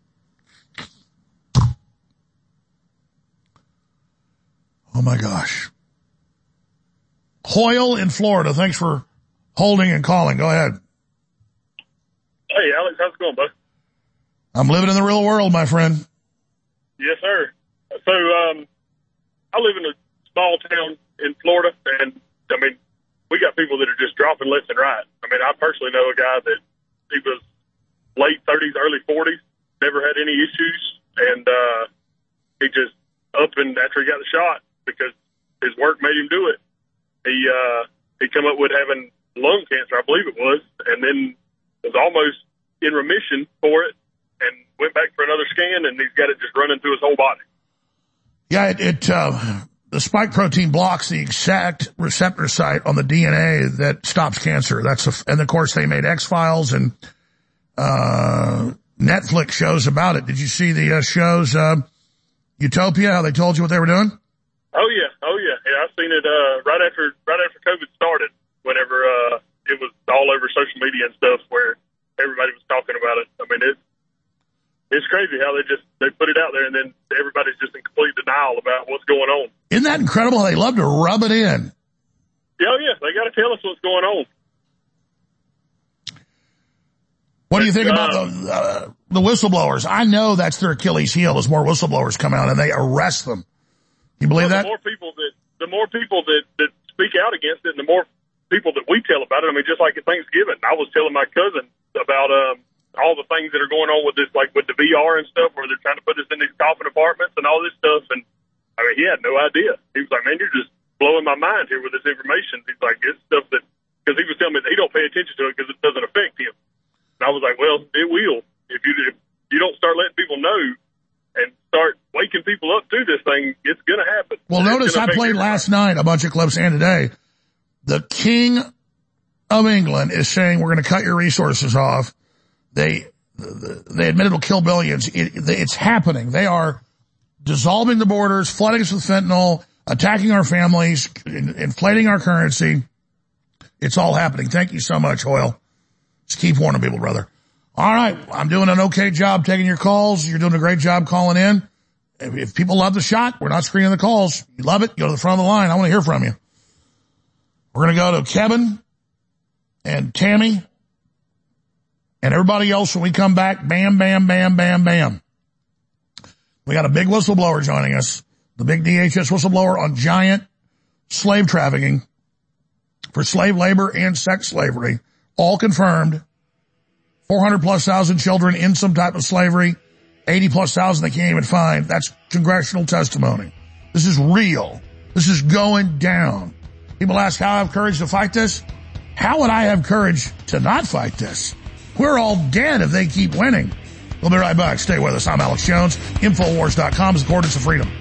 Oh, my gosh. Hoyle in Florida, thanks for holding and calling. Go ahead. Hey, Alex, how's it going, bud? I'm living in the real world, my friend. Yes, sir. So, um, I live in a small town in Florida, and, I mean, we got people that are just dropping left and right. I mean, I personally know a guy that he was late thirties, early forties, never had any issues, and uh, he just up and after he got the shot, because his work made him do it, he uh, he come up with having lung cancer, I believe it was, and then was almost in remission for it, and went back for another scan, and he's got it just running through his whole body. Yeah, it, it uh, the spike protein blocks the exact receptor site on the D N A that stops cancer. That's a, and of course they made X-Files and uh, Netflix shows about it. Did you see the uh, shows uh, Utopia? How they told you what they were doing? Oh yeah, oh yeah, yeah. I've seen it uh, right after right after COVID started. Whenever uh, it was all over social media and stuff, where everybody was talking about it. I mean, it's it's crazy how they just they put it out there, and then everybody's just in complete denial about what's going on. Isn't that incredible? They love to rub it in. Yeah, oh, yeah, they got to tell us what's going on. What do you think about the uh, the whistleblowers? I know that's their Achilles heel as more whistleblowers come out and they arrest them. You believe well, that? The more people that the more people that, that speak out against it, and the more people that we tell about it. I mean, just like at Thanksgiving, I was telling my cousin about um, all the things that are going on with this, like with the V R and stuff, where they're trying to put us in these coffin apartments and all this stuff. And I mean, he had no idea. He was like, "Man, you're just blowing my mind here with this information." He's like, "It's stuff that," because he was telling me that he don't pay attention to it because it doesn't affect him. And I was like, "Well, it will if you if you don't start letting people know and start waking people up to this thing. It's going to happen." Well, notice I played last night a bunch of clips and today. The King of England is saying we're going to cut your resources off. They they admit it'll kill billions. It, it's happening. They are dissolving the borders, flooding us with fentanyl, attacking our families, inflating our currency. It's all happening. Thank you so much, Hoyle. Just keep warning people, brother. All right, I'm doing an okay job taking your calls. You're doing a great job calling in. If, if people love the shot, we're not screening the calls. You love it, go to the front of the line. I want to hear from you. We're going to go to Kevin and Tammy and everybody else when we come back. Bam, bam, bam, bam, bam. We got a big whistleblower joining us, the big D H S whistleblower on giant slave trafficking for slave labor and sex slavery, all confirmed. four hundred plus thousand children in some type of slavery, eighty plus thousand they can't even find. That's congressional testimony. This is real. This is going down. People ask how I have courage to fight this. How would I have courage to not fight this? We're all dead if they keep winning. We'll be right back. Stay with us. I'm Alex Jones. Infowars dot com is the coordinates of freedom.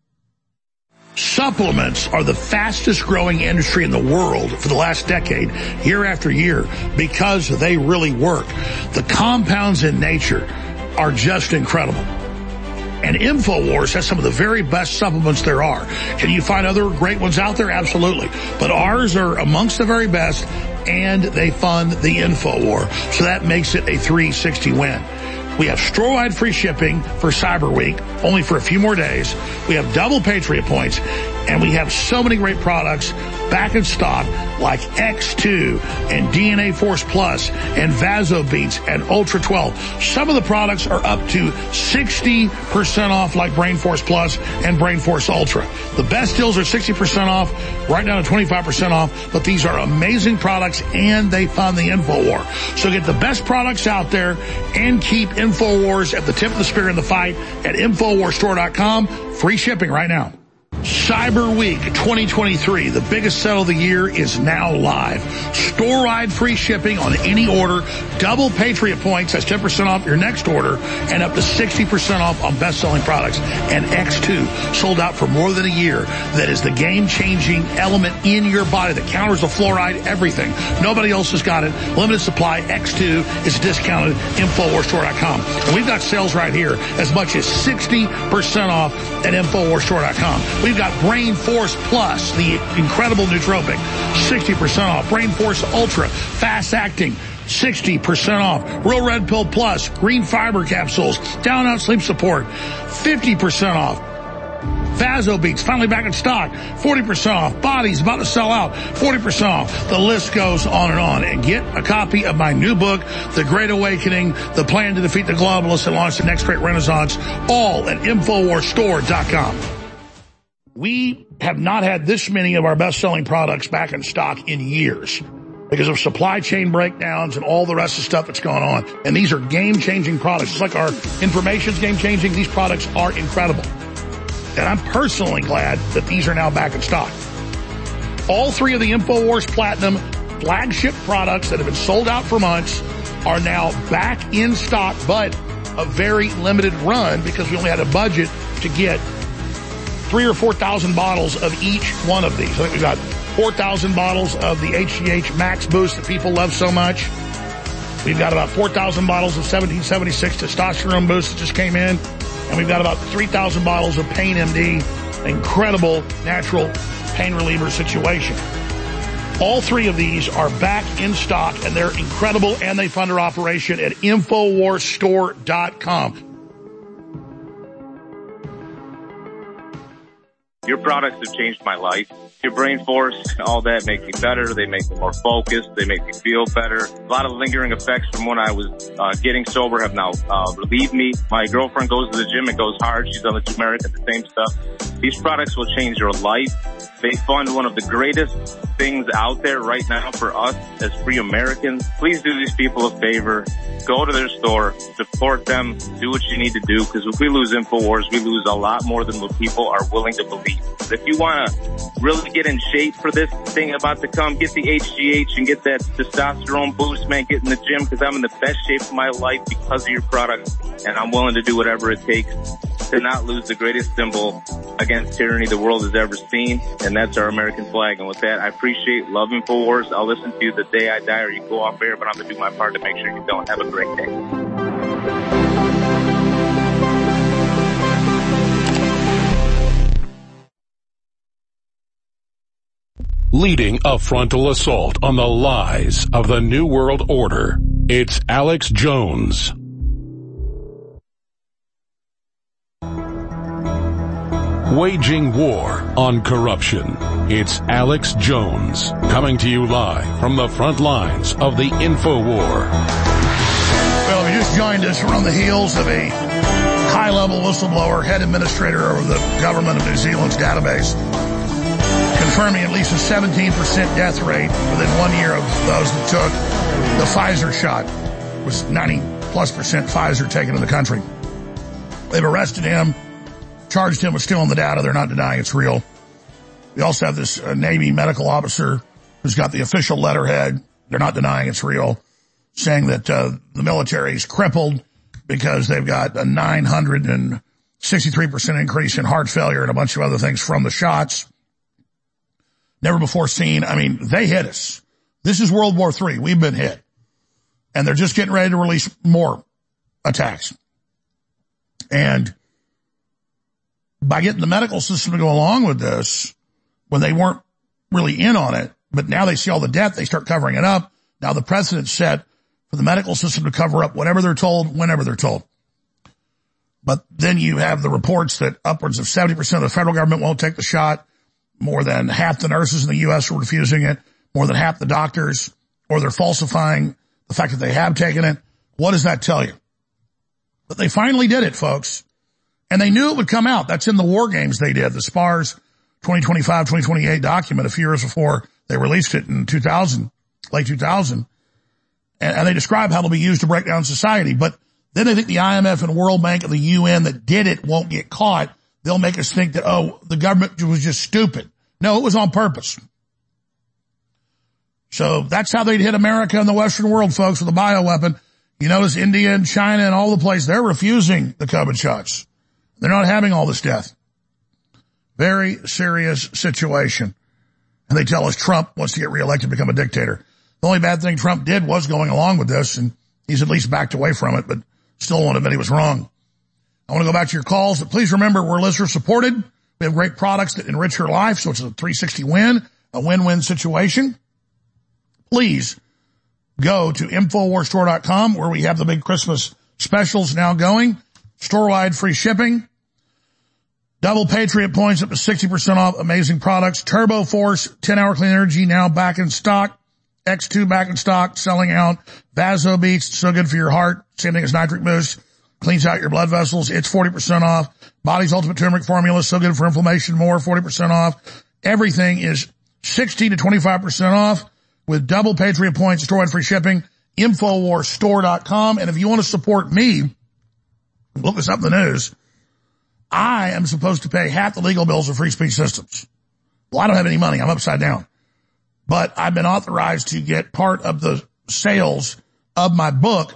Supplements are the fastest growing industry in the world for the last decade, year after year, because they really work. The compounds in nature are just incredible. And InfoWars has some of the very best supplements there are. Can you find other great ones out there? Absolutely. But ours are amongst the very best, and they fund the InfoWar. So that makes it a three sixty win. We have store-wide free shipping for Cyber Week, only for a few more days. We have double Patriot points, And we have so many great products back in stock like X two and D N A Force Plus and VasoBeats and Ultra twelve. Some of the products are up to sixty percent off like Brain Force Plus and Brain Force Ultra. The best deals are sixty percent off, right down to twenty-five percent off, but these are amazing products and they fund the InfoWar. So get the best products out there and keep InfoWars at the tip of the spear in the fight at InfoWars Store dot com. Free shipping right now. Cyber Week twenty twenty-three, the biggest sale of the year, is now live. Store-wide free shipping on any order, double Patriot points, that's ten percent off your next order, and up to sixty percent off on best-selling products. And X two, sold out for more than a year. That is the game-changing element in your body that counters the fluoride, everything. Nobody else has got it. Limited supply. X two is discounted. InfoWars Store dot com. And we've got sales right here as much as sixty percent off at InfoWars Store dot com. We've got Brain Force Plus, the incredible nootropic, sixty percent off. Brain Force Ultra, fast-acting, sixty percent off. Real Red Pill Plus, green fiber capsules, down out sleep support, fifty percent off. VasoBeats, finally back in stock, forty percent off. Body's about to sell out, forty percent off. The list goes on and on. And get a copy of my new book, The Great Awakening, The Plan to Defeat the Globalists and Launch the Next Great Renaissance, all at InfoWars Store dot com. We have not had this many of our best-selling products back in stock in years because of supply chain breakdowns and all the rest of the stuff that's going on. And these are game-changing products. Just like our information's game-changing, these products are incredible. And I'm personally glad that these are now back in stock. All three of the InfoWars Platinum flagship products that have been sold out for months are now back in stock, but a very limited run because we only had a budget to get three or four thousand bottles of each one of these. I think we've got four thousand bottles of the H G H Max Boost that people love so much. We've got about four thousand bottles of seventeen seventy-six Testosterone Boost that just came in. And we've got about three thousand bottles of Pain M D, incredible natural pain reliever situation. All three of these are back in stock, and they're incredible, and they fund our operation at InfoWars Store dot com. Your products have changed my life. Your Brain Force, all that make me better. They make me more focused. They make me feel better. A lot of lingering effects from when I was uh, getting sober have now uh, relieved me. My girlfriend goes to the gym and goes hard. She's on the turmeric and the same stuff. These products will change your life. They fund one of the greatest things out there right now for us as free Americans. Please do these people a favor. Go to their store, support them, do what you need to do, because if we lose InfoWars, we lose a lot more than what people are willing to believe. If you want to really get in shape for this thing about to come, get the H G H and get that testosterone boost, man. Get in the gym, because I'm in the best shape of my life because of your product, and I'm willing to do whatever it takes to not lose the greatest symbol against tyranny the world has ever seen, and that's our American flag. And with that, I appreciate, love InfoWars. I'll listen to you the day I die or you go off air, but I'm going to do my part to make sure you don't. Have a great day. Leading a frontal assault on the lies of the New World Order, it's Alex Jones. Waging war on corruption, it's Alex Jones, coming to you live from the front lines of the InfoWar. Well, we just joined us. We're on the heels of a high-level whistleblower, head administrator over the government of New Zealand's database, confirming at least a seventeen percent death rate within one year of those that took the Pfizer shot. It was ninety plus percent Pfizer taken in the country. They've arrested him, charged him with stealing the data. They're not denying it's real. We also have this uh, Navy medical officer who's got the official letterhead. They're not denying it's real, saying that uh, the military is crippled because they've got a nine hundred sixty-three percent increase in heart failure and a bunch of other things from the shots. Never before seen. I mean, they hit us. This is World War Three. We've been hit. And they're just getting ready to release more attacks. And by getting the medical system to go along with this, when they weren't really in on it, but now they see all the debt, they start covering it up. Now the precedent's set for the medical system to cover up whatever they're told, whenever they're told. But then you have the reports that upwards of seventy percent of the federal government won't take the shot. more than half the nurses in the U S are refusing it, more than half the doctors, or they're falsifying the fact that they have taken it. What does that tell you? But they finally did it, folks. And they knew it would come out. That's in the war games they did, the SPARS twenty twenty-five, twenty twenty-eight document a few years before they released it in two thousand, late two thousand. And, and they describe how it'll be used to break down society. But then they think the I M F and World Bank and the U N that did it won't get caught. They'll make us think that, oh, the government was just stupid. No, it was on purpose. So that's how they'd hit America and the Western world, folks, with a bioweapon. You notice India and China and all the places, they're refusing the COVID shots. They're not having all this death. Very serious situation. And they tell us Trump wants to get reelected, become a dictator. The only bad thing Trump did was going along with this, and he's at least backed away from it, but still won't admit he was wrong. I want to go back to your calls, but please remember we're listener supported. We have great products that enrich your life, so it's a three sixty win, a win-win situation. Please go to Infowars Store dot com where we have the big Christmas specials now going. Store-wide free shipping. Double Patriot points up to sixty percent off amazing products. Turbo Force ten hour clean energy now back in stock. X two back in stock, selling out. Vaso Beats, so good for your heart. Same thing as Nitric Boost. Cleans out your blood vessels. It's forty percent off. Body's Ultimate Turmeric Formula, so good for inflammation. More, forty percent off. Everything is sixty to twenty-five percent off with double Patriot points, store-wide free shipping. Infowars Store dot com. And if you want to support me, look this up in the news. I am supposed to pay half the legal bills of Free Speech Systems. Well, I don't have any money. I'm upside down. But I've been authorized to get part of the sales of my book,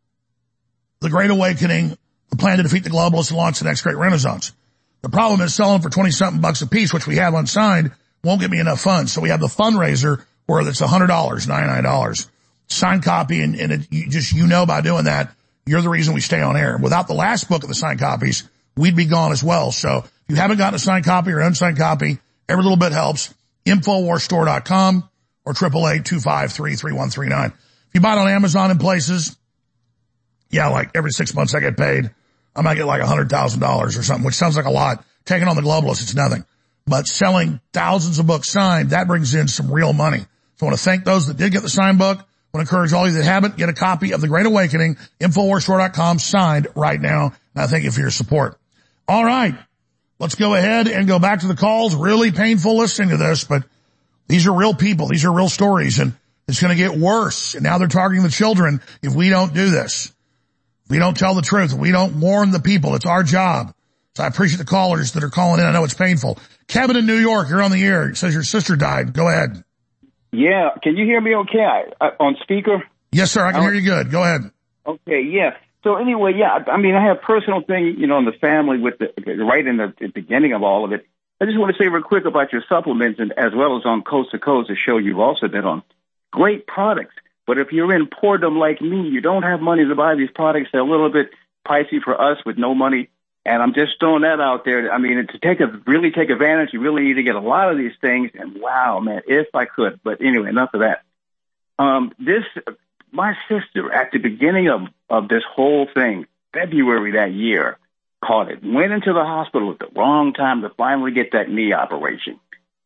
The Great Awakening, the plan to defeat the globalists and launch the next great renaissance. The problem is selling for twenty-something bucks a piece, which we have unsigned, won't get me enough funds. So we have the fundraiser where it's one hundred dollars, ninety-nine dollars. Signed copy, and, and it, you just, you know by doing that, you're the reason we stay on air. Without the last book of the signed copies, we'd be gone as well. So if you haven't gotten a signed copy or an unsigned copy, every little bit helps. Infowars Store dot com or eight eight eight, two five three, three one three nine. If you buy it on Amazon and places, yeah, like every six months I get paid. I might get like one hundred thousand dollars or something, which sounds like a lot. Taking on the globalists, it's nothing. But selling thousands of books signed, that brings in some real money. So I want to thank those that did get the signed book. I want to encourage all of you that haven't, get a copy of The Great Awakening, Infowars Store dot com, signed right now. And I thank you for your support. All right. Let's go ahead and go back to the calls. Really painful listening to this, but these are real people. These are real stories, and it's going to get worse. And now they're targeting the children if we don't do this. If we don't tell the truth. If we don't warn the people. It's our job. So I appreciate the callers that are calling in. I know it's painful. Kevin in New York, you're on the air. It says your sister died. Go ahead. Yeah. Can you hear me okay I, I, on speaker? Yes, sir. I can I, hear you good. Go ahead. Okay. Yeah. So anyway, yeah, I mean, I have personal thing, you know, in the family with the, right in the, the beginning of all of it. I just want to say real quick about your supplements, and as well as on Coast to Coast, a show you've also been on. Great products. But if you're in poordom like me, you don't have money to buy these products. They're a little bit pricey for us with no money. And I'm just throwing that out there. I mean, to take a, really take advantage, you really need to get a lot of these things. And wow, man, if I could. But anyway, enough of that. Um, this, my sister, at the beginning of, of this whole thing, February that year, caught it, went into the hospital at the wrong time to finally get that knee operation.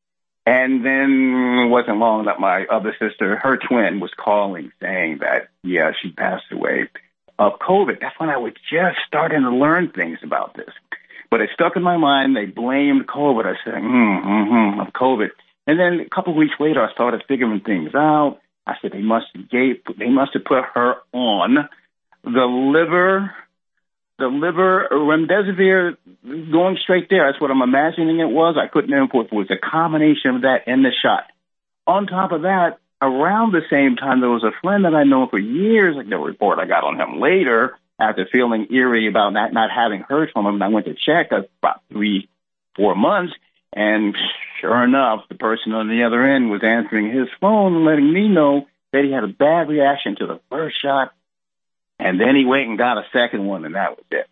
And then it wasn't long that my other sister, her twin, was calling saying that, yeah, she passed away of COVID. That's when I was just starting to learn things about this. But it stuck in my mind. They blamed COVID. I said, mm, mm-hmm, of COVID. And then a couple of weeks later, I started figuring things out. I said, they must have gave, they must have put her on the liver, the liver remdesivir going straight there. That's what I'm imagining it was. I couldn't know if it was a combination of that and the shot. On top of that, around the same time, there was a friend that I know for years, like the report I got on him later, after feeling eerie about not, not having heard from him. And I went to check about three, four months. And sure enough, the person on the other end was answering his phone and letting me know that he had a bad reaction to the first shot. And then he went and got a second one, and that was it.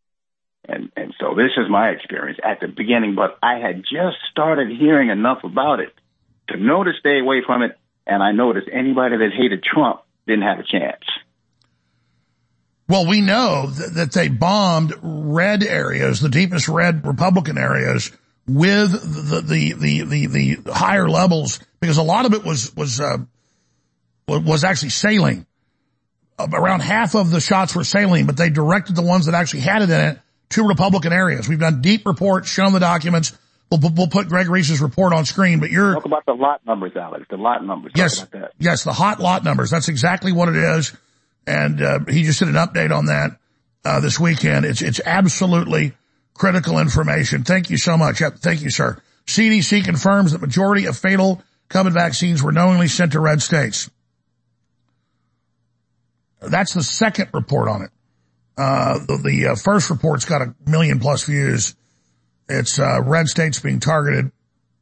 And and so this is my experience at the beginning, but I had just started hearing enough about it to know to stay away from it. And I noticed anybody that hated Trump didn't have a chance. Well, we know th- that they bombed red areas, the deepest red Republican areas, with the, the, the, the, the higher levels, because a lot of it was, was, uh, was actually saline. Around half of the shots were saline, but they directed the ones that actually had it in it to Republican areas. We've done deep reports, shown the documents. We'll, we'll put Greg Reese's report on screen, but you're... Talk about the lot numbers, Alex, the lot numbers. Yes, Talk about that. yes, the hot lot numbers. That's exactly what it is. And, uh, he just did an update on that, uh, this weekend. It's, it's absolutely critical information. Thank you so much. Yep, thank you, sir. C D C confirms that majority of fatal COVID vaccines were knowingly sent to red states. That's the second report on it. Uh, the, the uh, first report's got a million plus views. It's, uh, red states being targeted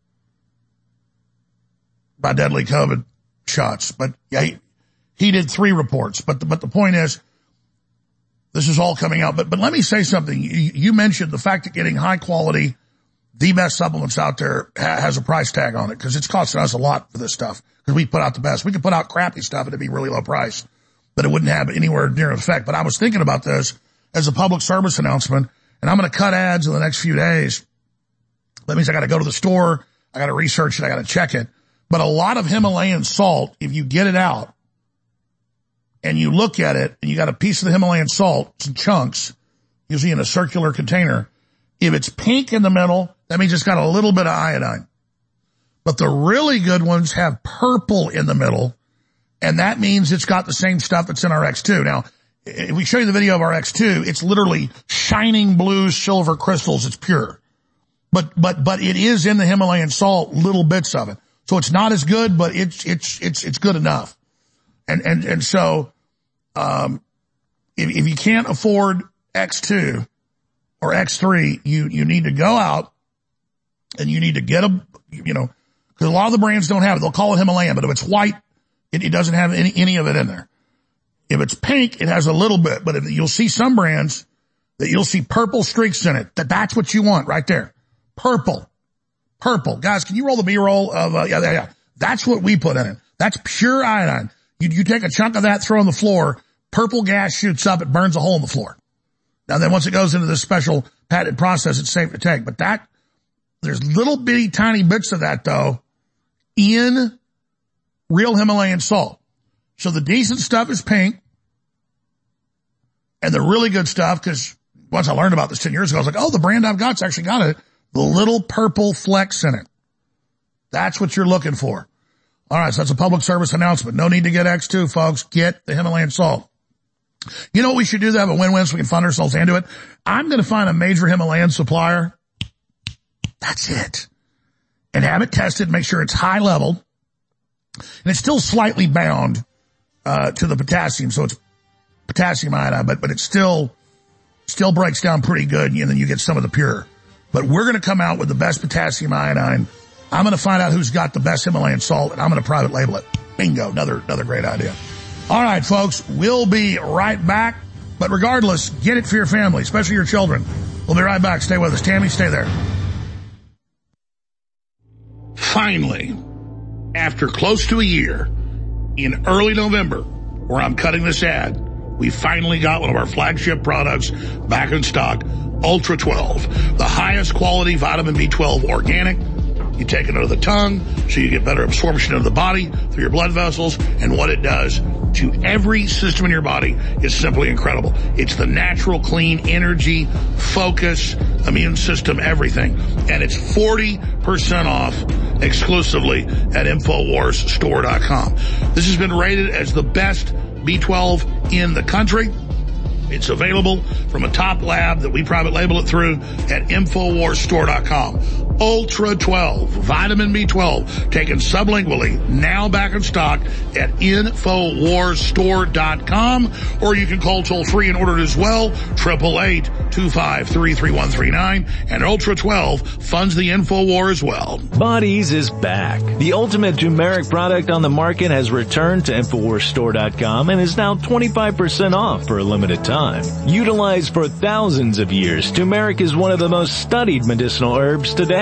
by deadly COVID shots. But yeah, he, he did three reports. But the, but the point is, this is all coming out. But, but let me say something. You, you mentioned the fact that getting high quality, the best supplements out there ha- has a price tag on it, because it's costing us a lot for this stuff, because we put out the best. We could put out crappy stuff and it'd be really low price, but it wouldn't have anywhere near effect. But I was thinking about this as a public service announcement, and I'm going to cut ads in the next few days. That means I got to go to the store, I got to research it, I got to check it. But a lot of Himalayan salt, if you get it out and you look at it and you got a piece of the Himalayan salt, some chunks, usually in a circular container, if it's pink in the middle, that means it's got a little bit of iodine. But the really good ones have purple in the middle, and that means it's got the same stuff that's in our X two. Now, if we show you the video of our X two, it's literally shining blue silver crystals. It's pure. But, but, but it is in the Himalayan salt, little bits of it. So it's not as good, but it's, it's, it's, it's good enough. And, and, and so, um, if, if you can't afford X two or X three, you, you need to go out and you need to get a, you know, because a lot of the brands don't have it. They'll call it Himalayan, but if it's white, it, it doesn't have any, any of it in there. If it's pink, it has a little bit, but if, you'll see some brands that you'll see purple streaks in it. That, that's what you want right there. Purple. Purple. Guys, can you roll the B-roll of, uh, yeah, yeah, yeah. That's what we put in it. That's pure iodine. You, you take a chunk of that, throw on the floor, purple gas shoots up, it burns a hole in the floor. Now then once it goes into this special patented process, it's safe to take. But that, there's little bitty tiny bits of that though in real Himalayan salt. So the decent stuff is pink, and the really good stuff, because once I learned about this ten years ago, I was like, oh, the brand I've got's actually got it. The little purple flecks in it. That's what you're looking for. All right, so that's a public service announcement. No need to get X two, folks. Get the Himalayan salt. You know what we should do to have a win-win so we can fund ourselves into it? I'm going to find a major Himalayan supplier. That's it. And have it tested, make sure it's high level. And it's still slightly bound uh to the potassium, so it's potassium iodide, but but it still still breaks down pretty good, and then you get some of the pure. But we're going to come out with the best potassium iodine. I'm going to find out who's got the best Himalayan salt, and I'm going to private label it. Bingo, another another great idea. All right, folks, we'll be right back. But regardless, get it for your family, especially your children. We'll be right back. Stay with us. Tammy, stay there. Finally, after close to a year, in early November, where I'm cutting this ad, we finally got one of our flagship products back in stock, Ultra twelve, the highest quality vitamin B twelve organic. You take it under the tongue so you get better absorption of the body through your blood vessels, and what it does to every system in your body is simply incredible. It's the natural, clean energy, focus, immune system, everything. And it's forty percent off exclusively at Infowars Store dot com. This has been rated as the best B twelve in the country. It's available from a top lab that we private label it through at Infowars Store dot com. Ultra twelve, vitamin B twelve, taken sublingually, now back in stock at Infowars Store dot com. Or you can call toll free and order it as well, eight eight eight, two five three, three one three nine. And Ultra twelve funds the InfoWar as well. Bodease is back. The ultimate turmeric product on the market has returned to Infowars Store dot com and is now twenty-five percent off for a limited time. Utilized for thousands of years, turmeric is one of the most studied medicinal herbs today.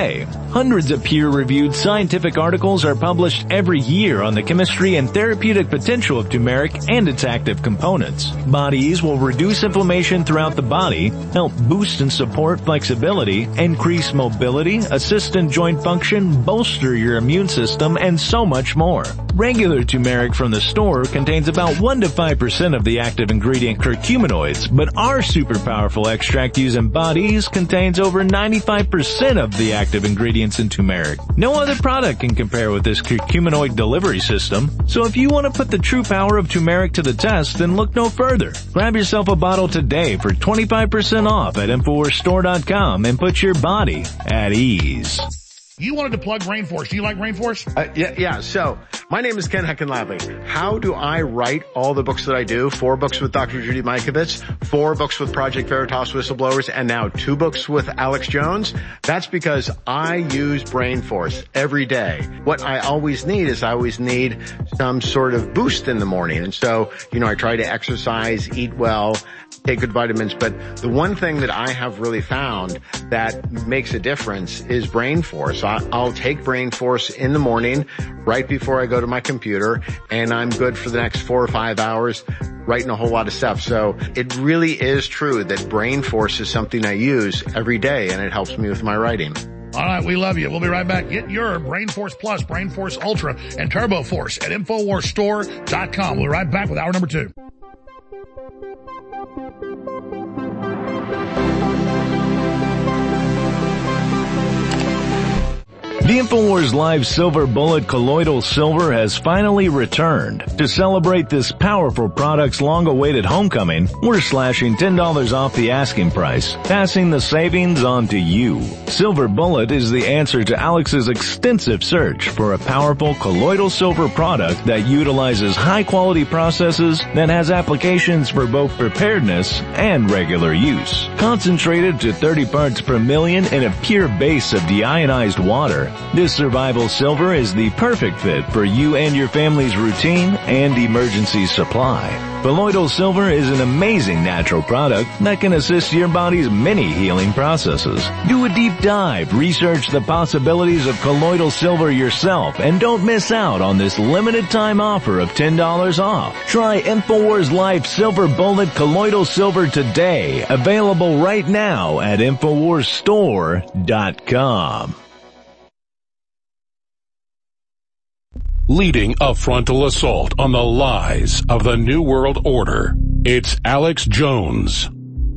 Hundreds of peer-reviewed scientific articles are published every year on the chemistry and therapeutic potential of turmeric and its active components. Body Ease will reduce inflammation throughout the body, help boost and support flexibility, increase mobility, assist in joint function, bolster your immune system, and so much more. Regular turmeric from the store contains about one to five percent of the active ingredient curcuminoids, but our super powerful extract using Body Ease contains over ninety-five percent of the active ingredients in turmeric. No other product can compare with this curcuminoid delivery system, so if you want to put the true power of turmeric to the test, then look no further. Grab yourself a bottle today for twenty-five percent off at Infowars Store dot com and put your body at ease. You wanted to plug Rainforce. Do you like Rainforce? Uh, yeah, yeah. So, my name is Ken Heckenladley. How do I write all the books that I do? Four books with Doctor Judy Mikovits, four books with Project Veritas Whistleblowers, and now two books with Alex Jones. That's because I use Brainforce every day. What I always need is I always need some sort of boost in the morning. And so, you know, I try to exercise, eat well, take good vitamins, but the one thing that I have really found that makes a difference is Brainforce. I'll take Brainforce in the morning, right before I go to my computer, and I'm good for the next four or five hours writing a whole lot of stuff. So it really is true that Brainforce is something I use every day, and it helps me with my writing. All right, we love you. We'll be right back. Get your Brainforce Plus, Brainforce Ultra, and TurboForce at Infowars Store dot com. We'll be right back with hour number two. The InfoWars Live Silver Bullet Colloidal Silver has finally returned. To celebrate this powerful product's long-awaited homecoming, we're slashing ten dollars off the asking price, passing the savings on to you. Silver Bullet is the answer to Alex's extensive search for a powerful colloidal silver product that utilizes high-quality processes that has applications for both preparedness and regular use. Concentrated to thirty parts per million in a pure base of deionized water, this survival silver is the perfect fit for you and your family's routine and emergency supply. Colloidal silver is an amazing natural product that can assist your body's many healing processes. Do a deep dive, research the possibilities of colloidal silver yourself, and don't miss out on this limited time offer of ten dollars off. Try InfoWars Live Silver Bullet Colloidal Silver today. Available right now at Infowars Store dot com. Leading a frontal assault on the lies of the New World Order, it's Alex Jones.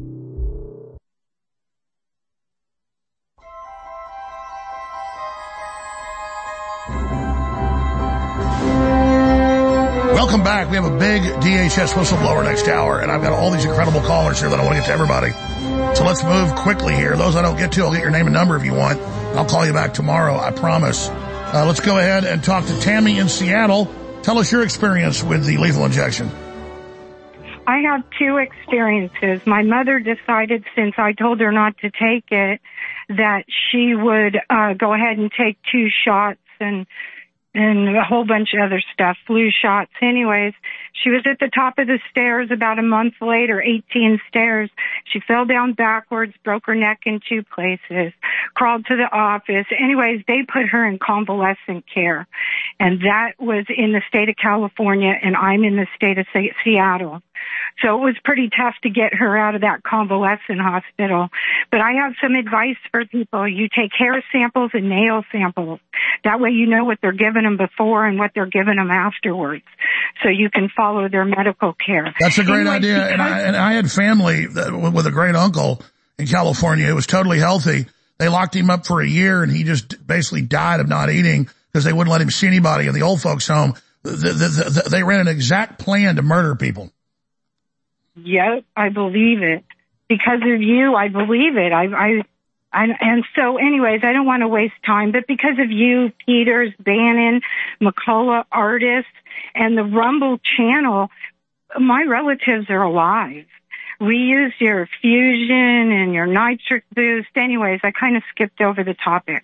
Welcome back. We have a big D H S whistleblower next hour, and I've got all these incredible callers here that I want to get to everybody. So let's move quickly here. Those I don't get to, I'll get your name and number if you want. I'll call you back tomorrow, I promise. Uh, let's go ahead and talk to Tammy in Seattle. Tell us your experience with the lethal injection. I have two experiences. My mother decided, since I told her not to take it, that she would uh, go ahead and take two shots and and a whole bunch of other stuff, flu shots. Anyways, she was at the top of the stairs about a month later, eighteen stairs. She fell down backwards, broke her neck in two places, crawled to the office. Anyways, they put her in convalescent care. And that was in the state of California, and I'm in the state of Seattle. So it was pretty tough to get her out of that convalescent hospital. But I have some advice for people. You take hair samples and nail samples. That way you know what they're giving them before and what they're giving them afterwards, so you can follow their medical care. That's a great anyway, idea. And I, and I had family that, with a great uncle in California who was totally healthy. They locked him up for a year, and he just basically died of not eating because they wouldn't let him see anybody in the old folks' home. The, the, the, the, they ran an exact plan to murder people. Yep, I believe it. Because of you, I believe it. I, I, I, and so anyways, I don't want to waste time, but because of you, Peters, Bannon, McCullough, Artist, and the Rumble channel, my relatives are alive. We used your Fusion and your Nitric Boost. Anyways, I kind of skipped over the topic.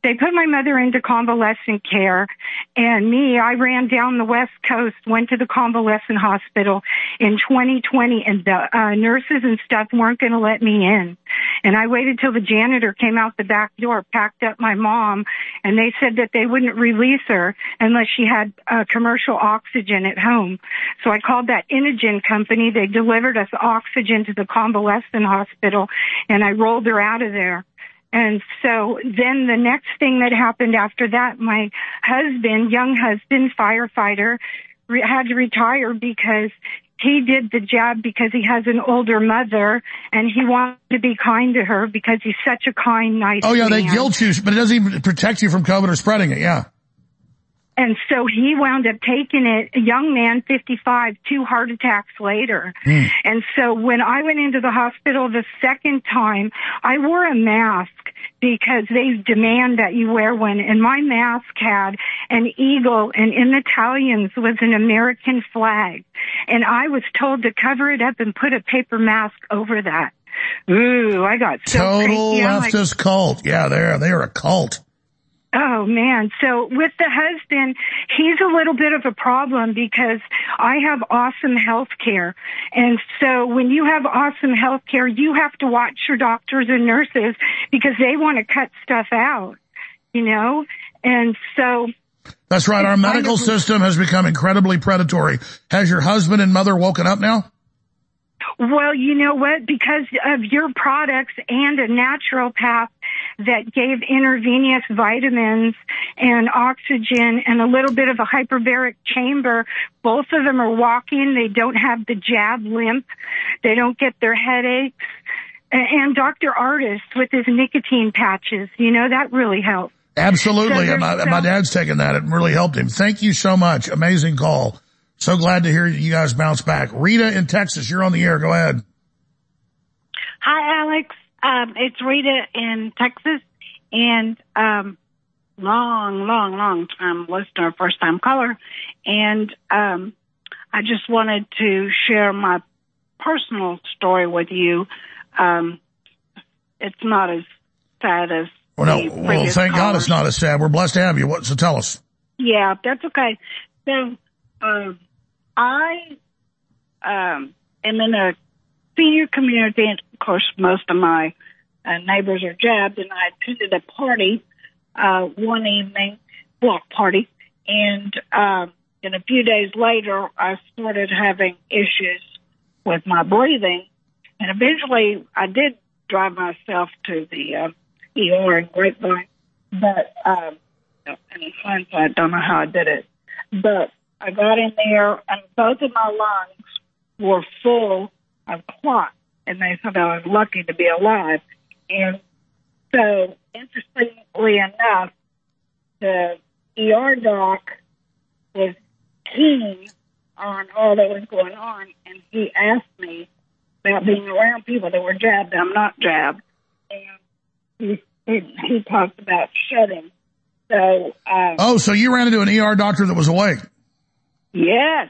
they put my mother into convalescent care, and me, I ran down the West Coast, went to the convalescent hospital in twenty twenty, and the uh, nurses and stuff weren't going to let me in. And I waited till the janitor came out the back door, packed up my mom, and they said that they wouldn't release her unless she had uh, commercial oxygen at home. So I called that Inogen company. They delivered us oxygen to the convalescent hospital, and I rolled her out of there. And so then the next thing that happened after that, my husband, young husband, firefighter, re- had to retire because he did the job because he has an older mother, and he wanted to be kind to her because he's such a kind, nice man. Oh, yeah, they guilt you, but it doesn't even protect you from COVID or spreading it, yeah. And so he wound up taking it, a young man, fifty-five, two heart attacks later. Mm. And so when I went into the hospital the second time, I wore a mask because they demand that you wear one. And my mask had an eagle, and in Italians was an American flag. And I was told to cover it up and put a paper mask over that. Ooh, I got so Total crazy. leftist like, cult. Yeah, they're, they're a cult. Oh, man. So with the husband, he's a little bit of a problem because I have awesome health care. And so when you have awesome health care, you have to watch your doctors and nurses because they want to cut stuff out, you know? And so... That's right. Our medical system has become incredibly predatory. Has your husband and mother woken up now? Well, you know what? Because of your products and a naturopath that gave intravenous vitamins and oxygen and a little bit of a hyperbaric chamber, both of them are walking. They don't have the jab limp. They don't get their headaches. And Doctor Artis with his nicotine patches, you know, that really helps. Absolutely. So and my, so- my dad's taken that. It really helped him. Thank you so much. Amazing call. So glad to hear you guys bounce back. Rita in Texas, you're on the air. Go ahead. Hi, Alex. Um, it's Rita in Texas, and um, long, long, long time listener, first time caller. And um, I just wanted to share my personal story with you. Um, it's not as sad as Well, no, well, thank callers. God it's not as sad. We're blessed to have you. What, so tell us. Yeah, that's okay. So, uh, I um, am in a senior community, and of course, most of my uh, neighbors are jabbed, and I attended a party uh, one evening, block party, and uh, and a few days later, I started having issues with my breathing, and eventually, I did drive myself to the uh, E R in Grapevine, but um, in hindsight, I don't know how I did it, but I got in there, and both of my lungs were full of clot, and they thought I was lucky to be alive. And so, interestingly enough, the E R doc was keen on all that was going on, and he asked me about being around people that were jabbed. I'm not jabbed. And he, he, he talked about shedding. So, um, Oh, so you ran into an E R doctor that was awake. Yes,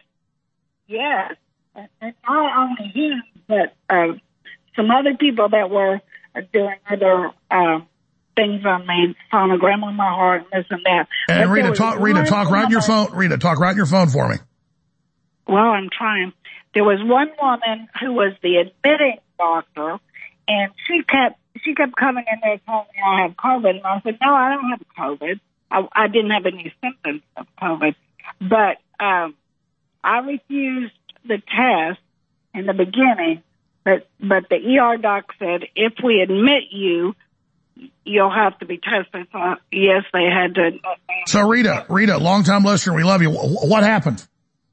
yes, and, and not only him, but uh, some other people that were uh, doing other uh, things on me, sonogram on my heart, and this and that. And But Rita, there was talk, Rita, one talk right in your woman- phone. Rita, talk right in your phone for me. Well, I'm trying. There was one woman who was the admitting doctor, and she kept she kept coming in there telling me I have COVID, and I said, no, I don't have COVID. I, I didn't have any symptoms of COVID, but um, I refused the test in the beginning, but but the E R doc said if we admit you, you'll have to be tested. So yes, they had to. So Rita, Rita, long-time listener, we love you. Wh- What happened?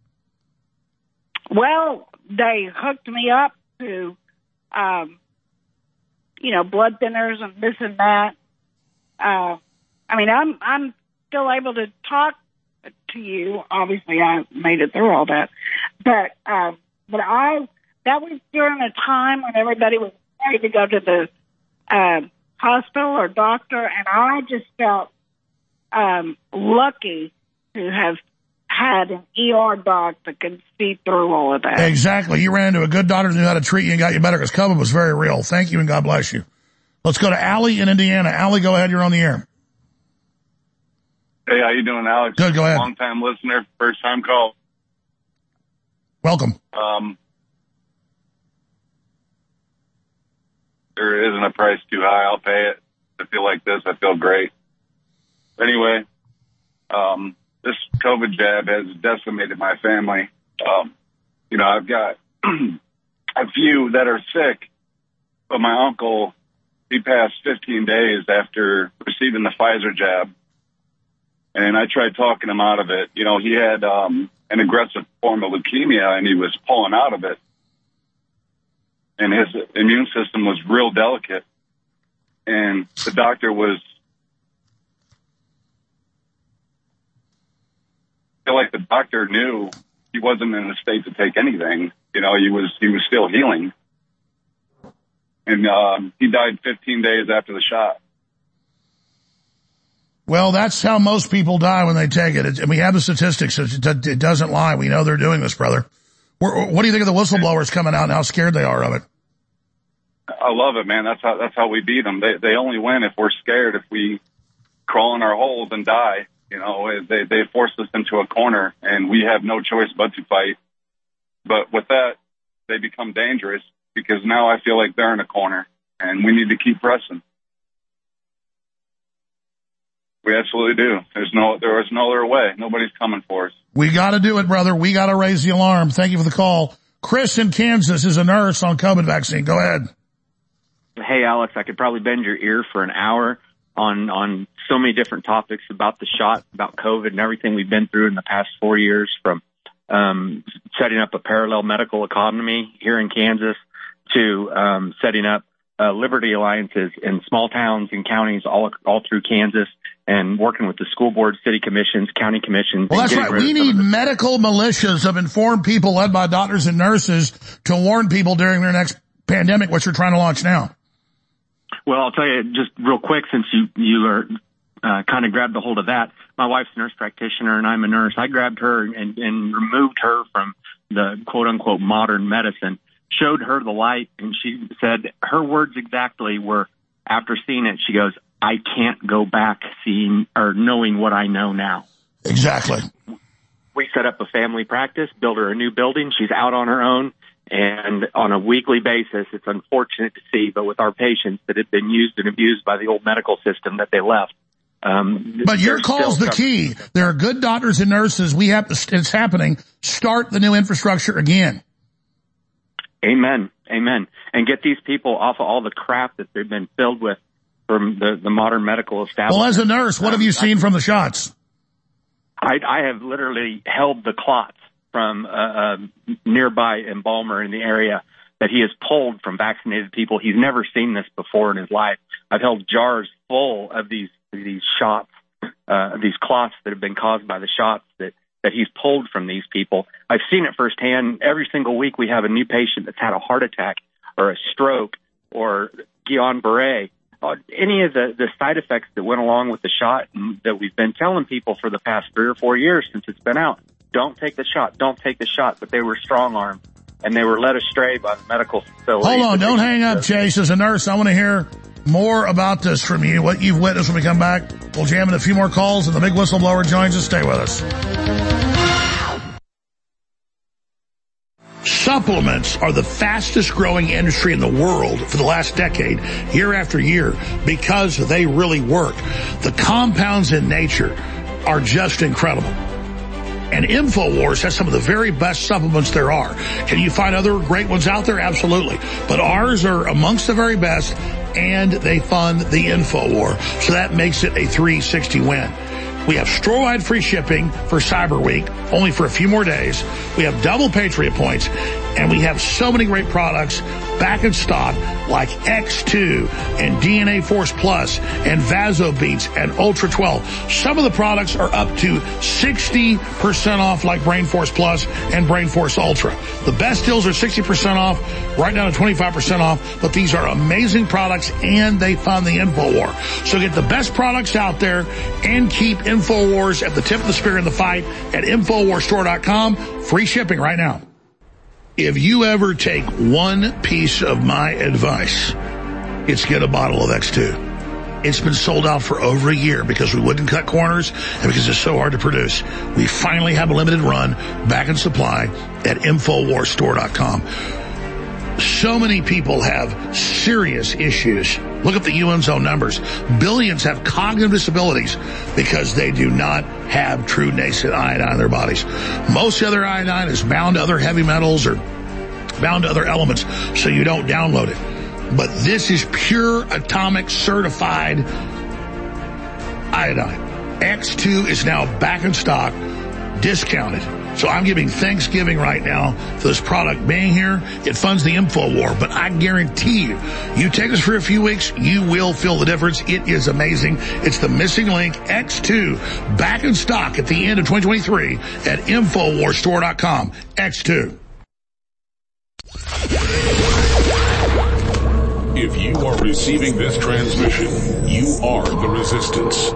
Well, they hooked me up to, um, you know, blood thinners and this and that. Uh, I mean, I'm I'm still able to talk to you. Obviously, I made it through all that, but uh, but I that was during a time when everybody was ready to go to the uh, hospital or doctor, and I just felt um, lucky to have had an E R doc that could see through all of that. Exactly. You ran into a good doctor who knew how to treat you and got you better because COVID was very real. Thank you and God bless you. Let's go to Allie in Indiana. Allie, go ahead. You're on the air. Hey, how you doing, Alex? Good, go ahead. Long time listener, first time call. Welcome. Um, there isn't a price too high. I'll pay it. I feel like this. I feel great. Anyway, um, this COVID jab has decimated my family. Um, you know, I've got a few that are sick, but my uncle, he passed fifteen days after receiving the Pfizer jab. And I tried talking him out of it. You know, he had um, an aggressive form of leukemia, and he was pulling out of it. And his immune system was real delicate. And the doctor was, I feel like the doctor knew he wasn't in a state to take anything. You know, he was he was still healing. And um, he died fifteen days after the shot. Well, that's how most people die when they take it. it and we have the statistics. It, it doesn't lie. We know they're doing this, brother. We're, what do you think of the whistleblowers coming out and how scared they are of it? I love it, man. That's how that's how we beat them. They they only win if we're scared. If we crawl in our holes and die, you know, they they force us into a corner, and we have no choice but to fight. But with that, they become dangerous because now I feel like they're in a corner, and we need to keep pressing. We absolutely do. There's no, there is no other way. Nobody's coming for us. We got to do it, brother. We got to raise the alarm. Thank you for the call. Chris in Kansas is a nurse on COVID vaccine. Go ahead. Hey, Alex, I could probably bend your ear for an hour on, on so many different topics about the shot, about COVID and everything we've been through in the past four years from, um, setting up a parallel medical economy here in Kansas to, um, setting up, uh, Liberty Alliances in small towns and counties all, all through Kansas, and working with the school board, city commissions, county commissions. Well, that's right. We need medical militias of informed people led by doctors and nurses to warn people during their next pandemic, which we're trying to launch now. Well, I'll tell you just real quick, since you, you are, uh, kind of grabbed a hold of that. My wife's a nurse practitioner and I'm a nurse. I grabbed her and, and removed her from the quote unquote modern medicine, showed her the light, and she said her words exactly were, after seeing it, she goes, I can't go back seeing or knowing what I know now. Exactly. We set up a family practice, built her a new building. She's out on her own, and on a weekly basis, it's unfortunate to see, but with our patients that have been used and abused by the old medical system that they left. Um, but your call's the key. There are good doctors and nurses. We have to, it's happening. Start the new infrastructure again. Amen. Amen. And get these people off of all the crap that they've been filled with from the, the modern medical establishment. Well, as a nurse, what have you seen from the shots? I, I have literally held the clots from uh, uh, nearby embalmer in the area that he has pulled from vaccinated people. He's never seen this before in his life. I've held jars full of these these shots, uh, these clots that have been caused by the shots that, that he's pulled from these people. I've seen it firsthand. Every single week we have a new patient that's had a heart attack or a stroke or Guillain-Barré. Uh, any of the, the side effects that went along with the shot and that we've been telling people for the past three or four years since it's been out. Don't take the shot. Don't take the shot. But they were strong-armed, and they were led astray by the medical facility. Hold on. Don't hang up, Chase. As a nurse, I want to hear more about this from you, what you've witnessed when we come back. We'll jam in a few more calls, and the big whistleblower joins us. Stay with us. Supplements are the fastest growing industry in the world for the last decade, year after year, because they really work. The compounds in nature are just incredible. And InfoWars has some of the very best supplements there are. Can you find other great ones out there? Absolutely. But ours are amongst the very best, and they fund the InfoWar. So that makes it a three sixty win. We have store-wide free shipping for Cyber Week, only for a few more days. We have double Patriot points, and we have so many great products back in stock, like X two and D N A Force Plus and VasoBeats and Ultra twelve. Some of the products are up to sixty percent off, like Brain Force Plus and Brain Force Ultra. The best deals are sixty percent off, right down to twenty-five percent off, but these are amazing products, and they fund the InfoWar. So get the best products out there and keep InfoWars at the tip of the spear in the fight at InfoWars Store dot com. Free shipping right now. If you ever take one piece of my advice, it's get a bottle of X two. It's been sold out for over a year because we wouldn't cut corners and because it's so hard to produce. We finally have a limited run back in supply at Infowars Store dot com. So many people have serious issues. Look at the U N's own numbers. Billions have cognitive disabilities because they do not have true nascent iodine in their bodies. Most other iodine is bound to other heavy metals or bound to other elements, so you don't download it. But this is pure atomic certified iodine. X two is now back in stock, discounted. So I'm giving Thanksgiving right now for this product being here. It funds the InfoWar, but I guarantee you, you take this for a few weeks, you will feel the difference. It is amazing. It's the missing link, X two, back in stock at the end of twenty twenty-three at Infowars Store dot com. X two. If you are receiving this transmission, you are the resistance.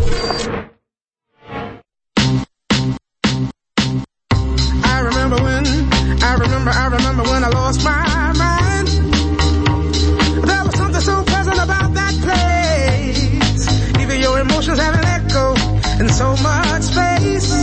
I remember, I remember when I lost my mind. There was something so pleasant about that place. Even your emotions have an echo in so much space.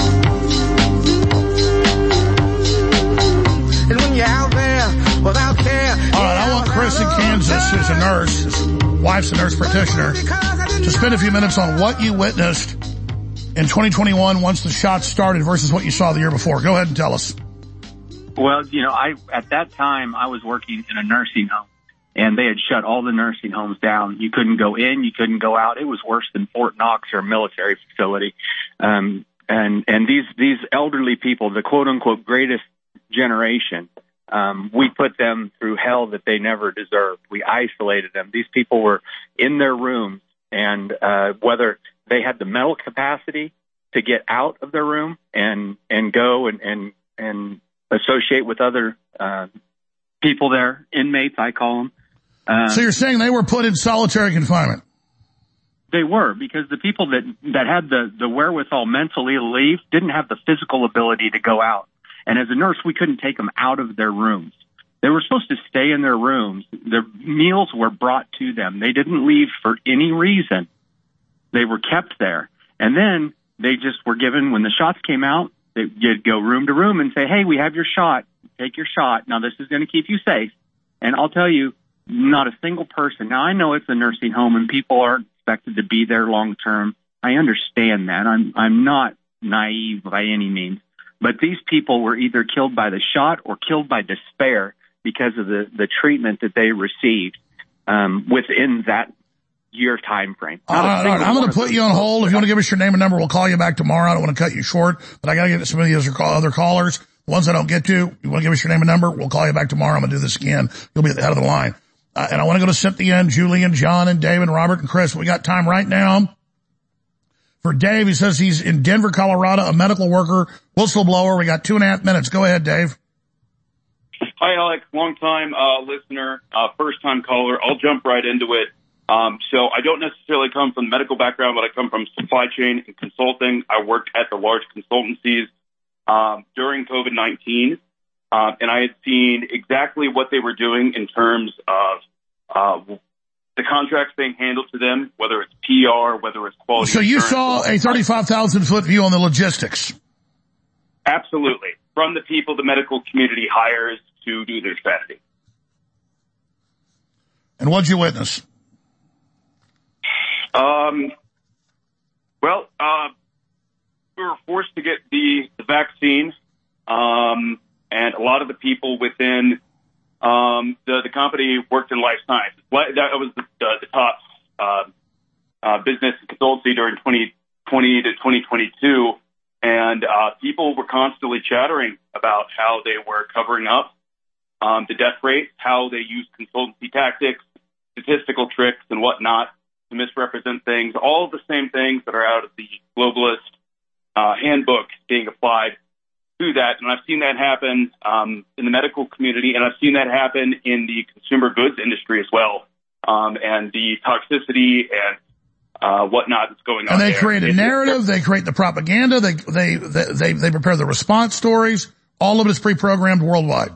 And when you're out there without care. All right, I want Chris in Kansas, who's a nurse, his wife's a nurse practitioner, to spend a few minutes on what you witnessed in twenty twenty-one once the shots started versus what you saw the year before. Go ahead and tell us. Well, you know, I at that time I was working in a nursing home, and they had shut all the nursing homes down. You couldn't go in, you couldn't go out. It was worse than Fort Knox or a military facility. Um, and and these these elderly people, the quote unquote greatest generation, um, we put them through hell that they never deserved. We isolated them. These people were in their rooms, and uh, whether they had the mental capacity to get out of their room and and go and and and associate with other uh, people there, inmates, I call them. Uh, so you're saying they were put in solitary confinement? They were, because the people that, that had the, the wherewithal mentally to leave didn't have the physical ability to go out. And as a nurse, we couldn't take them out of their rooms. They were supposed to stay in their rooms. Their meals were brought to them. They didn't leave for any reason. They were kept there. And then they just were given, when the shots came out, you'd go room to room and say, hey, we have your shot. Take your shot. Now, this is going to keep you safe. And I'll tell you, not a single person. Now, I know it's a nursing home and people aren't expected to be there long term. I understand that. I'm I'm not naive by any means. But these people were either killed by the shot or killed by despair because of the, the treatment that they received um, within that year time frame. All right, all right. I'm going to put you on hold. If you want to give us your name and number, we'll call you back tomorrow. I don't want to cut you short, but I got to get to some of the other callers. The ones I don't get to, you want to give us your name and number, we'll call you back tomorrow. I'm going to do this again. You'll be at the head of the line. Uh, and I want to go to Cynthia and Julie and John and David and Robert and Chris. We got time right now for Dave. He says he's in Denver, Colorado, a medical worker, whistleblower. We got two and a half minutes. Go ahead, Dave. Hi, Alex. Long time uh, listener, uh, first time caller. I'll jump right into it. Um, so I don't necessarily come from the medical background, but I come from supply chain and consulting. I worked at the large consultancies um, during COVID nineteen, uh, and I had seen exactly what they were doing in terms of uh, the contracts being handled to them, whether it's P R, whether it's quality. So you saw a thirty-five thousand foot view on the logistics. Absolutely. From the people the medical community hires to do their strategy. And what'd you witness? Um, well, uh, we were forced to get the, the vaccine, um, and a lot of the people within um, the, the company worked in life sciences. That was the, the, the top uh, uh, business and consultancy during twenty twenty to twenty twenty-two, and uh, people were constantly chattering about how they were covering up um, the death rate, how they used consultancy tactics, statistical tricks, and whatnot to misrepresent things, all of the same things that are out of the globalist uh, handbook being applied to that. And I've seen that happen um, in the medical community, and I've seen that happen in the consumer goods industry as well, um, and the toxicity and uh, whatnot that's going on. And they there. create a narrative, they create the propaganda, they, they, they, they, they prepare the response stories. All of it is pre-programmed worldwide.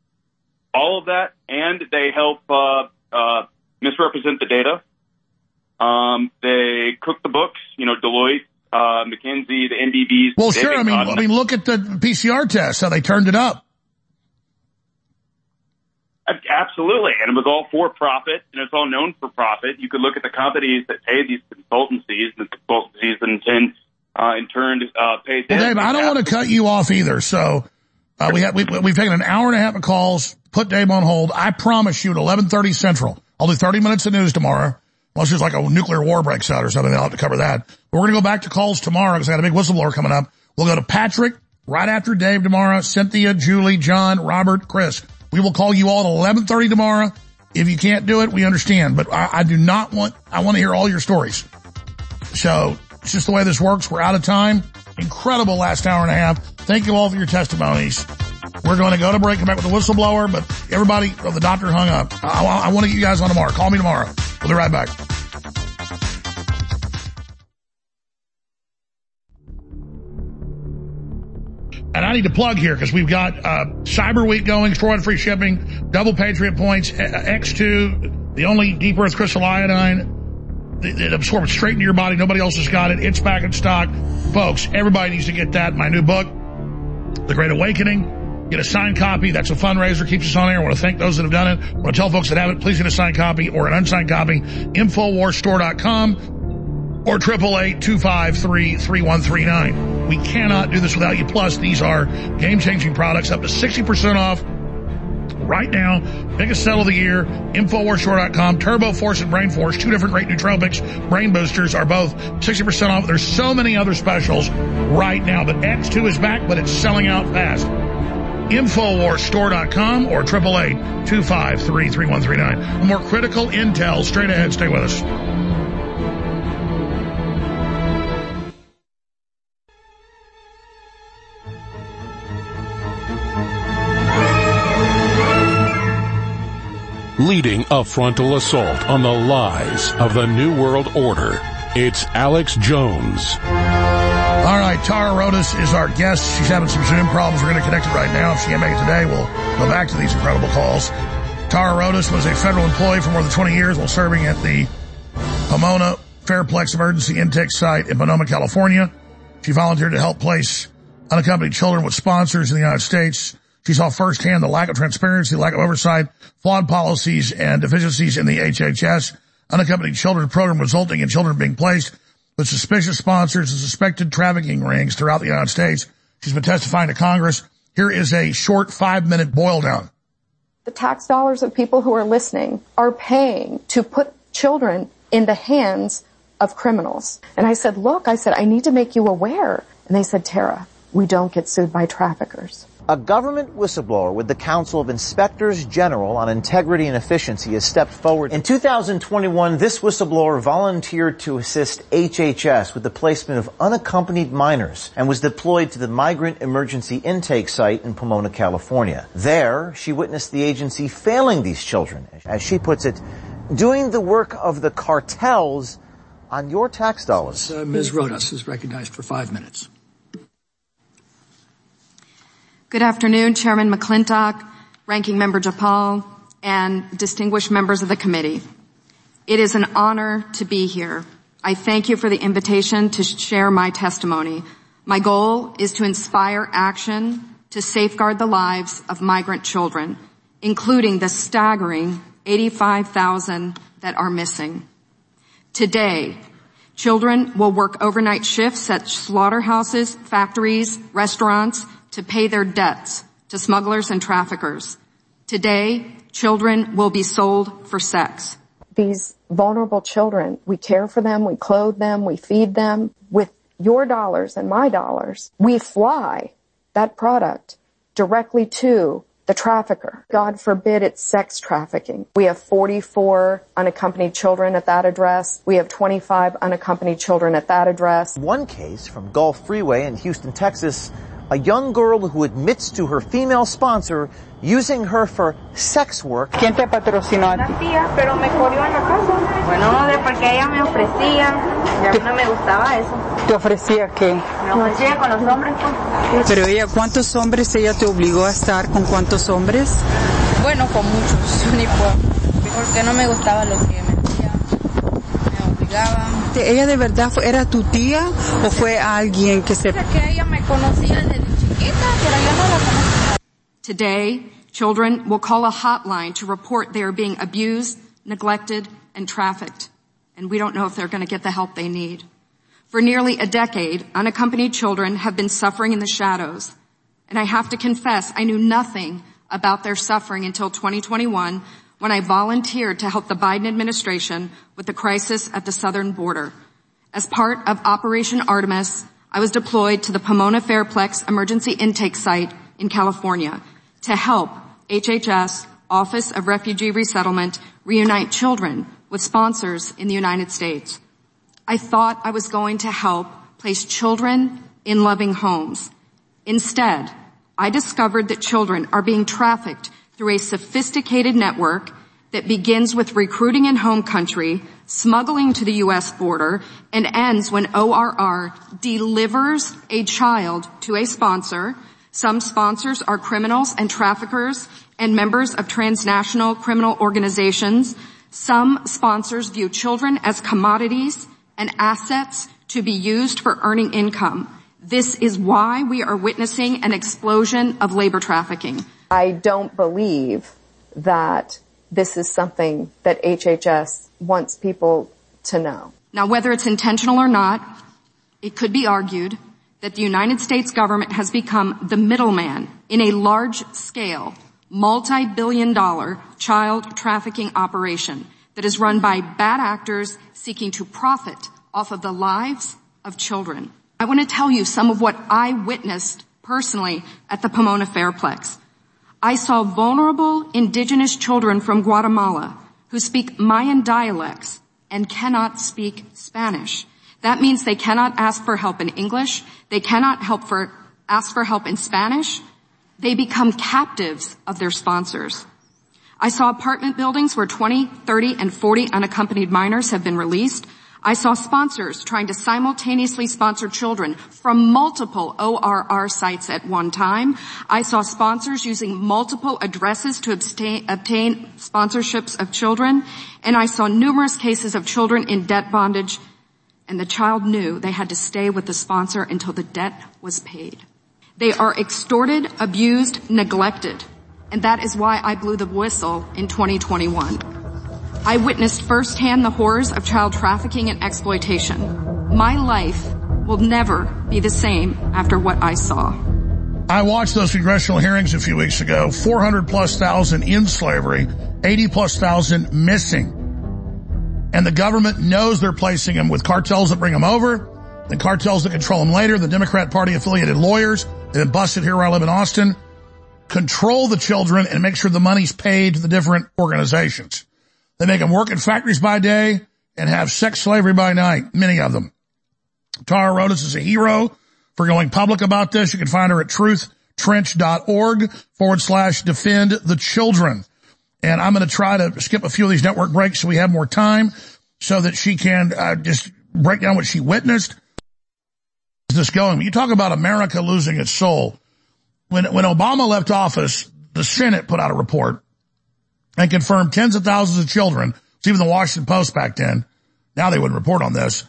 All of that, and they help uh, uh, misrepresent the data. Um, they cook the books, you know, Deloitte, uh, McKinsey, the N D Bs. Well, sure. I mean, I mean, look at the P C R test, how they turned it up. Absolutely. And it was all for profit, and it's all known for profit. You could look at the companies that pay these consultancies, and the consultancies in turn, uh, in turn, uh, pay them. Well, Dave, I don't want to cut you off either. So, uh, we have, we, we've taken an hour and a half of calls, put Dave on hold. I promise you at eleven thirty Central, I'll do thirty minutes of news tomorrow. Unless there's like a nuclear war breaks out or something, then I'll have to cover that. But we're going to go back to calls tomorrow because I got a big whistleblower coming up. We'll go to Patrick right after Dave tomorrow, Cynthia, Julie, John, Robert, Chris. We will call you all at eleven thirty tomorrow. If you can't do it, we understand. But I, I do not want, I want to hear all your stories. So it's just the way this works. We're out of time. Incredible last hour and a half. Thank you all for your testimonies. We're going to go to break, come back with the whistleblower, but everybody, oh, the doctor hung up. I, I, I want to get you guys on tomorrow. Call me tomorrow. We'll be right back. And I need to plug here because we've got uh Cyber Week going, extraordinary free shipping, double Patriot points, X two, the only deep earth crystal iodine that absorbs straight into your body. Nobody else has got it. It's back in stock. Folks, everybody needs to get that. My new book, The Great Awakening. Get a signed copy. That's a fundraiser. Keeps us on air. I want to thank those that have done it. I want to tell folks that haven't, please get a signed copy or an unsigned copy. Infowars store dot com or triple eight two five three three one three nine. We cannot do this without you. Plus, these are game-changing products, up to sixty percent off right now. Biggest sell of the year, Infowars store dot com. Turbo Force and Brain Force, two different great nootropics, brain boosters, are both sixty percent off. There's so many other specials right now, but X two is back, but it's selling out fast. Infowars store dot com or triple eight two five three three one three nine. More critical intel straight ahead. Stay with us. Leading a frontal assault on the lies of the New World Order, it's Alex Jones. All right, Tara Rodas is our guest. She's having some Zoom problems. We're going to connect it right now. If she can't make it today, we'll go back to these incredible calls. Tara Rodas was a federal employee for more than twenty years while serving at the Pomona Fairplex Emergency Intake Site in Pomona, California. She volunteered to help place unaccompanied children with sponsors in the United States. She saw firsthand the lack of transparency, lack of oversight, flawed policies, and deficiencies in the H H S unaccompanied children program, resulting in children being placed with suspicious sponsors and suspected trafficking rings throughout the United States. She's been testifying to Congress. Here is a short five-minute boil down. The tax dollars of people who are listening are paying to put children in the hands of criminals. And I said, look, I said, I need to make you aware. And they said, Tara, we don't get sued by traffickers. A government whistleblower with the Council of Inspectors General on Integrity and Efficiency has stepped forward. In two thousand twenty-one, this whistleblower volunteered to assist H H S with the placement of unaccompanied minors and was deployed to the Migrant Emergency Intake Site in Pomona, California. There, she witnessed the agency failing these children, as she puts it, doing the work of the cartels on your tax dollars. Uh, Miz Rodas is recognized for five minutes. Good afternoon, Chairman McClintock, Ranking Member Jayapal, and distinguished members of the committee. It is an honor to be here. I thank you for the invitation to share my testimony. My goal is to inspire action to safeguard the lives of migrant children, including the staggering eighty-five thousand that are missing. Today, children will work overnight shifts at slaughterhouses, factories, restaurants, to pay their debts to smugglers and traffickers. Today, children will be sold for sex. These vulnerable children, we care for them, we clothe them, we feed them. With your dollars and my dollars, we fly that product directly to the trafficker. God forbid it's sex trafficking. We have forty-four unaccompanied children at that address. We have twenty-five unaccompanied children at that address. One case from Gulf Freeway in Houston, Texas, a young girl who admits to her female sponsor using her for sex work. ¿Quién te patrocinó a ti? La tía, pero me corrió en la casa. Bueno, de porque ella me ofrecía, y a mí no me gustaba eso. ¿Te ofrecía qué? Me ofrecía con los hombres, pues. Pero ella, ¿cuántos hombres ella te obligó a estar con cuántos hombres? Bueno, con muchos, ni por, porque no me gustaba lo que me hacía. Me obligó ¿Ella de verdad fue, era tu tía o fue alguien que se... que ella me conocía desde chiquita, pero yo no la conocía. Today, children will call a hotline to report they are being abused, neglected, and trafficked. And we don't know if they're going to get the help they need. For nearly a decade, unaccompanied children have been suffering in the shadows. And I have to confess, I knew nothing about their suffering until twenty twenty-one, when I volunteered to help the Biden administration with the crisis at the southern border. As part of Operation Artemis, I was deployed to the Pomona Fairplex Emergency Intake Site in California to help H H S, Office of Refugee Resettlement, reunite children with sponsors in the United States. I thought I was going to help place children in loving homes. Instead, I discovered that children are being trafficked through a sophisticated network that begins with recruiting in home country, smuggling to the U S border, and ends when O R R delivers a child to a sponsor. Some sponsors are criminals and traffickers and members of transnational criminal organizations. Some sponsors view children as commodities and assets to be used for earning income. This is why we are witnessing an explosion of labor trafficking. I don't believe that this is something that H H S wants people to know. Now, whether it's intentional or not, it could be argued that the United States government has become the middleman in a large-scale, multi-billion dollar child trafficking operation that is run by bad actors seeking to profit off of the lives of children. I want to tell you some of what I witnessed personally at the Pomona Fairplex. I saw vulnerable indigenous children from Guatemala who speak Mayan dialects and cannot speak Spanish. That means they cannot ask for help in English. They cannot help for, ask for help in Spanish. They become captives of their sponsors. I saw apartment buildings where twenty, thirty, and forty unaccompanied minors have been released. I saw sponsors trying to simultaneously sponsor children from multiple O R R sites at one time. I saw sponsors using multiple addresses to obtain, obtain sponsorships of children. And I saw numerous cases of children in debt bondage. And the child knew they had to stay with the sponsor until the debt was paid. They are extorted, abused, neglected. And that is why I blew the whistle in twenty twenty-one. I witnessed firsthand the horrors of child trafficking and exploitation. My life will never be the same after what I saw. I watched those congressional hearings a few weeks ago. four hundred plus thousand in slavery, eighty plus thousand missing. And the government knows they're placing them with cartels that bring them over, the cartels that control them later, the Democrat Party affiliated lawyers that have busted here where I live in Austin, control the children and make sure the money's paid to the different organizations. They make them work in factories by day and have sex slavery by night, many of them. Tara Rodas is a hero for going public about this. You can find her at truthtrench.org forward slash defend the children. And I'm going to try to skip a few of these network breaks so we have more time so that she can uh, just break down what she witnessed. Is this going? You talk about America losing its soul. When, when Obama left office, the Senate put out a report and confirmed tens of thousands of children, it's even the Washington Post back then, now they wouldn't report on this,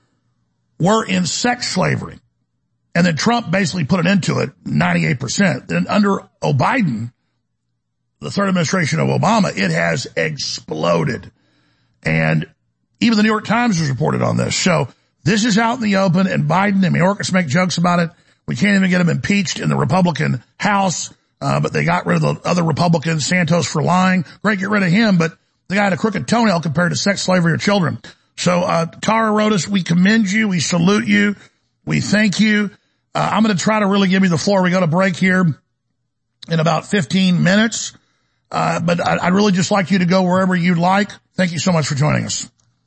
were in sex slavery. And then Trump basically put an end to it, ninety-eight percent. Then under Biden, the third administration of Obama, it has exploded. And even the New York Times has reported on this. So this is out in the open, and Biden and Mayorkas make jokes about it. We can't even get him impeached in the Republican House. Uh, but they got rid of the other Republicans, Santos for lying. Great, get rid of him, but the guy had a crooked toenail compared to sex slavery or children. So, uh, Tara Rodas, we commend you. We salute you. We thank you. Uh, I'm going to try to really give you the floor. We go to break here in about fifteen minutes. Uh, but I, I'd really just like you to go wherever you'd like. Thank you so much for joining us.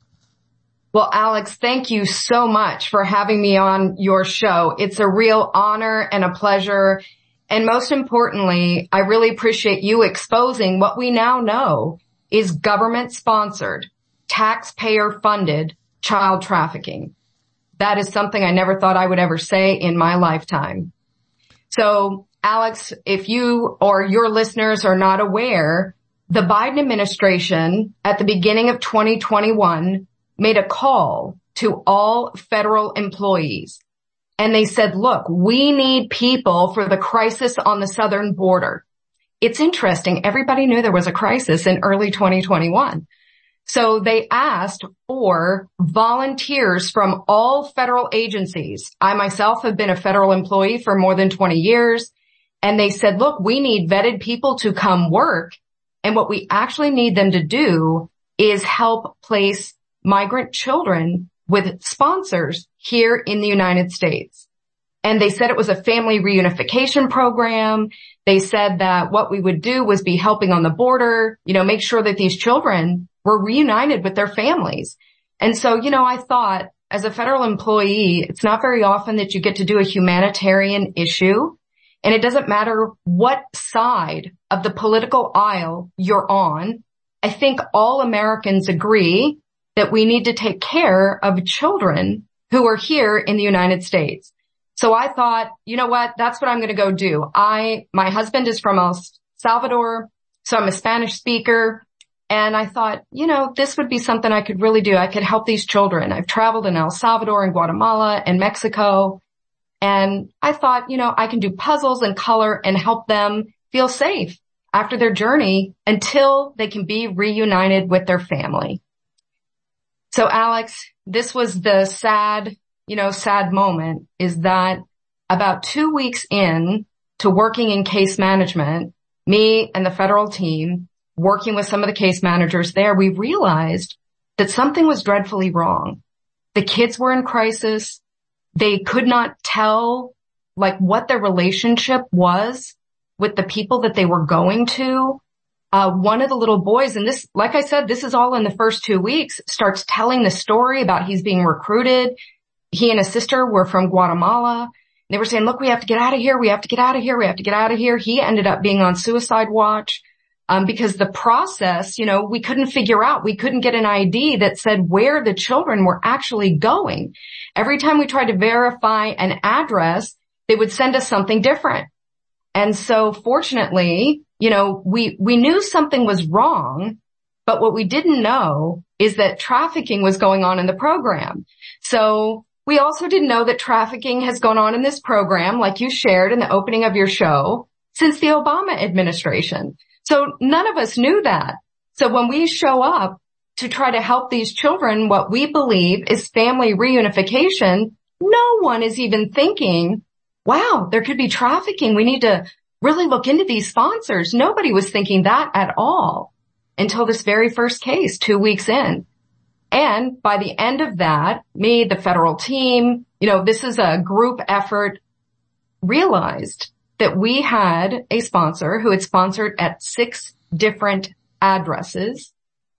Well, Alex, thank you so much for having me on your show. It's a real honor and a pleasure. And most importantly, I really appreciate you exposing what we now know is government-sponsored, taxpayer-funded child trafficking. That is something I never thought I would ever say in my lifetime. So, Alex, if you or your listeners are not aware, the Biden administration at the beginning of twenty twenty-one made a call to all federal employees. And they said, look, we need people for the crisis on the southern border. It's interesting. Everybody knew there was a crisis in early twenty twenty-one. So they asked for volunteers from all federal agencies. I myself have been a federal employee for more than twenty years. And they said, look, we need vetted people to come work. And what we actually need them to do is help place migrant children with sponsors here in the United States. And they said it was a family reunification program. They said that what we would do was be helping on the border, you know, make sure that these children were reunited with their families. And so, you know, I thought as a federal employee, it's not very often that you get to do a humanitarian issue. And it doesn't matter what side of the political aisle you're on. I think all Americans agree that we need to take care of children who are here in the United States. So I thought, you know what, that's what I'm going to go do. I, my husband is from El Salvador, so I'm a Spanish speaker. And I thought, you know, this would be something I could really do. I could help these children. I've traveled in El Salvador and Guatemala and Mexico. And I thought, you know, I can do puzzles and color and help them feel safe after their journey until they can be reunited with their family. So Alex, this was the sad, you know, sad moment is that about two weeks in to working in case management, me and the federal team working with some of the case managers there, we realized that something was dreadfully wrong. The kids were in crisis. They could not tell like what their relationship was with the people that they were going to. Uh, one of the little boys, and this, like I said, this is all in the first two weeks, starts telling the story about he's being recruited. He and his sister were from Guatemala. They were saying, look, we have to get out of here. We have to get out of here. We have to get out of here. He ended up being on suicide watch. Um, because the process, you know, we couldn't figure out, we couldn't get an I D that said where the children were actually going. Every time we tried to verify an address, they would send us something different. And so fortunately, you know, we, we knew something was wrong, but what we didn't know is that trafficking was going on in the program. So we also didn't know that trafficking has gone on in this program, like you shared in the opening of your show, since the Obama administration. So none of us knew that. So when we show up to try to help these children, what we believe is family reunification, no one is even thinking, wow, there could be trafficking. We need to really look into these sponsors. Nobody was thinking that at all until this very first case two weeks in. And by the end of that, me, the federal team, you know, this is a group effort, realized that we had a sponsor who had sponsored at six different addresses.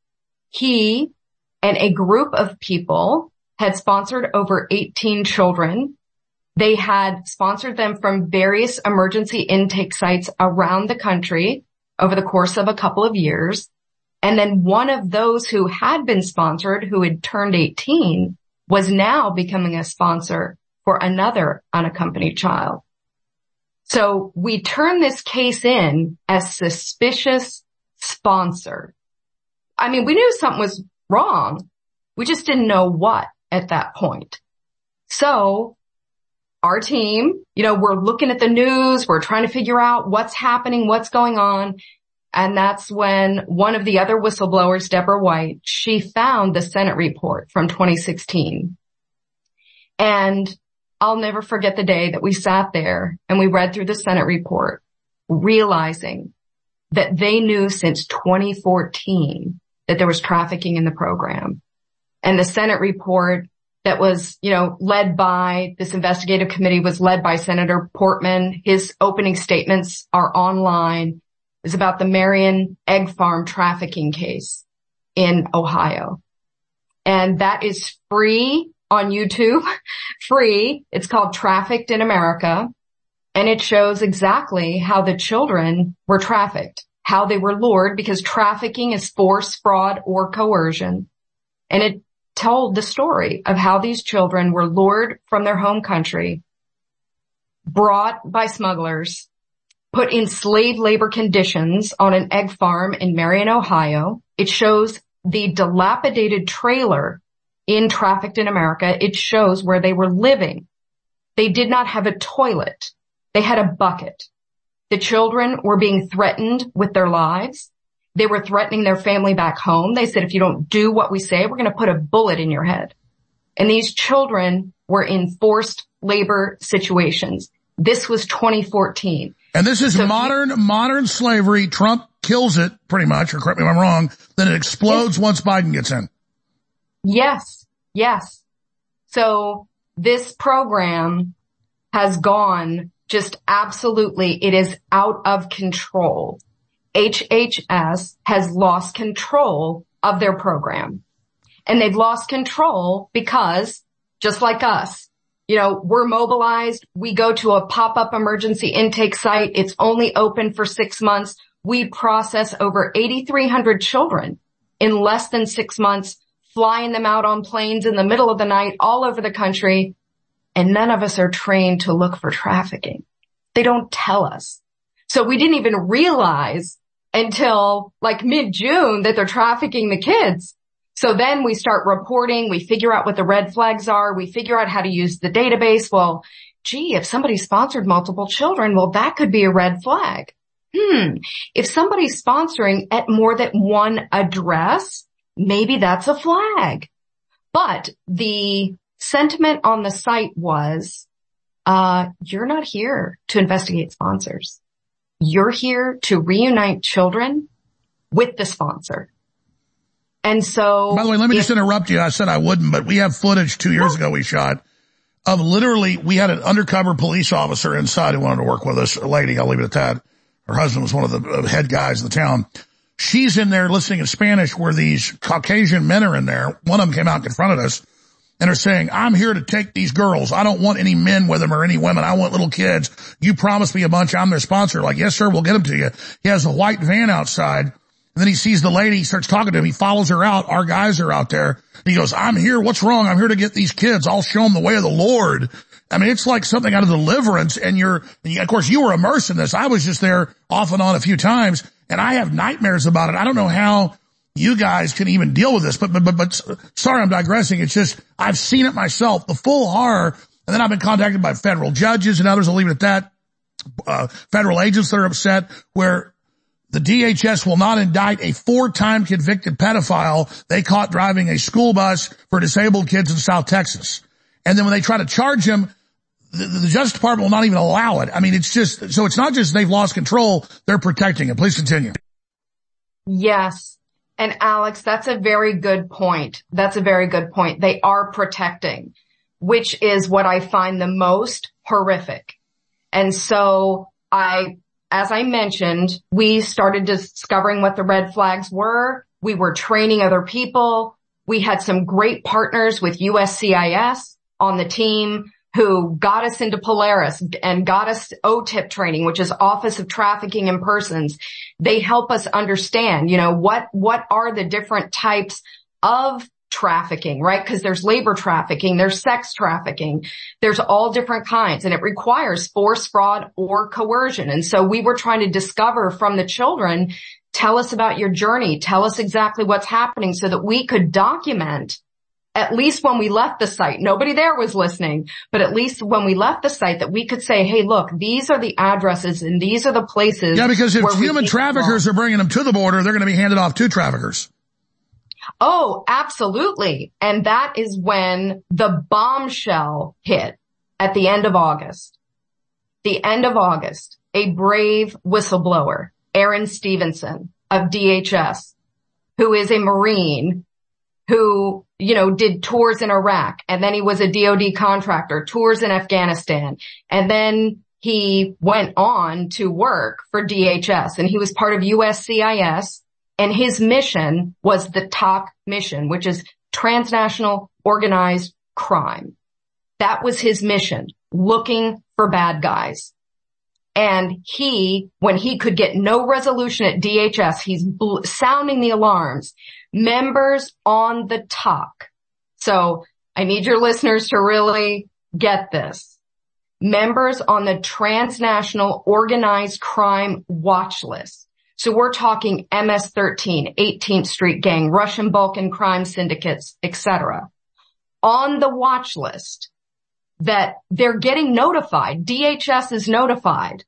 He and a group of people had sponsored over eighteen children. They had sponsored them from various emergency intake sites around the country over the course of a couple of years. And then one of those who had been sponsored, who had turned eighteen, was now becoming a sponsor for another unaccompanied child. So we turned this case in as suspicious sponsor. I mean, we knew something was wrong. We just didn't know what at that point. So our team, you know, we're looking at the news. We're trying to figure out what's happening, what's going on. And that's when one of the other whistleblowers, Deborah White, she found the Senate report from twenty sixteen. And I'll never forget the day that we sat there and we read through the Senate report, realizing that they knew since twenty fourteen that there was trafficking in the program. And the Senate report that was, you know, led by this investigative committee was led by Senator Portman. His opening statements are online. It's about the Marion Egg Farm trafficking case in Ohio. And that is free on YouTube, free. It's called Trafficked in America. And it shows exactly how the children were trafficked, how they were lured, because trafficking is force, fraud, or coercion. And it told the story of how these children were lured from their home country, brought by smugglers, put in slave labor conditions on an egg farm in Marion, Ohio. It shows the dilapidated trailer in Trafficked in America, it shows where they were living. They did not have a toilet. They had a bucket. The children were being threatened with their lives. They were threatening their family back home. They said, if you don't do what we say, we're going to put a bullet in your head. And these children were in forced labor situations. This was twenty fourteen. And this is so modern, you, modern slavery. Trump kills it pretty much, or correct me if I'm wrong. Then it explodes yes. once Biden gets in. Yes. Yes. So this program has gone just absolutely, it is out of control. H H S has lost control of their program. And they've lost control because, just like us, you know, we're mobilized. We go to a pop-up emergency intake site. It's only open for six months. We process over eighty-three hundred children in less than six months, flying them out on planes in the middle of the night all over the country. And none of us are trained to look for trafficking. They don't tell us. So we didn't even realize until like mid-June that they're trafficking the kids. So then we start reporting, we figure out what the red flags are, we figure out how to use the database. Well, gee, if somebody sponsored multiple children, well, that could be a red flag. Hmm. If somebody's sponsoring at more than one address, maybe that's a flag. But the sentiment on the site was, uh, you're not here to investigate sponsors. You're here to reunite children with the sponsor. And so, by the way, let me if, just interrupt you. I said I wouldn't, but we have footage two years ago we shot of literally, we had an undercover police officer inside who wanted to work with us, a lady, I'll leave it at that. Her husband was one of the head guys in the town. She's in there listening in Spanish where these Caucasian men are in there. One of them came out and confronted us and are saying, I'm here to take these girls. I don't want any men with them or any women. I want little kids. You promised me a bunch. I'm their sponsor. Like, yes, sir, we'll get them to you. He has a white van outside. And then he sees the lady, he starts talking to him, he follows her out, our guys are out there. He goes, I'm here, what's wrong? I'm here to get these kids, I'll show them the way of the Lord. I mean, it's like something out of Deliverance, and you're, and you, of course you were immersed in this. I was just there off and on a few times, and I have nightmares about it. I don't know how you guys can even deal with this, but, but, but, but, sorry I'm digressing, it's just, I've seen it myself, the full horror, and then I've been contacted by federal judges and others, I'll leave it at that, uh, federal agents that are upset, where the D H S will not indict a four-time convicted pedophile they caught driving a school bus for disabled kids in South Texas. And then when they try to charge him, the, the Justice Department will not even allow it. I mean, it's just, so it's not just they've lost control, they're protecting it. Please continue. Yes. And Alex, that's a very good point. That's a very good point. They are protecting, which is what I find the most horrific. And so I, as I mentioned, we started discovering what the red flags were. We were training other people. We had some great partners with U S C I S on the team who got us into Polaris and got us O T I P training, which is Office of Trafficking in Persons. They help us understand, you know, what, what are the different types of trafficking, right? Because there's labor trafficking, there's sex trafficking, there's all different kinds, and it requires force, fraud, or coercion. And so we were trying to discover from the children, tell us about your journey, tell us exactly what's happening so that we could document, at least when we left the site. Nobody there was listening, but at least when we left the site that we could say, hey, look, these are the addresses and these are the places. Yeah, because if human traffickers are bringing them to the border, they're going to be handed off to traffickers. Oh, absolutely. And that is when the bombshell hit at the end of August. The end of August, a brave whistleblower, Aaron Stevenson of D H S, who is a Marine who, you know, did tours in Iraq, and then he was a D O D contractor, tours in Afghanistan, and then he went on to work for D H S, and he was part of U S C I S. And his mission was the T O C mission, which is transnational organized crime. That was his mission, looking for bad guys. And he, when he could get no resolution at D H S, he's bl- sounding the alarms. Members on the T O C. So I need your listeners to really get this. Members on the transnational organized crime watch list. So we're talking M S thirteen, eighteenth Street Gang, Russian Balkan crime syndicates, et cetera. on the watch list, that they're getting notified. D H S is notified.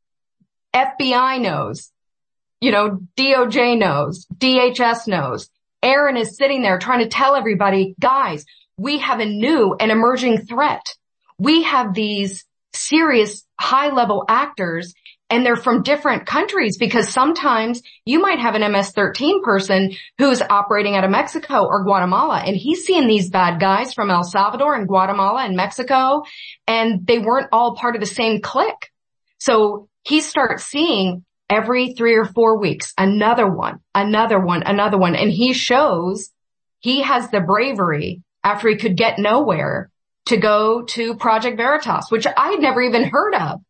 F B I knows. You know, D O J knows. D H S knows. Aaron is sitting there trying to tell everybody, guys, we have a new and emerging threat. We have these serious high-level actors, and they're from different countries, because sometimes you might have an M S thirteen person who's operating out of Mexico or Guatemala, and he's seeing these bad guys from El Salvador and Guatemala and Mexico, and they weren't all part of the same clique. So he starts seeing every three or four weeks, another one, another one, another one, and he shows he has the bravery, after he could get nowhere, to go to Project Veritas, which I had never even heard of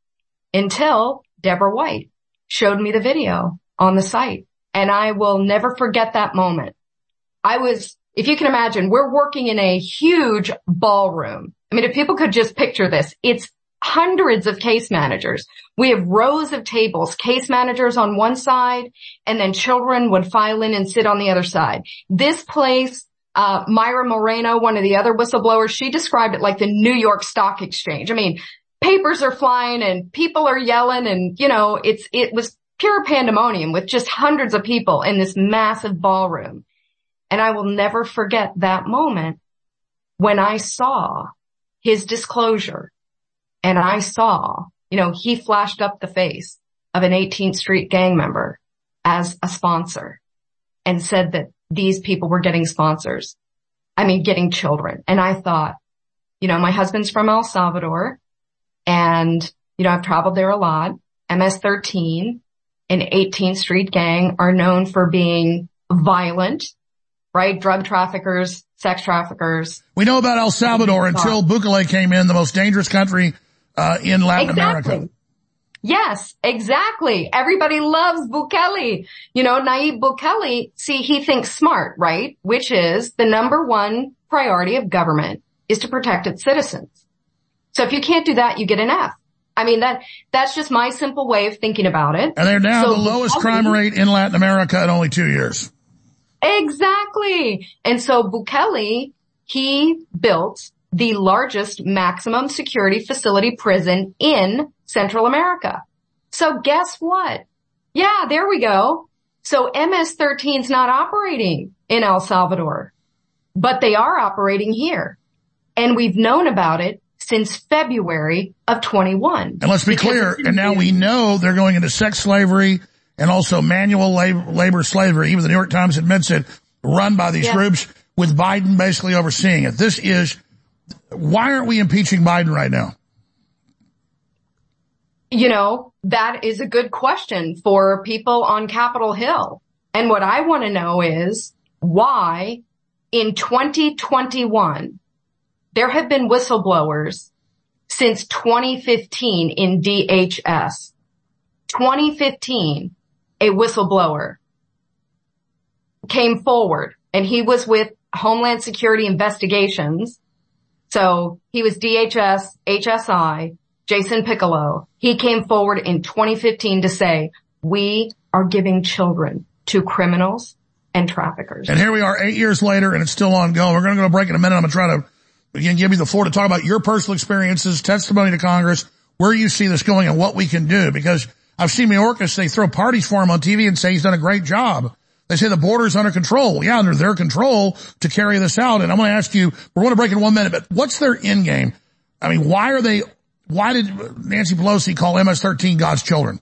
until Deborah White showed me the video on the site. And I will never forget that moment. I was, if you can imagine, we're working in a huge ballroom. I mean, if people could just picture this, it's hundreds of case managers. We have rows of tables, case managers on one side, and then children would file in and sit on the other side. This place, uh, Myra Moreno, one of the other whistleblowers, she described it like the New York Stock Exchange. I mean, papers are flying and people are yelling, and, you know, it's, it was pure pandemonium with just hundreds of people in this massive ballroom. And I will never forget that moment when I saw his disclosure, and I saw, you know, he flashed up the face of an eighteenth Street gang member as a sponsor and said that these people were getting sponsors. I mean, getting children. And I thought, you know, my husband's from El Salvador, and, you know, I've traveled there a lot. M S thirteen and eighteenth Street gang are known for being violent, right? Drug traffickers, sex traffickers. We know about El Salvador until Bukele came in, the most dangerous country uh in Latin exactly. America. Yes, exactly. Everybody loves Bukele. You know, Nayib Bukele, see, he thinks smart, right? Which is the number one priority of government is to protect its citizens. So if you can't do that, you get an F. I mean, that, that's just my simple way of thinking about it. And they're now so the lowest Bukele, crime rate in Latin America in only two years. Exactly. And so Bukele, he built the largest maximum security facility prison in Central America. So guess what? Yeah, there we go. So M S thirteen's not operating in El Salvador, but they are operating here. And we've known about it since February of twenty-one. And let's be clear, and now we know they're going into sex slavery and also manual labor, labor slavery. Even the New York Times admits it, run by these yeah. groups with Biden basically overseeing it. This is, why aren't we impeaching Biden right now? You know, that is a good question for people on Capitol Hill. And what I want to know is why in twenty twenty-one, there have been whistleblowers since twenty fifteen in D H S. twenty fifteen, a whistleblower came forward, and he was with Homeland Security Investigations. So he was D H S, H S I, Jason Piccolo. He came forward in twenty fifteen to say, we are giving children to criminals and traffickers. And here we are eight years later, and it's still ongoing. We're going to go to break in a minute. I'm going to try to again give you the floor to talk about your personal experiences, testimony to Congress, where you see this going and what we can do. Because I've seen Mayorkas, they throw parties for him on T V and say he's done a great job. They say the border's under control. Yeah, under their control to carry this out. And I'm going to ask you, we're going to break in one minute, but what's their end game? I mean, why are they, why did Nancy Pelosi call M S thirteen God's children?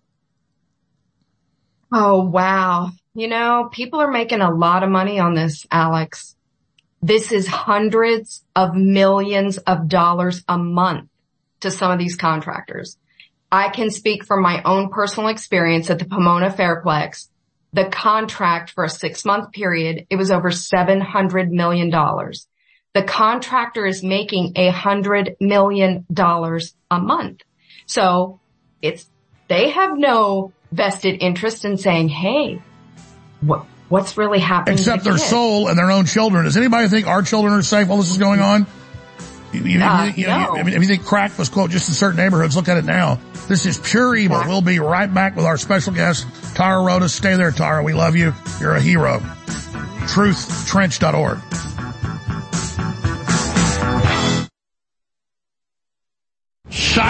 Oh, wow. You know, people are making a lot of money on this, Alex. This is hundreds of millions of dollars a month to some of these contractors. I can speak from my own personal experience at the Pomona Fairplex. The contract for a six-month period, it was over seven hundred million dollars. The contractor is making one hundred million dollars a month. So it's, they have no vested interest in saying, hey, what, what's really happening? Except their kids? soul and their own children. Does anybody think our children are safe while this is going on? You, you, Uh, you, no. you, if you think crack was, quote, just in certain neighborhoods, look at it now. This is pure evil. Exactly. We'll be right back with our special guest, Tara Rodas. Stay there, Tara. We love you. You're a hero. truth trench dot org.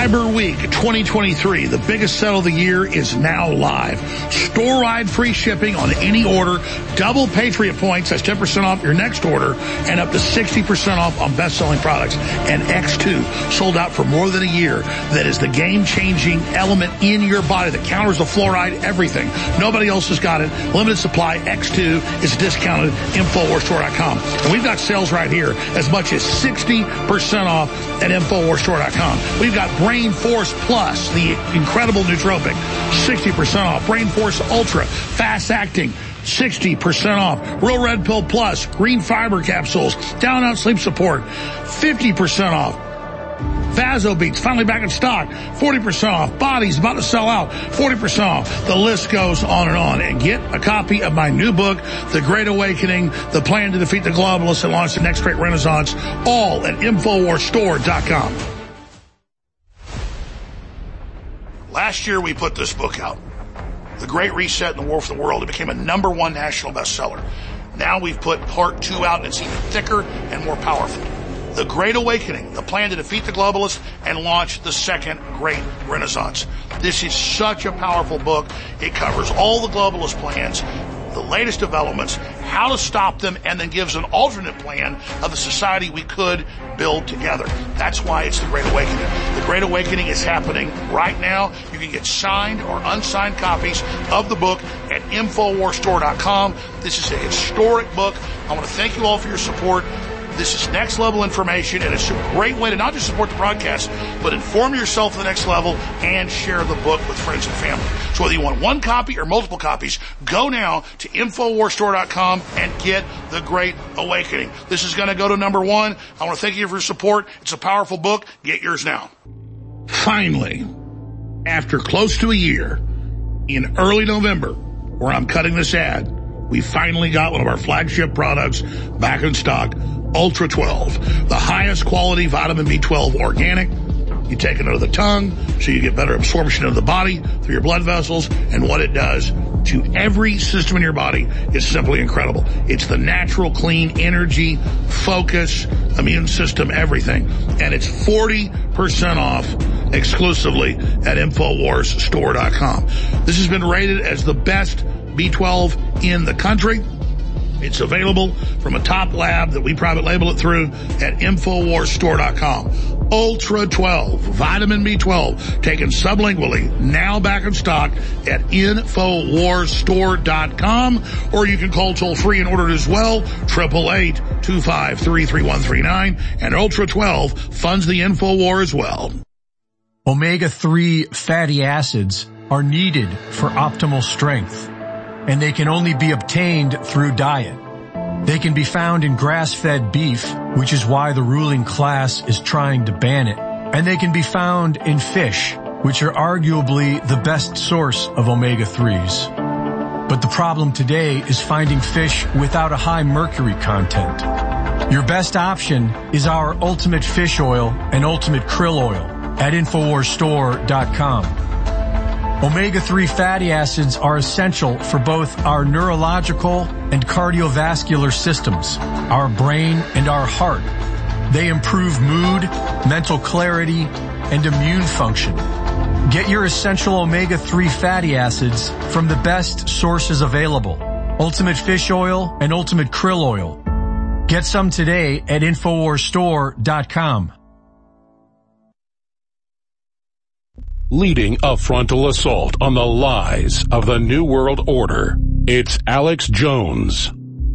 Cyber Week twenty twenty-three, the biggest sale of the year, is now live. Store-wide free shipping on any order, double Patriot points, that's ten percent off your next order, and up to sixty percent off on best-selling products. And X two, sold out for more than a year. That is the game-changing element in your body that counters the fluoride, everything. Nobody else has got it. Limited supply. X two is discounted. Infowars Store dot com. And we've got sales right here as much as sixty percent off at Infowars Store dot com. We've got Brain Force Plus, the incredible nootropic, sixty percent off. Brain Force Ultra, fast-acting, sixty percent off. Real Red Pill Plus, green fiber capsules, down out sleep support, fifty percent off. Vasobeats, finally back in stock, forty percent off. Body's about to sell out, forty percent off. The list goes on and on. And get a copy of my new book, The Great Awakening, The Plan to Defeat the Globalists and Launch the Next Great Renaissance, all at Infowars Store dot com. Last year we put this book out, The Great Reset and the War for the World. It became a number one national bestseller. Now we've put part two out, and it's even thicker and more powerful. The Great Awakening, The Plan to Defeat the Globalists and Launch the Second Great Renaissance. This is such a powerful book. It covers all the globalist plans, the latest developments, how to stop them, and then gives an alternate plan of the society we could build together. That's why it's The Great Awakening. The Great Awakening is happening right now. You can get signed or unsigned copies of the book at Infowars Store dot com. This is a historic book. I want to thank you all for your support. This is next level information, and it's a great way to not just support the broadcast, but inform yourself to the next level and share the book with friends and family. So whether you want one copy or multiple copies, go now to Infowars Store dot com and get The Great Awakening. This is going to go to number one. I want to thank you for your support. It's a powerful book. Get yours now. Finally, after close to a year, in early November, where I'm cutting this ad, we finally got one of our flagship products back in stock, Ultra twelve, the highest quality vitamin B twelve organic. You take it under the tongue so you get better absorption of the body through your blood vessels, and what it does to every system in your body is simply incredible. It's the natural, clean energy, focus, immune system, everything. And it's forty percent off exclusively at Infowars Store dot com. This has been rated as the best B twelve in the country. It's available from a top lab that we private label it through at Infowars Store dot com. Ultra twelve, vitamin B twelve, taken sublingually, now back in stock at Infowars Store dot com, or you can call toll free and order it as well, eight eight eight, two five three, three one three nine, and Ultra twelve funds the InfoWar as well. omega three fatty acids are needed for optimal strength, and they can only be obtained through diet. They can be found in grass-fed beef, which is why the ruling class is trying to ban it. And they can be found in fish, which are arguably the best source of omega threes. But the problem today is finding fish without a high mercury content. Your best option is our Ultimate Fish Oil and Ultimate Krill Oil at Infowars Store dot com. omega three fatty acids are essential for both our neurological and cardiovascular systems, our brain and our heart. They improve mood, mental clarity, and immune function. Get your essential omega three fatty acids from the best sources available, Ultimate Fish Oil and Ultimate Krill Oil. Get some today at Infowars Store dot com. Leading a frontal assault on the lies of the New World Order, it's Alex Jones.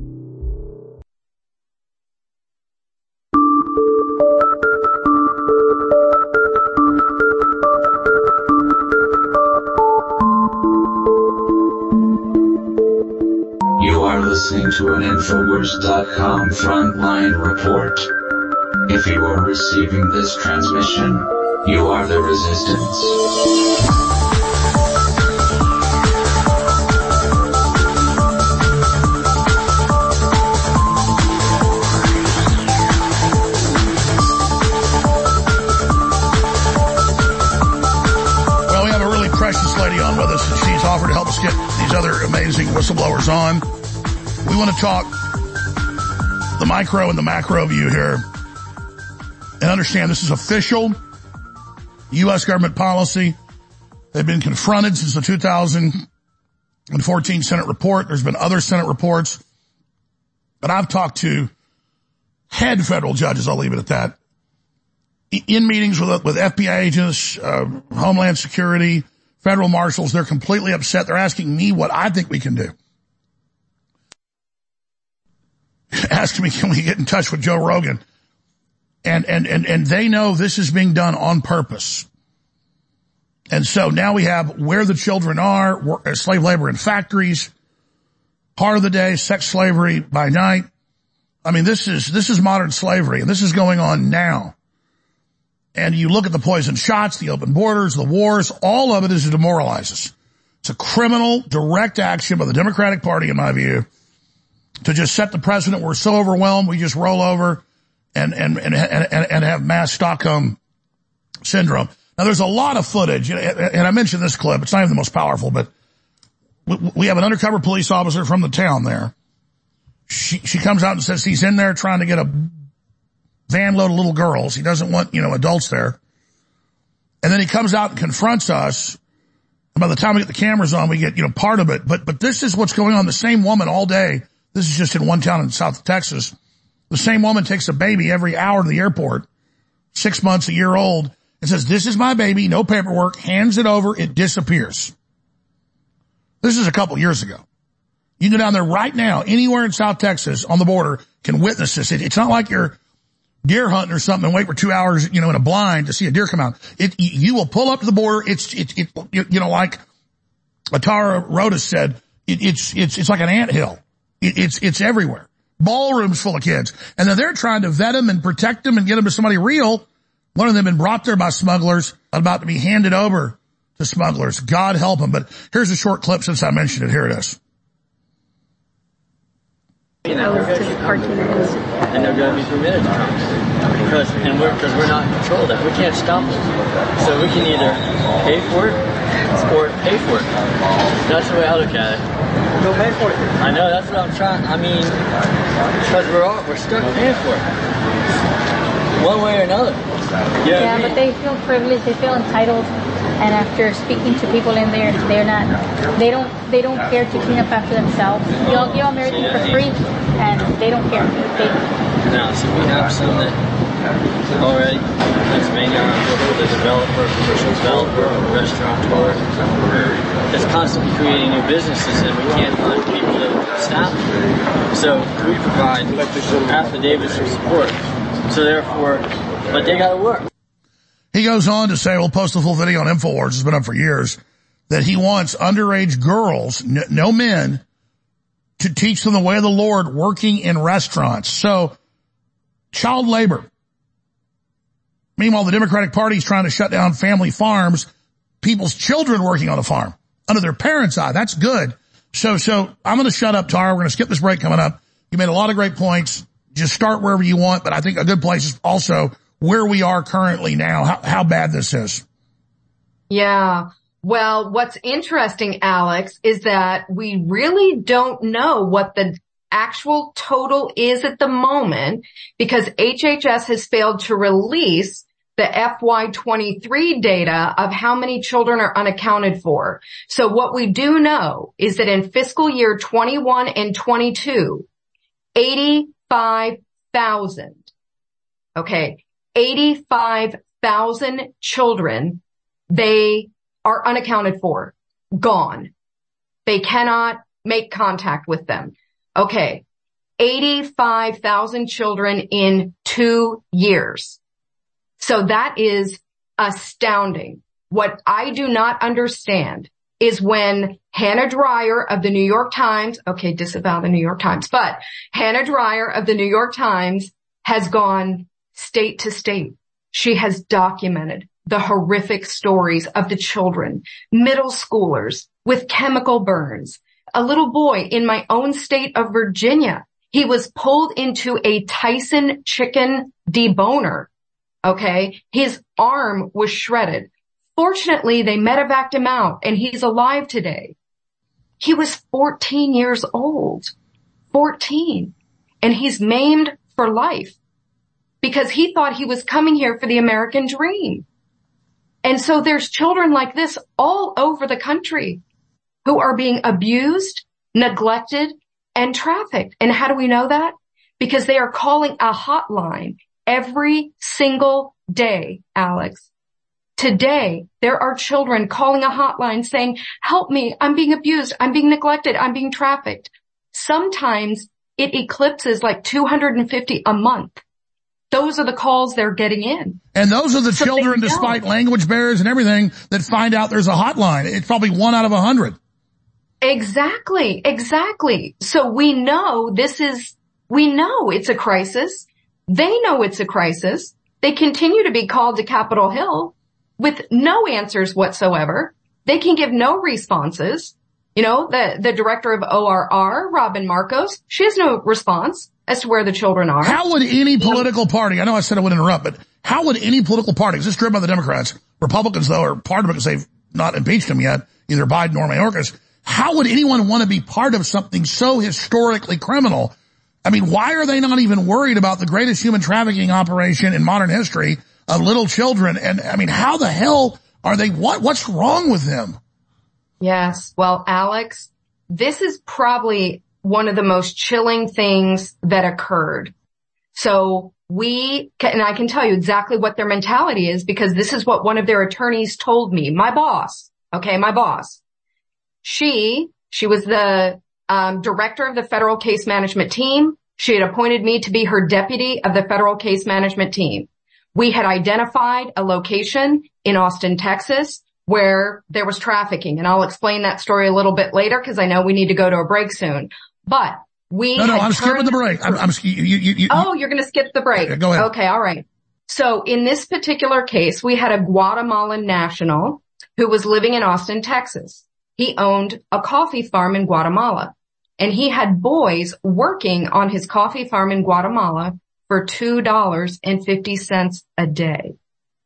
You are listening to an Infowars dot com frontline report. If you are receiving this transmission, you are the resistance. Well, we have a really precious lady on with us, and she's offered to help us get these other amazing whistleblowers on. We want to talk the micro and the macro view here and understand this is official. U S government policy. They've been confronted since the two thousand fourteen Senate report. There's been other Senate reports. But I've talked to head federal judges, I'll leave it at that, in meetings with with F B I agents, uh, Homeland Security, federal marshals. They're completely upset. They're asking me what I think we can do. Asking me, can we get in touch with Joe Rogan? And, and, and, and they know this is being done on purpose. And so now we have where the children are, work, slave labor in factories, part of the day, sex slavery by night. I mean, this is, this is modern slavery, and this is going on now. And you look at the poison shots, the open borders, the wars, all of it is to demoralize us. It's a criminal, direct action by the Democratic Party, in my view, to just set the precedent. We're so overwhelmed, we just roll over and, and, and, and, and have mass Stockholm syndrome. Now, there's a lot of footage, and I mentioned this clip. It's not even the most powerful, but we have an undercover police officer from the town there. She, she comes out and says he's in there trying to get a van load of little girls. He doesn't want, you know, adults there. And then he comes out and confronts us. And by the time we get the cameras on, we get, you know, part of it. But, but this is what's going on. The same woman all day. This is just in one town in South Texas. The same woman takes a baby every hour to the airport, six months, a year old, and says, this is my baby, no paperwork, hands it over, it disappears. This is a couple years ago. You can go down there right now, anywhere in South Texas on the border, can witness this. It, it's not like you're deer hunting or something and wait for two hours, you know, in a blind to see a deer come out. It, you will pull up to the border. It's, it, it, you know, like Atara Rodas said, it, it's, it's, it's like an anthill. It, it's, it's everywhere. Ballrooms full of kids. And then they're trying to vet them and protect them and get them to somebody real. One of them been brought there by smugglers, about to be handed over to smugglers. God help them. But here's a short clip since I mentioned it. Here it is. You know, and they're going to be permitted to come because and we're because we're not in control of that. We can't stop them. So we can either pay for it or pay for it. That's the way I look at it. Go pay for it. I know, that's what I'm trying. I mean, because we're all we're stuck paying for it, one way or another. Yeah, yeah, but they feel privileged. They feel entitled. And after speaking to people in there, they're not, they don't, they don't care to clean up after themselves. You all, you all married them for free, and they don't care. They, now, so we have some that already, Pennsylvania, the developer, commercial developer, restaurateur, that's constantly creating new businesses, and we can't find people to stop them. So we provide affidavits of support. So therefore, but they got to work. He goes on to say, we'll post the full video on InfoWars, it's been up for years, that he wants underage girls, n- no men, to teach them the way of the Lord working in restaurants. So, child labor. Meanwhile, the Democratic Party is trying to shut down family farms, people's children working on a farm, under their parents' eye. That's good. So, so, I'm going to shut up, Tara. We're going to skip this break coming up. You made a lot of great points. Just start wherever you want, but I think a good place is also where we are currently now, how, how bad this is. Yeah. Well, what's interesting, Alex, is that we really don't know what the actual total is at the moment because H H S has failed to release the F Y twenty-three data of how many children are unaccounted for. So what we do know is that in fiscal year twenty-one and twenty-two, eighty-five thousand, okay, eighty-five thousand children, they are unaccounted for, gone. They cannot make contact with them. Okay, eighty-five thousand children in two years. So that is astounding. What I do not understand is when Hannah Dreier of the New York Times, okay, disavow the New York Times, but Hannah Dreier of the New York Times has gone state to state. She has documented the horrific stories of the children, middle schoolers with chemical burns. A little boy in my own state of Virginia, he was pulled into a Tyson chicken deboner. Okay. His arm was shredded. Fortunately, they medevaced him out and he's alive today. He was fourteen years old, fourteen, and he's maimed for life. Because he thought he was coming here for the American dream. And so there's children like this all over the country who are being abused, neglected, and trafficked. And how do we know that? Because they are calling a hotline every single day, Alex. Today, there are children calling a hotline saying, help me, I'm being abused, I'm being neglected, I'm being trafficked. Sometimes it eclipses like two hundred fifty a month. Those are the calls they're getting in. And those are the so children, despite language barriers and everything, that find out there's a hotline. It's probably one out of a hundred. Exactly, exactly. So we know this is, we know it's a crisis. They know it's a crisis. They continue to be called to Capitol Hill with no answers whatsoever. They can give no responses. You know, the, the director of O R R, Robin Marcos, she has no response as to where the children are. How would any political party, I know I said I would interrupt, but how would any political party, because this is driven by the Democrats, Republicans though are part of it because they've not impeached him yet, either Biden or Mayorkas, how would anyone want to be part of something so historically criminal? I mean, why are they not even worried about the greatest human trafficking operation in modern history of little children? And I mean, how the hell are they, what, what's wrong with them? Yes. Well, Alex, this is probably one of the most chilling things that occurred. So we, and I can tell you exactly what their mentality is because this is what one of their attorneys told me. My boss, okay, my boss. She, she was the um, director of the federal case management team. She had appointed me to be her deputy of the federal case management team. We had identified a location in Austin, Texas, where there was trafficking. And I'll explain that story a little bit later because I know we need to go to a break soon. But we No, no, I'm skipping the break. I'm, I'm you, you, you, Oh, you're going to skip the break. Okay, go ahead. Okay, all right. So in this particular case, we had a Guatemalan national who was living in Austin, Texas. He owned a coffee farm in Guatemala. And he had boys working on his coffee farm in Guatemala for two dollars and fifty cents a day.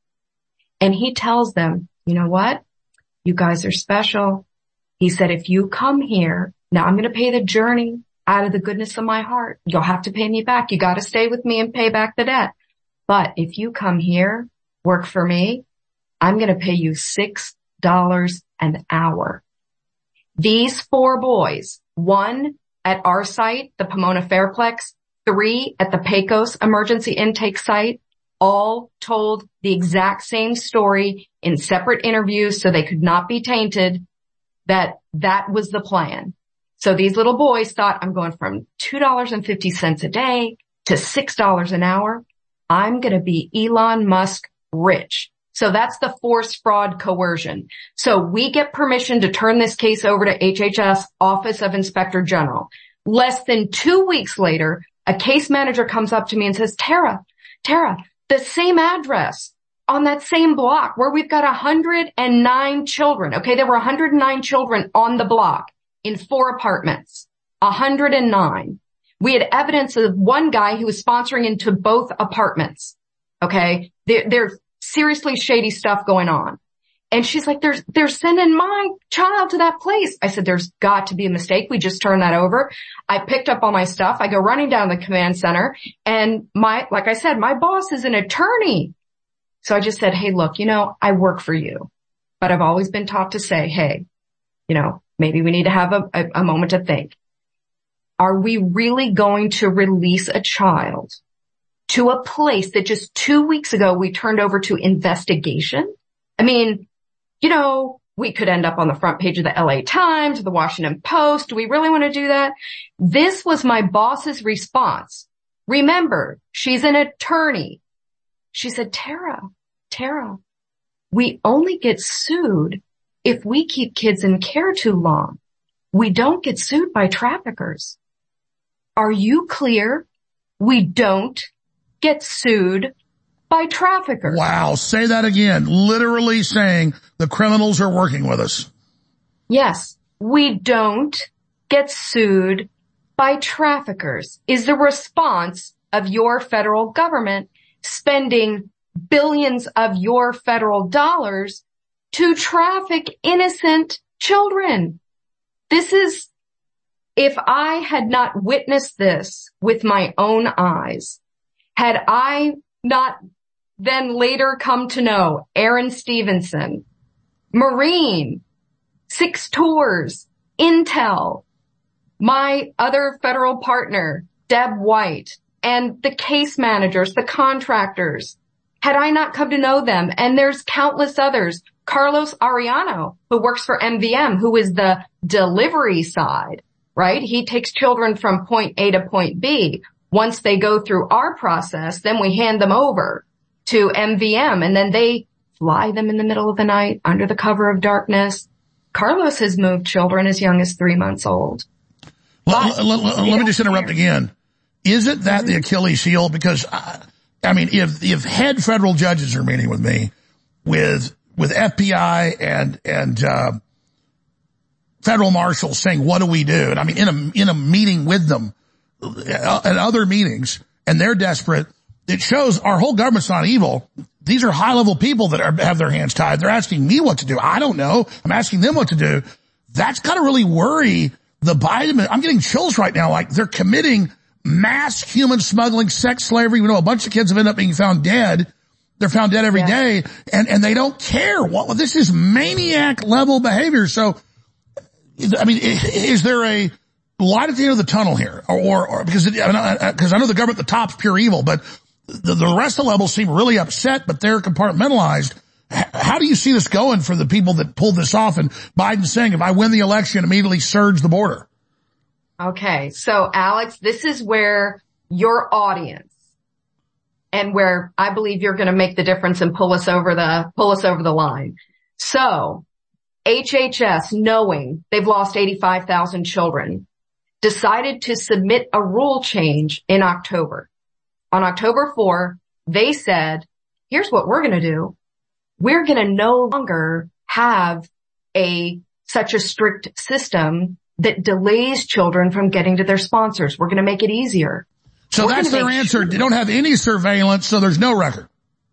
And he tells them, you know what? You guys are special. He said, if you come here, now I'm going to pay the journey out of the goodness of my heart. You'll have to pay me back. You got to stay with me and pay back the debt. But if you come here, work for me, I'm going to pay you six dollars an hour. These four boys, one at our site, the Pomona Fairplex, three at the Pecos emergency intake site, all told the exact same story in separate interviews so they could not be tainted, that that was the plan. So these little boys thought, I'm going from two dollars and fifty cents a day to six dollars an hour. I'm going to be Elon Musk rich. So that's the force, fraud, coercion. So we get permission to turn this case over to H H S, Office of Inspector General. Less than two weeks later, a case manager comes up to me and says, Tara, Tara, the same address on that same block where we've got one hundred nine children. Okay, there were one hundred nine children on the block in four apartments. one hundred nine. We had evidence of one guy who was sponsoring into both apartments. Okay, there, there's seriously shady stuff going on. And she's like, "There's, they're sending my child to that place." I said, "There's got to be a mistake. We just turned that over." I picked up all my stuff. I go running down the command center, and my, like I said, my boss is an attorney. So I just said, "Hey, look, you know, I work for you, but I've always been taught to say, hey, you know, maybe we need to have a, a, a moment to think. Are we really going to release a child to a place that just two weeks ago we turned over to investigation? I mean, you know, we could end up on the front page of the L A Times, the Washington Post. Do we really want to do that?" This was my boss's response. Remember, she's an attorney. She said, Tara, Tara, we only get sued if we keep kids in care too long. We don't get sued by traffickers. Are you clear? We don't get sued by traffickers. Wow. Say that again. Literally saying the criminals are working with us. Yes. We don't get sued by traffickers is the response of your federal government spending billions of your federal dollars to traffic innocent children. This is, if I had not witnessed this with my own eyes, had I not then later come to know Aaron Stevenson, Marine, Six Tours, Intel, my other federal partner, Deb White, and the case managers, the contractors. Had I not come to know them, and there's countless others, Carlos Ariano, who works for M V M, who is the delivery side, right? He takes children from point A to point B. Once they go through our process, then we hand them over to M V M, and then they fly them in the middle of the night under the cover of darkness. Carlos has moved children as young as three months old. Let, let, let, let me just interrupt again. Isn't that the Achilles heel? Because, I, I mean, if, if head federal judges are meeting with me with, with F B I and, and, uh, federal marshals saying, what do we do? And I mean, in a, in a meeting with them, uh, at other meetings, and they're desperate, it shows our whole government's not evil. These are high level people that are, have their hands tied. They're asking me what to do. I don't know. I'm asking them what to do. That's gotta really worry the Biden. I'm getting chills right now. Like they're committing mass human smuggling, sex slavery. We know a bunch of kids have ended up being found dead. They're found dead every yeah. day, and, and they don't care. What, this is maniac level behavior. So, I mean, is there a light at the end of the tunnel here? Or, or, or because, because I know the government at the top's pure evil, but the, the rest of the levels seem really upset, but they're compartmentalized. How do you see this going for the people that pulled this off? And Biden saying, if I win the election, immediately surge the border. Okay. So Alex, this is where your audience and where I believe you're going to make the difference and pull us over the, pull us over the line. So H H S, knowing they've lost eighty-five thousand children, decided to submit a rule change in October. On October fourth, they said, here's what we're going to do. We're going to no longer have a, such a strict system that delays children from getting to their sponsors. We're going to make it easier. So We're that's their answer. Sure. They don't have any surveillance, so there's no record.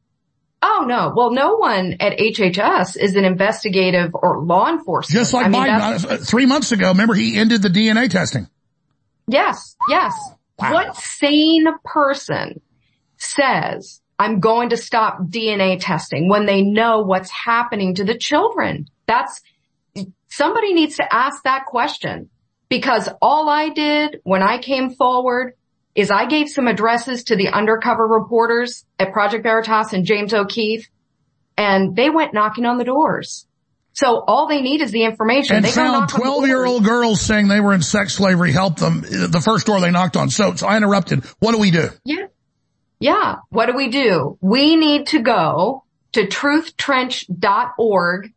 Oh, no. Well, no one at H H S is an investigative or law enforcement. Just like I Biden, mean, three months ago, remember he ended the D N A testing. Yes, yes. Wow. What sane person says, I'm going to stop D N A testing when they know what's happening to the children? That's, somebody needs to ask that question, because all I did when I came forward is I gave some addresses to the undercover reporters at Project Veritas and James O'Keefe, and they went knocking on the doors. So all they need is the information. And they found twelve-year-old girls saying they were in sex slavery helped them, the first door they knocked on. So, so I interrupted. What do we do? Yeah. Yeah. What do we do? We need to go to truthtrench.org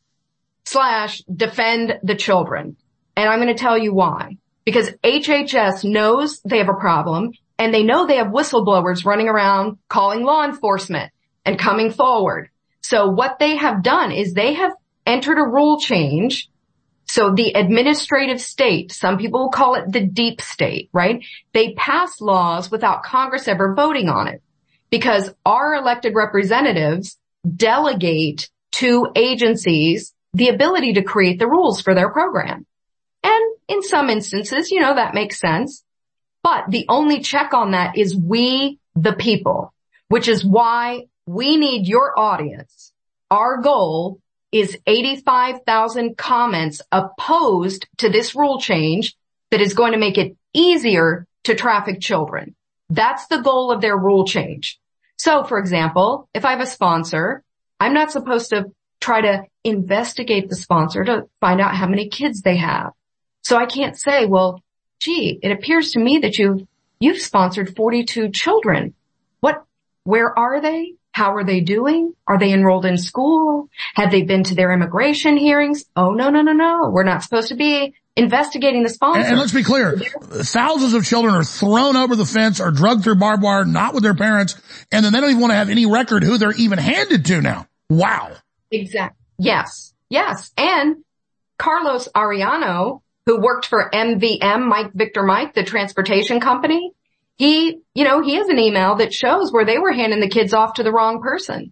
slash defend the children. And I'm going to tell you why. Because H H S knows they have a problem, and they know they have whistleblowers running around calling law enforcement and coming forward. So what they have done is they have entered a rule change. So the administrative state, some people will call it the deep state, right? They pass laws without Congress ever voting on it, because our elected representatives delegate to agencies the ability to create the rules for their program. And in some instances, you know, that makes sense. But the only check on that is we, the people, which is why we need your audience. Our goal is eighty-five thousand comments opposed to this rule change that is going to make it easier to traffic children. That's the goal of their rule change. So, for example, if I have a sponsor, I'm not supposed to try to investigate the sponsor to find out how many kids they have. So I can't say, well, gee, it appears to me that you've, you've sponsored forty-two children. What, where are they? How are they doing? Are they enrolled in school? Have they been to their immigration hearings? Oh, no, no, no, no. We're not supposed to be investigating the sponsor. And, and let's be clear. Thousands of children are thrown over the fence or drugged through barbed wire, not with their parents. And then they don't even want to have any record who they're even handed to now. Wow. Exactly. Yes. Yes. And Carlos Ariano, who worked for M V M, Mike Victor Mike, the transportation company, he, you know, he has an email that shows where they were handing the kids off to the wrong person.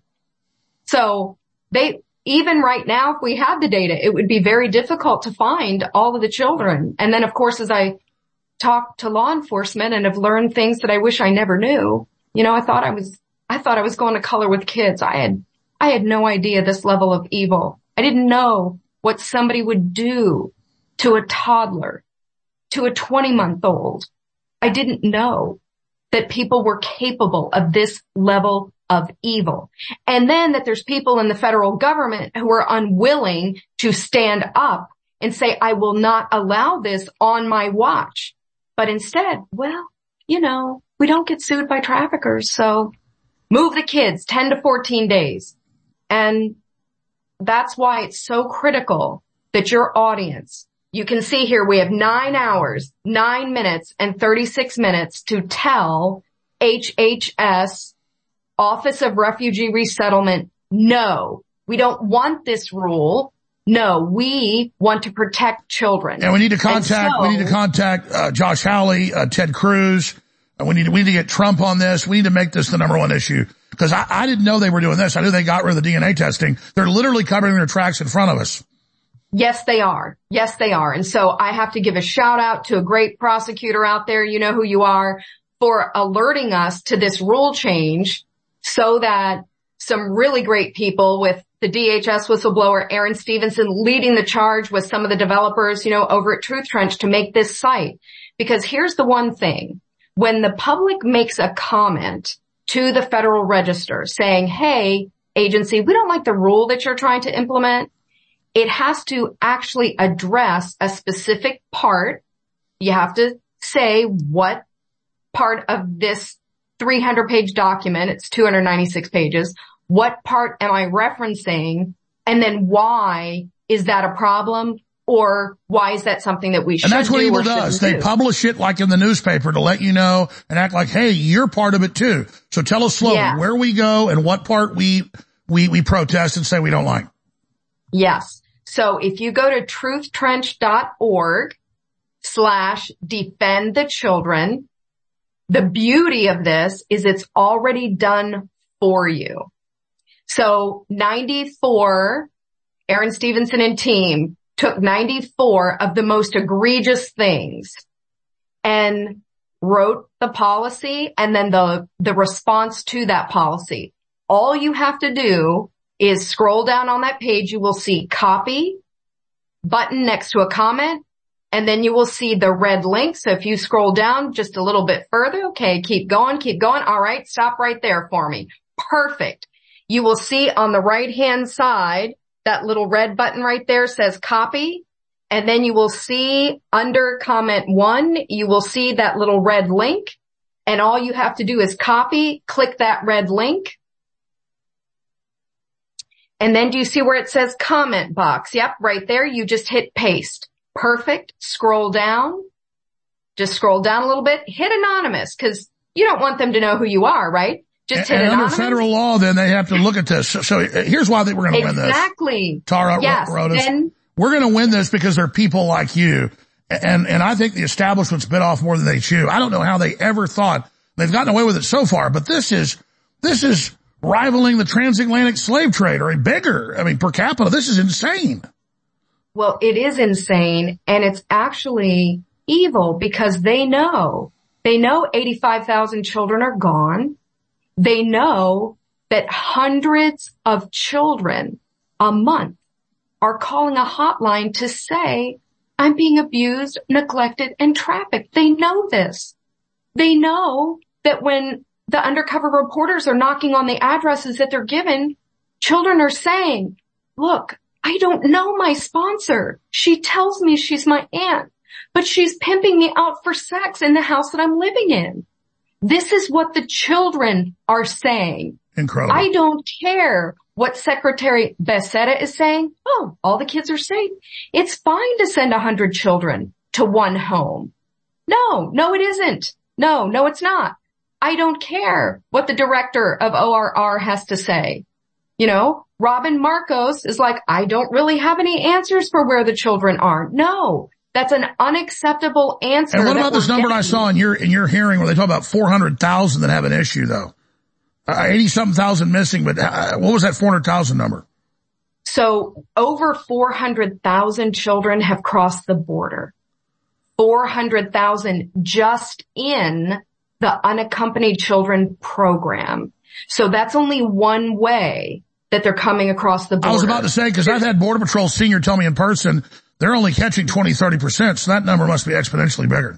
So they, even right now, if we had the data, it would be very difficult to find all of the children. And then, of course, as I talk to law enforcement and have learned things that I wish I never knew, you know, I thought I was, I thought I was going to Color with Kids. I had, I had no idea this level of evil. I didn't know what somebody would do to a toddler, to a twenty month old. I didn't know that people were capable of this level of evil. And then that there's people in the federal government who are unwilling to stand up and say, I will not allow this on my watch. But instead, well, you know, we don't get sued by traffickers, so move the kids ten to fourteen days. And that's why it's so critical that your audience, you can see here we have nine hours, nine minutes and thirty-six minutes to tell H H S, Office of Refugee Resettlement, no, we don't want this rule. No, we want to protect children. And we need to contact, so, we need to contact, uh, Josh Hawley, uh, Ted Cruz. And we need to, we need to get Trump on this. We need to make this the number one issue. Cause I, I didn't know they were doing this. I knew they got rid of the D N A testing. They're literally covering their tracks in front of us. Yes, they are. Yes, they are. And so I have to give a shout out to a great prosecutor out there. You know who you are, for alerting us to this rule change so that some really great people with the D H S whistleblower, Aaron Stevenson, leading the charge with some of the developers, you know, over at Truth Trench to make this site. Because here's the one thing. When the public makes a comment to the Federal Register saying, hey, agency, we don't like the rule that you're trying to implement, it has to actually address a specific part. You have to say what part of this three hundred page document, it's two hundred ninety-six pages, what part am I referencing, and then why is that a problem, or why is that something that we should do? And that's what do evil or does. do? They publish it like in the newspaper to let you know and act like, hey, you're part of it too. So tell us slowly Yeah. where we go and what part we, we, we protest and say we don't like. Yes. So if you go to truthtrench.org slash defend the children, the beauty of this is it's already done for you. So ninety-four, Aaron Stevenson and team took ninety-four of the most egregious things and wrote the policy and then the, the response to that policy. All you have to do is scroll down on that page. You will see copy button next to a comment, and then you will see the red link. So if you scroll down just a little bit further, okay, keep going, keep going. All right, stop right there for me. Perfect. You will see on the right-hand side, that little red button right there says copy. And then you will see under comment one, you will see that little red link. And all you have to do is copy, click that red link. And then do you see where it says comment box? Yep, right there. You just hit paste. Perfect. Scroll down. Just scroll down a little bit. Hit anonymous, because you don't want them to know who you are, right? Just hit and anonymous. Under federal law, then they have to look at this. So, so here's why they, we're going to win this. Exactly. Tara yes, wrote us. Then, we're going to win this because they're people like you. And, and I think the establishment's bit off more than they chew. I don't know how they ever thought they've gotten away with it so far, but this is, this is rivaling the transatlantic slave trade, or bigger. I mean, per capita, this is insane. Well, it is insane, and it's actually evil because they know, they know eighty-five thousand children are gone. They know that hundreds of children a month are calling a hotline to say, I'm being abused, neglected, and trafficked. They know this. They know that when the undercover reporters are knocking on the addresses that they're given, children are saying, look, I don't know my sponsor. She tells me she's my aunt, but she's pimping me out for sex in the house that I'm living in. This is what the children are saying. Incredible. I don't care what Secretary Becerra is saying. Oh, all the kids are safe. It's fine to send a hundred children to one home. No, no, it isn't. No, no, it's not. I don't care what the director of O R R has to say. You know, Robin Marcos is like, I don't really have any answers for where the children are. No, that's an unacceptable answer. And what about this number I saw in your, in your hearing where they talk about four hundred thousand that have an issue though? Uh, eighty something thousand missing, but uh, what was that four hundred thousand number? So over four hundred thousand children have crossed the border. four hundred thousand just in the unaccompanied children program. So that's only one way that they're coming across the border. I was about to say, because I've had Border Patrol senior tell me in person, they're only catching twenty, thirty percent, so that number must be exponentially bigger.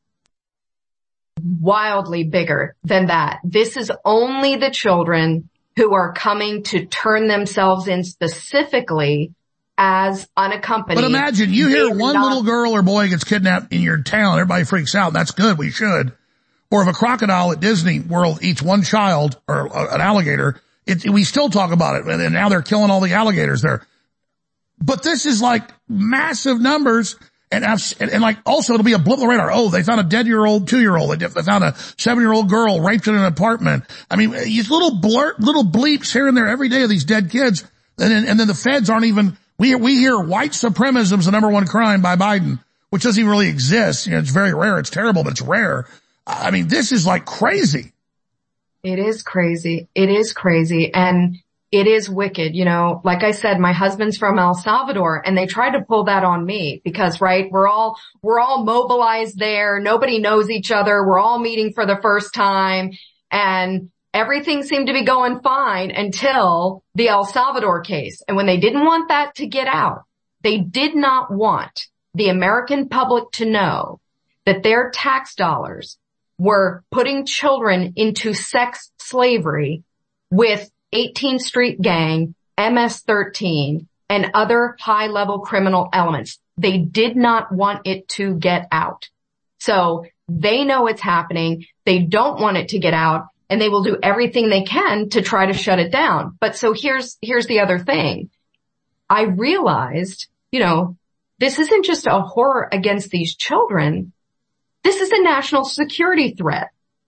Wildly bigger than that. This is only the children who are coming to turn themselves in specifically as unaccompanied. But imagine you hear They're one not- little girl or boy gets kidnapped in your town, everybody freaks out. That's good, we should. Or if a crocodile at Disney World eats one child or an alligator, it, we still talk about it. And now they're killing all the alligators there. But this is like massive numbers. And, I've, and, and like also it'll be a blip on the radar. Oh, they found a dead year old, two year old. They found a seven year old girl raped in an apartment. I mean, these little blur, little bleeps here and there every day of these dead kids. And then, and then the feds aren't even, we, we hear white supremacism is the number one crime by Biden, which doesn't even really exist. You know, it's very rare. It's terrible, but it's rare. I mean, this is like crazy. It is crazy. It is crazy. And it is wicked. You know, like I said, my husband's from El Salvador and they tried to pull that on me because, right, we're all, we're all mobilized there. Nobody knows each other. We're all meeting for the first time and everything seemed to be going fine until the El Salvador case. And when they didn't want that to get out, they did not want the American public to know that their tax dollars were putting children into sex slavery with eighteenth Street Gang, M S thirteen, and other high-level criminal elements. They did not want it to get out. So they know it's happening. They don't want it to get out, and they will do everything they can to try to shut it down. But so here's, here's the other thing. I realized, you know, this isn't just a horror against these children. This is a national security threat.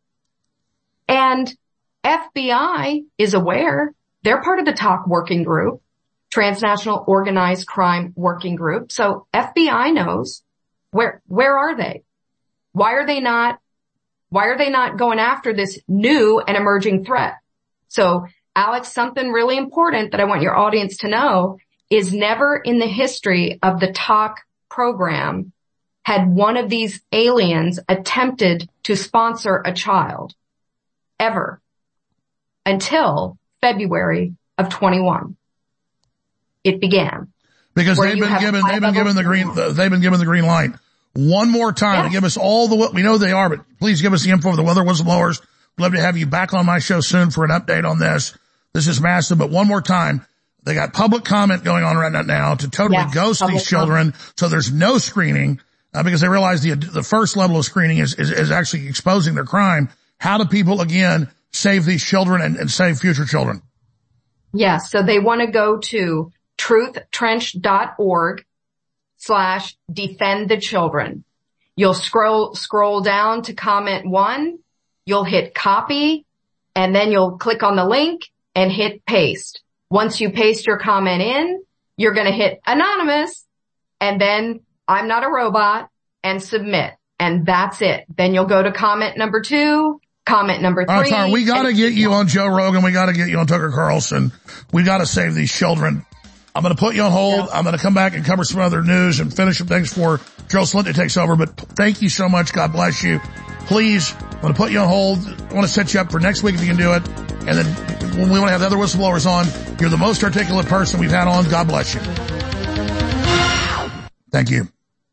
And F B I is aware. They're part of the TOC working group, Transnational Organized Crime Working Group. So F B I knows where, where are they? Why are they not, why are they not going after this new and emerging threat? So Alex, something really important that I want your audience to know is never in the history of the TOC program had one of these aliens attempted to sponsor a child ever. Until February of twenty-one. It began. Because they've been given, they've been given the green, they've been given the green light. One more time yes. to give us all the, we know they are, but please give us the info of the weather whistleblowers. We'd love to have you back on my show soon for an update on this. This is massive, but one more time. They got public comment going on right now to totally yes, ghost these children. Comment. So there's no screening, uh, because they realize the, the first level of screening is, is, is actually exposing their crime. How do people, again, save these children and, and save future children? Yes. So they want to go to truthtrench.org slash defend the children. You'll scroll, scroll down to comment one. You'll hit copy and then you'll click on the link and hit paste. Once you paste your comment in, you're going to hit anonymous and then I'm not a robot and submit. And that's it. Then you'll go to comment number two. Comment number three. All right, Tara, we got to get you on Joe Rogan. We got to get you on Tucker Carlson. We got to save these children. I'm going to put you on hold. Yeah. I'm going to come back and cover some other news and finish some things before Joe Slitney takes over. But thank you so much. God bless you. Please, I'm going to put you on hold. I want to set you up for next week if you can do it. And then when we want to have the other whistleblowers on, you're the most articulate person we've had on. God bless you. Thank you.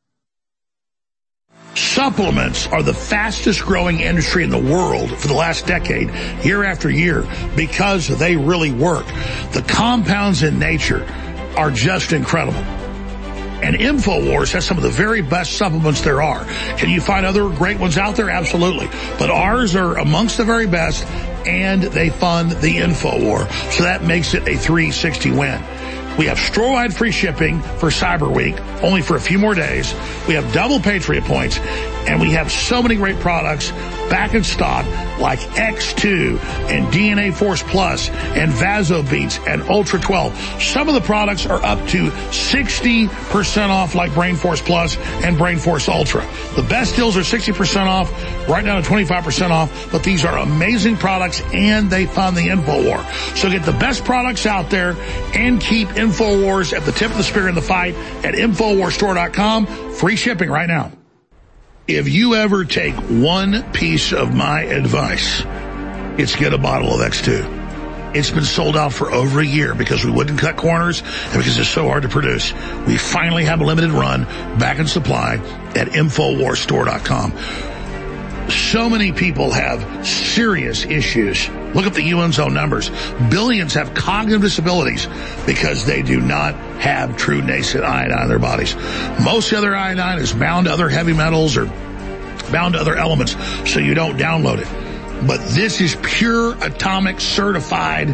Supplements are the fastest growing industry in the world for the last decade, year after year, because they really work. The compounds in nature are just incredible. And InfoWars has some of the very best supplements there are. Can you find other great ones out there? Absolutely. But ours are amongst the very best, and they fund the InfoWar. So that makes it a three sixty win. We have store-wide free shipping for Cyber Week, only for a few more days. We have double Patriot points, and we have so many great products back in stock like X two and D N A Force Plus and VasoBeats and Ultra twelve. Some of the products are up to sixty percent off like Brain Force Plus and Brain Force Ultra. The best deals are sixty percent off, right down to twenty-five percent off, but these are amazing products and they fund the InfoWar. So get the best products out there and keep InfoWars at the tip of the spear in the fight at InfoWars Store dot com. Free shipping right now. If you ever take one piece of my advice it's get a bottle of X two. It's been sold out for over a year because we wouldn't cut corners and because it's so hard to produce. We finally have a limited run back in supply at Infowars Store dot com. So many people have serious issues. Look at the U N's own numbers. Billions have cognitive disabilities because they do not have true nascent iodine in their bodies. Most other iodine is bound to other heavy metals or bound to other elements, so you don't download it. But this is pure atomic certified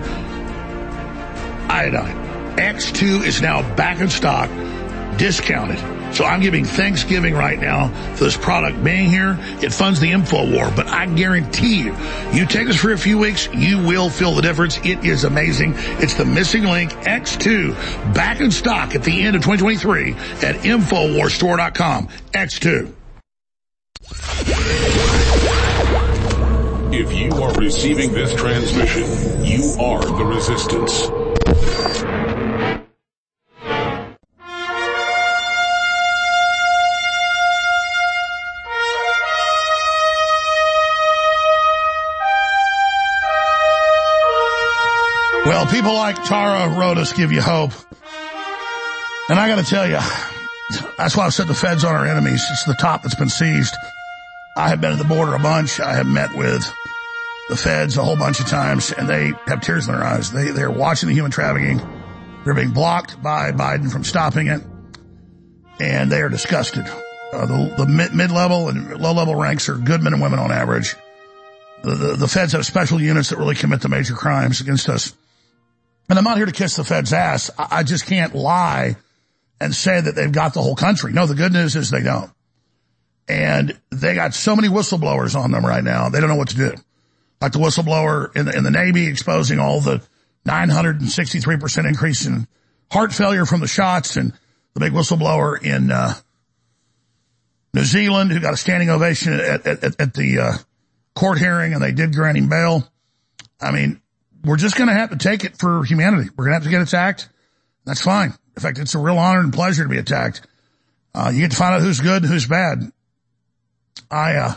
iodine. X two is now back in stock, discounted. So I'm giving Thanksgiving right now for this product being here. It funds the info war, but I guarantee you, you take this for a few weeks, you will feel the difference. It is amazing. It's the missing link, X two, back in stock at the end of twenty twenty-three at Infowars Store dot com. X two. If you are receiving this transmission, you are the resistance. Well, people like Tara Rodas give you hope. And I got to tell you, that's why I've said the Fed's on our enemies. It's the top that's been seized. I have been at the border a bunch. I have met with the Feds a whole bunch of times, and they have tears in their eyes. They, they're watching the human trafficking. They're being blocked by Biden from stopping it, and they are disgusted. Uh, the the mid, mid-level and low-level ranks are good men and women on average. The, the, the Feds have special units that really commit the major crimes against us. And I'm not here to kiss the Fed's ass. I, I just can't lie and say that they've got the whole country. No, the good news is they don't. And they got so many whistleblowers on them right now, they don't know what to do. Like the whistleblower in the, in the Navy exposing all the nine hundred sixty-three percent increase in heart failure from the shots, and the big whistleblower in uh New Zealand who got a standing ovation at, at, at the uh court hearing, and they did grant him bail. I mean, we're just going to have to take it for humanity. We're going to have to get attacked. That's fine. In fact, it's a real honor and pleasure to be attacked. Uh, you get to find out who's good and who's bad. I, uh,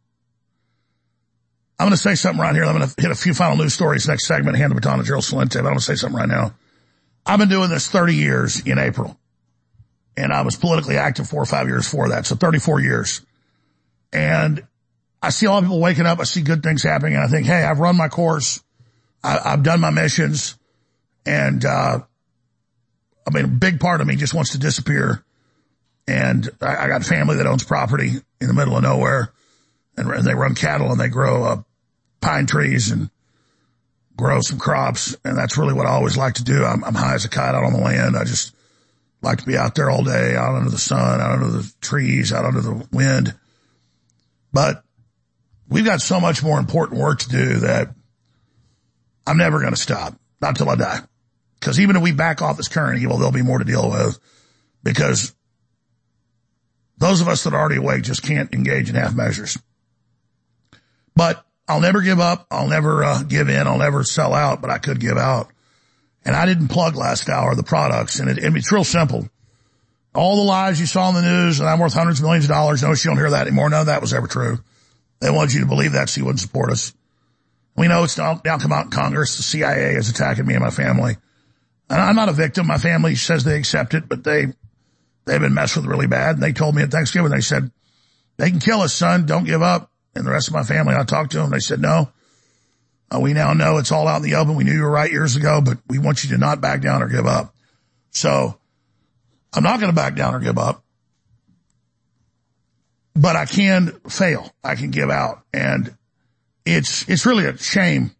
I'm going to say something right here. I'm going to hit a few final news stories next segment, hand the baton to Gerald Celente, but I'm going to say something right now. I've been doing this thirty years in April, and I was politically active four or five years before that, so thirty-four years. And I see a lot of people waking up, I see good things happening, and I think, hey, I've run my course, I, I've done my missions, and, uh, I mean, a big part of me just wants to disappear. And I, I got family that owns property in the middle of nowhere, and, and they run cattle and they grow uh, pine trees and grow some crops, and that's really what I always like to do. I'm, I'm high as a kite out on the land. I just like to be out there all day, out under the sun, out under the trees, out under the wind. But we've got so much more important work to do that I'm never going to stop, not till I die. Because even if we back off this current evil, there'll be more to deal with, because those of us that are already awake just can't engage in half measures. But I'll never give up. I'll never uh, give in. I'll never sell out, but I could give out. And I didn't plug last hour the products, and it, and it's real simple. All the lies you saw in the news, and I'm worth hundreds of millions of dollars. Notice you don't hear that anymore. None of that was ever true. They wanted you to believe that so you wouldn't support us. We know it's now, now come out in Congress. The C I A is attacking me and my family. And I'm not a victim. My family says they accept it, but they, they've been messed with really bad. And they told me at Thanksgiving, they said, they can kill us, son. Don't give up. And the rest of my family, I talked to them. They said, no, uh, we now know it's all out in the open. We knew you were right years ago, but we want you to not back down or give up. So I'm not going to back down or give up, but I can fail. I can give out. And it's, it's really a shame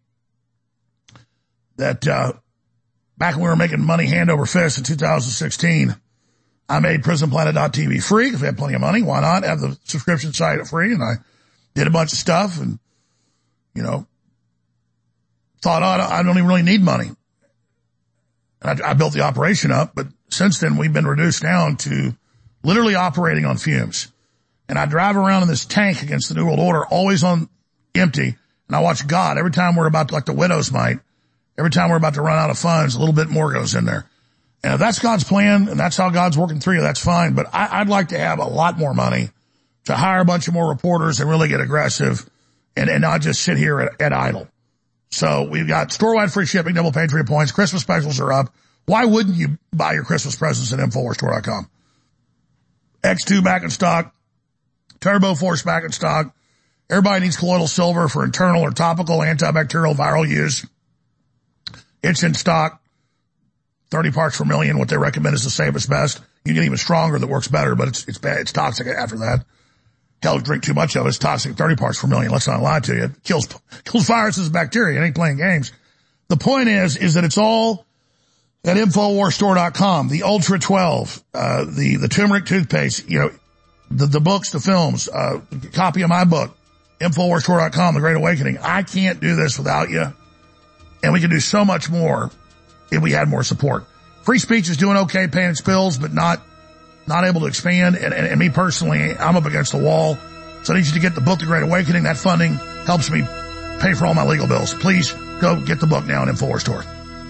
that, uh, back when we were making money hand over fist in two thousand sixteen, I made Prison Planet dot T V free because we had plenty of money. Why not have the subscription site free? And I did a bunch of stuff and, you know, thought, oh, I don't even really need money. And I, I built the operation up, but since then we've been reduced down to literally operating on fumes. And I drive around in this tank against the New World Order, always on empty. And I watch God every time we're about to, like the widows might, every time we're about to run out of funds, a little bit more goes in there. And if that's God's plan and that's how God's working through you, that's fine. But I, I'd like to have a lot more money to hire a bunch of more reporters and really get aggressive and, and not just sit here at, at idle. So we've got store-wide free shipping, double Patriot points. Christmas specials are up. Why wouldn't you buy your Christmas presents at Infowars Store dot com? X two back in stock. Turbo Force back in stock. Everybody needs colloidal silver for internal or topical antibacterial viral use. It's in stock. thirty parts per million. What they recommend is the safest best. You get even stronger that works better, but it's, it's bad. It's toxic after that. Hell, drink too much of it. It's toxic. thirty parts per million. Let's not lie to you. It kills, kills viruses and bacteria. It ain't playing games. The point is, is that it's all at Infowars Store dot com. The Ultra twelve, uh, the, the turmeric toothpaste, you know, the, the books, the films, uh, copy of my book, Infowars Store dot com, The Great Awakening. I can't do this without you. And we can do so much more if we had more support. Free speech is doing okay, paying its bills, but not, not able to expand. And, and, and me personally, I'm up against the wall. So I need you to get the book, The Great Awakening. That funding helps me pay for all my legal bills. Please go get the book now in Infowars Store.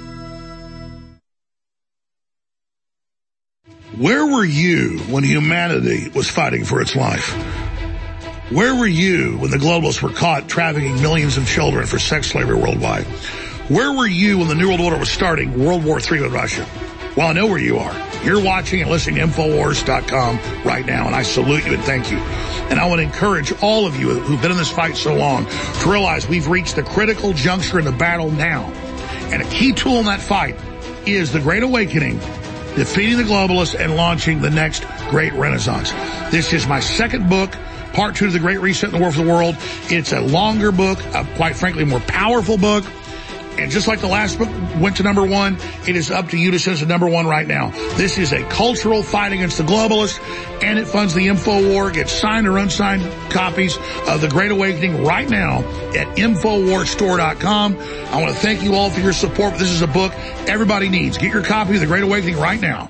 Where were you when humanity was fighting for its life? Where were you when the globalists were caught trafficking millions of children for sex slavery worldwide? Where were you when the New World Order was starting World War Three with Russia? Well, I know where you are. You're watching and listening to Infowars dot com right now, and I salute you and thank you. And I want to encourage all of you who've been in this fight so long to realize we've reached the critical juncture in the battle now. And a key tool in that fight is the Great Awakening, defeating the globalists and launching the next great renaissance. This is my second book, part two of the Great Reset in the War for the World. It's a longer book, a quite frankly more powerful book. And just like the last book went to number one, it is up to you to send us to number one right now. This is a cultural fight against the globalists, and it funds the InfoWar. Get signed or unsigned copies of The Great Awakening right now at Infowars Store dot com. I want to thank you all for your support. This is a book everybody needs. Get your copy of The Great Awakening right now.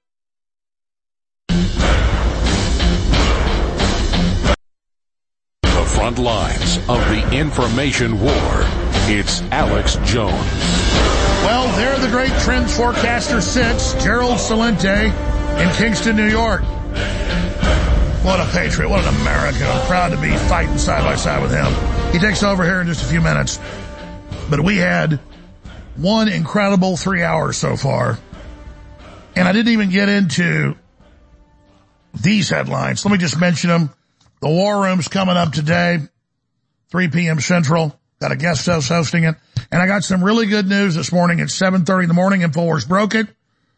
The front lines of the information war. It's Alex Jones. Well, there the great trends forecaster sits, Gerald Celente in Kingston, New York. What a patriot, what an American. I'm proud to be fighting side by side with him. He takes over here in just a few minutes. But we had one incredible three hours so far. And I didn't even get into these headlines. Let me just mention them. The War Room's coming up today, three p.m. Central. Got a guest host hosting it. And I got some really good news this morning at seven thirty in the morning. Infowars broke it.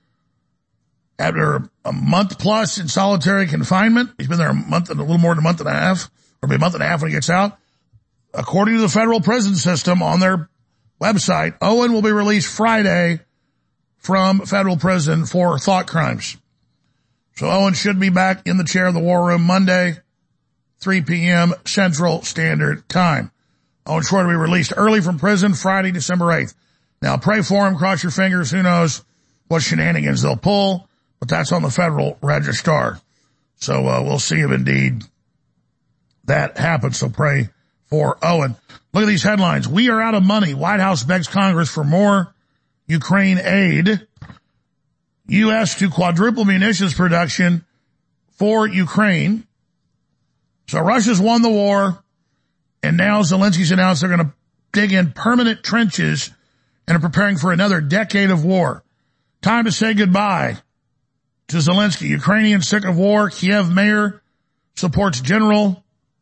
After a month plus in solitary confinement, he's been there a month and a little more than a month and a half, or maybe a month and a half when he gets out. According to the federal prison system on their website, Owen will be released Friday from federal prison for thought crimes. So Owen should be back in the chair of the War Room Monday, three p.m. Central Standard Time. Owen Schroyer to be released early from prison Friday, December eighth. Now, pray for him, cross your fingers. Who knows what shenanigans they'll pull, but that's on the Federal Register. So uh, we'll see if indeed that happens. So pray for Owen. Look at these headlines. We are out of money. White House begs Congress for more Ukraine aid. U S to quadruple munitions production for Ukraine. So Russia's won the war. And now Zelensky's announced they're going to dig in permanent trenches and are preparing for another decade of war. Time to say goodbye to Zelensky. Ukrainian sick of war. Kiev mayor supports General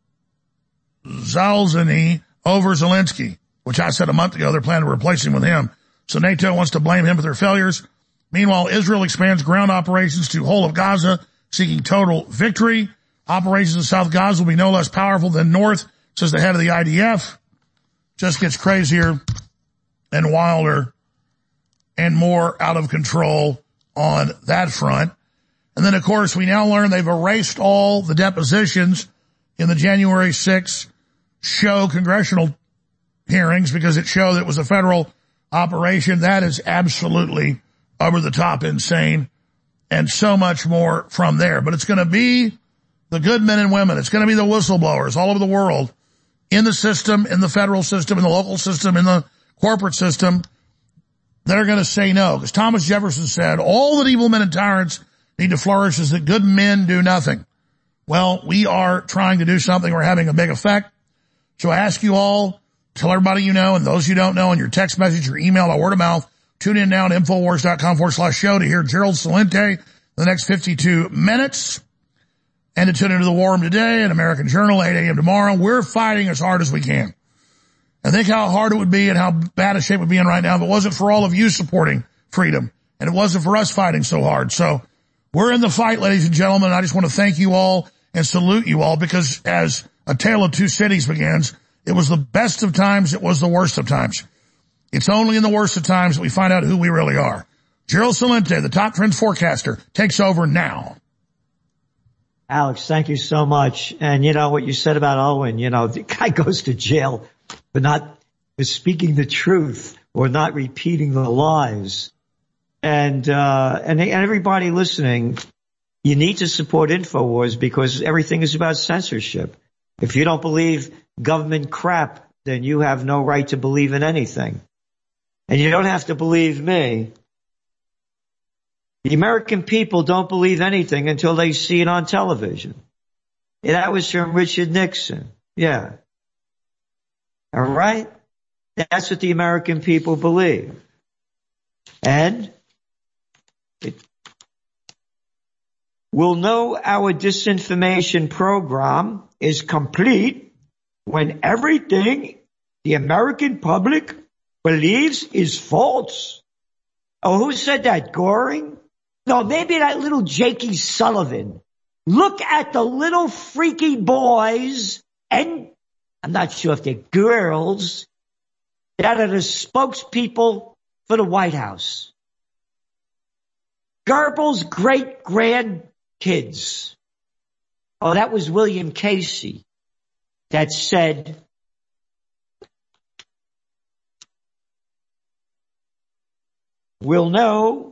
Zaluzhny over Zelensky, which I said a month ago they're planning to replace him with him. So NATO wants to blame him for their failures. Meanwhile, Israel expands ground operations to whole of Gaza, seeking total victory. Operations in South Gaza will be no less powerful than North, says the head of the I D F. Just gets crazier and wilder and more out of control on that front. And then, of course, we now learn they've erased all the depositions in the January sixth show congressional hearings because it showed that it was a federal operation. That is absolutely over the top insane, and so much more from there. But it's going to be the good men and women. It's going to be the whistleblowers all over the world, in the system, in the federal system, in the local system, in the corporate system, that are going to say no. Because Thomas Jefferson said, all that evil men and tyrants need to flourish is that good men do nothing. Well, we are trying to do something. We're having a big effect. So I ask you all Tell everybody you know and those you don't know in your text message, your email, or word of mouth. Tune in now to Infowars.com forward slash show to hear Gerald Celente the next fifty-two minutes. And to tune into the War Room today and American Journal, eight a.m. tomorrow. We're fighting as hard as we can. And think how hard it would be and how bad a shape we'd be in right now if it wasn't for all of you supporting freedom. And it wasn't for us fighting so hard. So we're in the fight, ladies and gentlemen. I just want to thank you all and salute you all, because as A Tale of Two Cities begins, it was the best of times, it was the worst of times. It's only in the worst of times that we find out who we really are. Gerald Celente, the top trend forecaster, takes over now. Alex, thank you so much. And you know what you said about Owen, you know, the guy goes to jail for not for speaking the truth or not repeating the lies. And, uh, and, and everybody listening, you need to support InfoWars because everything is about censorship. If you don't believe government crap, then you have no right to believe in anything. And you don't have to believe me. The American people don't believe anything until they see it on television. Yeah, that was from Richard Nixon. Yeah. All right? That's what the American people believe. And it, we'll know our disinformation program is complete when everything the American public believes is false. Oh, who said that? Goring? No, maybe that little Jakey Sullivan. Look at the little freaky boys, and I'm not sure if they're girls, that are the spokespeople for the White House. Goebbels' great-grandkids. Oh, that was William Casey that said, we'll know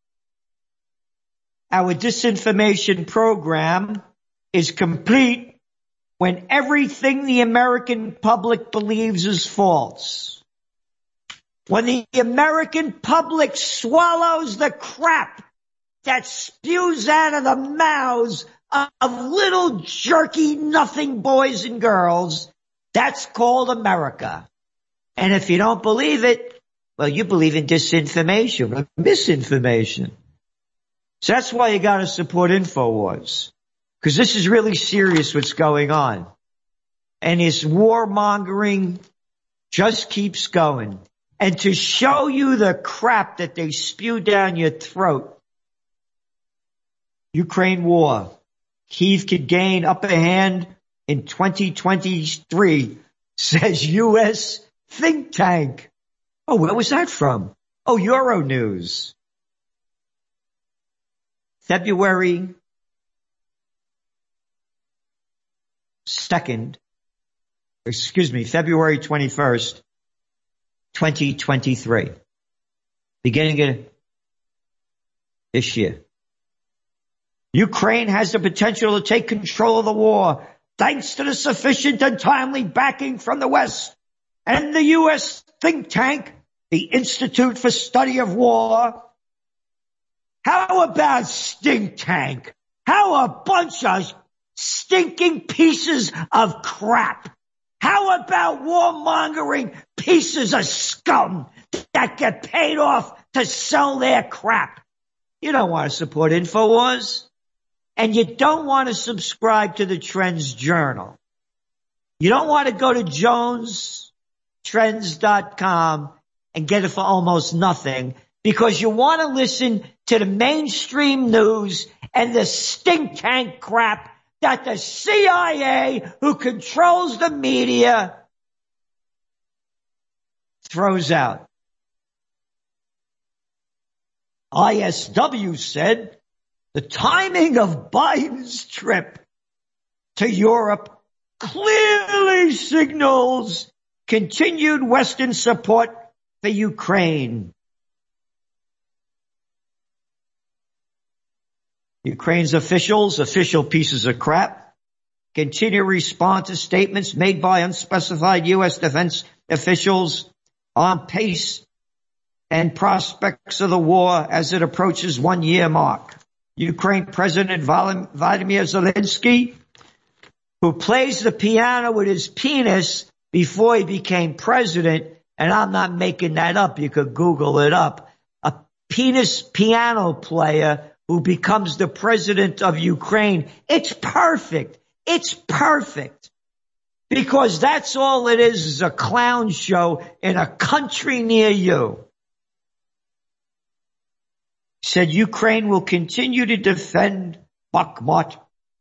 our disinformation program is complete when everything the American public believes is false. When the American public swallows the crap that spews out of the mouths of little jerky nothing boys and girls, that's called America. And if you don't believe it, well, you believe in disinformation or misinformation. So that's why you got to support InfoWars, because this is really serious what's going on. And this warmongering just keeps going. And to show you the crap that they spew down your throat, Ukraine war, Kyiv could gain upper hand in twenty twenty-three, says U S think tank. Oh, where was that from? Oh, Euronews. February second, excuse me, February twenty-first, twenty twenty-three. Beginning of this year. Ukraine has the potential to take control of the war thanks to the sufficient and timely backing from the West and the U S think tank, the Institute for Study of War. How about stink tank? How a bunch of stinking pieces of crap? How about warmongering pieces of scum that get paid off to sell their crap? You don't want to support InfoWars, and you don't want to subscribe to the Trends Journal. You don't want to go to Jones Trends dot com and get it for almost nothing, because you want to listen to the mainstream news and the stink tank crap that the C I A, who controls the media, throws out. I S W said the timing of Biden's trip to Europe clearly signals continued Western support for Ukraine. Ukraine's officials, official pieces of crap, continue to respond to statements made by unspecified U S defense officials on pace and prospects of the war as it approaches one year mark. Ukraine President Vladimir Zelensky, who plays the piano with his penis before he became president, and I'm not making that up, you could Google it up, a penis piano player who becomes the president of Ukraine. It's perfect. It's perfect. Because that's all it is, is a clown show in a country near you. He said Ukraine will continue to defend Bakhmut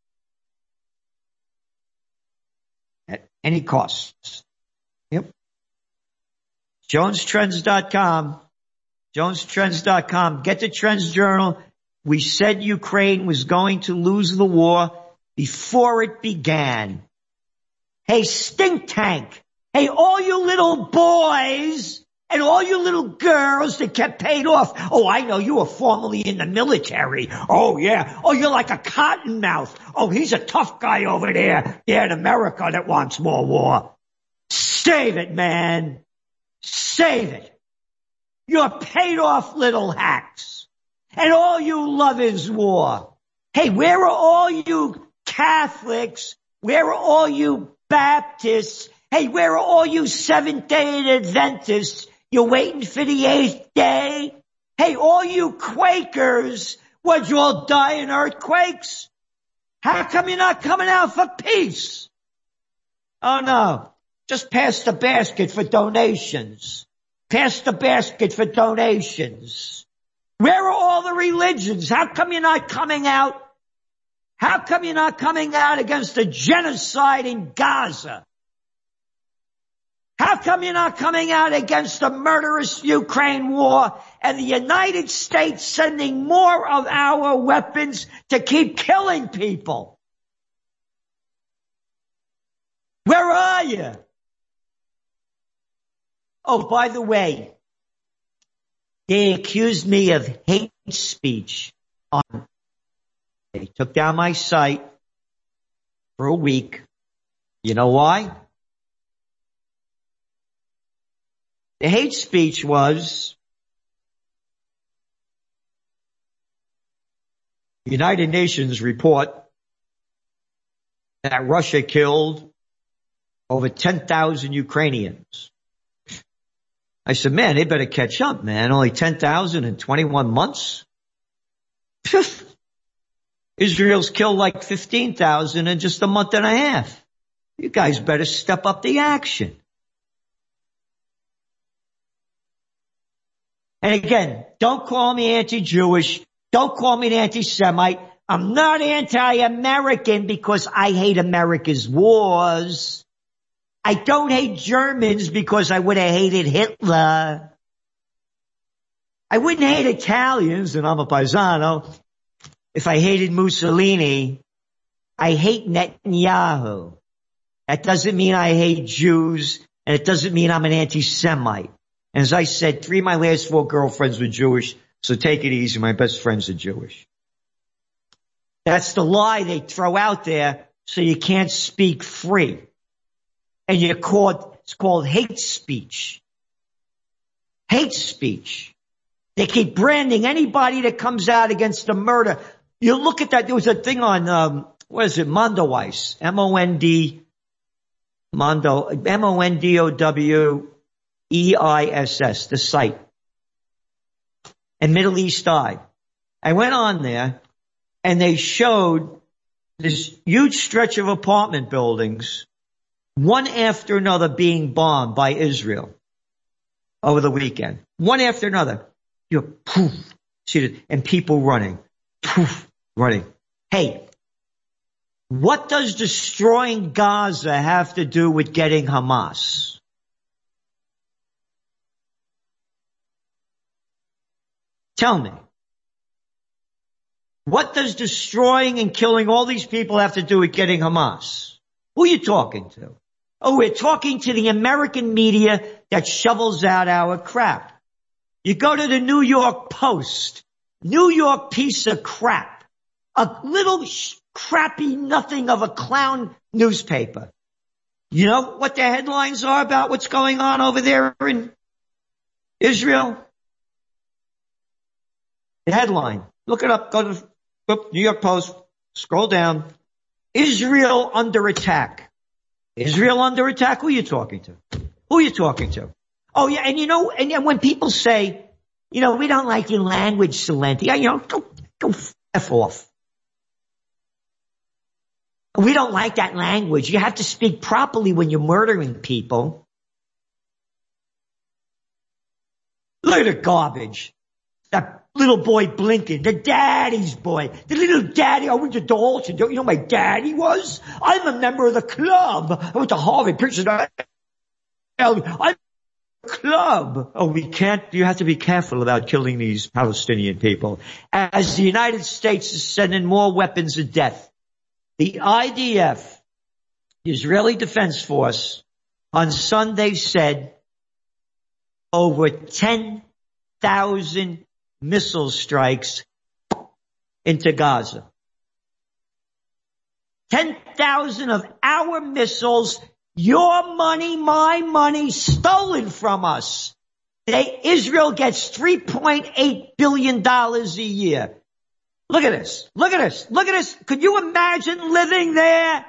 at any cost. Yep. Jones Trends dot com. Jones Trends dot com. Get the Trends Journal. We said Ukraine was going to lose the war before it began. Hey, stink tank. Hey, all you little boys and all you little girls that kept paid off. Oh, I know you were formerly in the military. Oh, yeah. Oh, you're like a cottonmouth. Oh, he's a tough guy over there. Yeah, in America that wants more war. Save it, man. Save it. You're paid off little hacks. And all you love is war. Hey, where are all you Catholics? Where are all you Baptists? Hey, where are all you Seventh-day Adventists? You're waiting for the eighth day? Hey, all you Quakers, what, you all die in earthquakes? How come you're not coming out for peace? Oh, no. Just pass the basket for donations. Pass the basket for donations. Where are all the religions? How come you're not coming out? How come you're not coming out against the genocide in Gaza? How come you're not coming out against the murderous Ukraine war and the United States sending more of our weapons to keep killing people? Where are you? Oh, by the way, they accused me of hate speech. On, they took down my site for a week. You know why? The hate speech was the United Nations report that Russia killed over ten thousand Ukrainians. I said, man, they better catch up, man. Only ten thousand in twenty-one months? Israel's killed like fifteen thousand in just a month and a half. You guys better step up the action. And again, don't call me anti-Jewish. Don't call me an anti-Semite. I'm not anti-American because I hate America's wars. I don't hate Germans because I would have hated Hitler. I wouldn't hate Italians, and I'm a paisano, if I hated Mussolini. I hate Netanyahu. That doesn't mean I hate Jews, and it doesn't mean I'm an anti-Semite. And as I said, three of my last four girlfriends were Jewish, so take it easy. My best friends are Jewish. That's the lie they throw out there so you can't speak free. And you're called, it's called hate speech. Hate speech. They keep branding anybody that comes out against the murder. You look at that, there was a thing on, um, what is it, Mondoweiss, M O N D, Mondo, M O N D O W E I S S, the site. And Middle East Eye. I went on there and they showed this huge stretch of apartment buildings, one after another being bombed by Israel over the weekend. One after another. You're poof, see it, and people running, poof, running. Hey, what does destroying Gaza have to do with getting Hamas? Tell me. What does destroying and killing all these people have to do with getting Hamas? Who are you talking to? Oh, we're talking to the American media that shovels out our crap. You go to the New York Post, New York piece of crap, a little sh- crappy nothing of a clown newspaper. You know what the headlines are about what's going on over there in Israel? The headline. Look it up. Go to whoop, New York Post. Scroll down. Israel under attack. Israel under attack? Who are you talking to? Who are you talking to? Oh, yeah, and you know, and, and when people say, you know, we don't like your language, Celente, you know, go, go F off. We don't like that language. You have to speak properly when you're murdering people. Look at the garbage. That little boy Blinken, the daddy's boy, the little daddy. I went to Dalton. Don't you know my daddy was? I'm a member of the club. I went to Harvard. Picture that. I'm a club. Oh, we can't. You have to be careful about killing these Palestinian people. As the United States is sending more weapons of death, the I D F, the Israeli Defense Force, on Sunday said over ten thousand missile strikes into Gaza. ten thousand of our missiles, your money, my money, stolen from us. They, Israel gets three point eight billion dollars a year. Look at this. Look at this. Look at this. Could you imagine living there?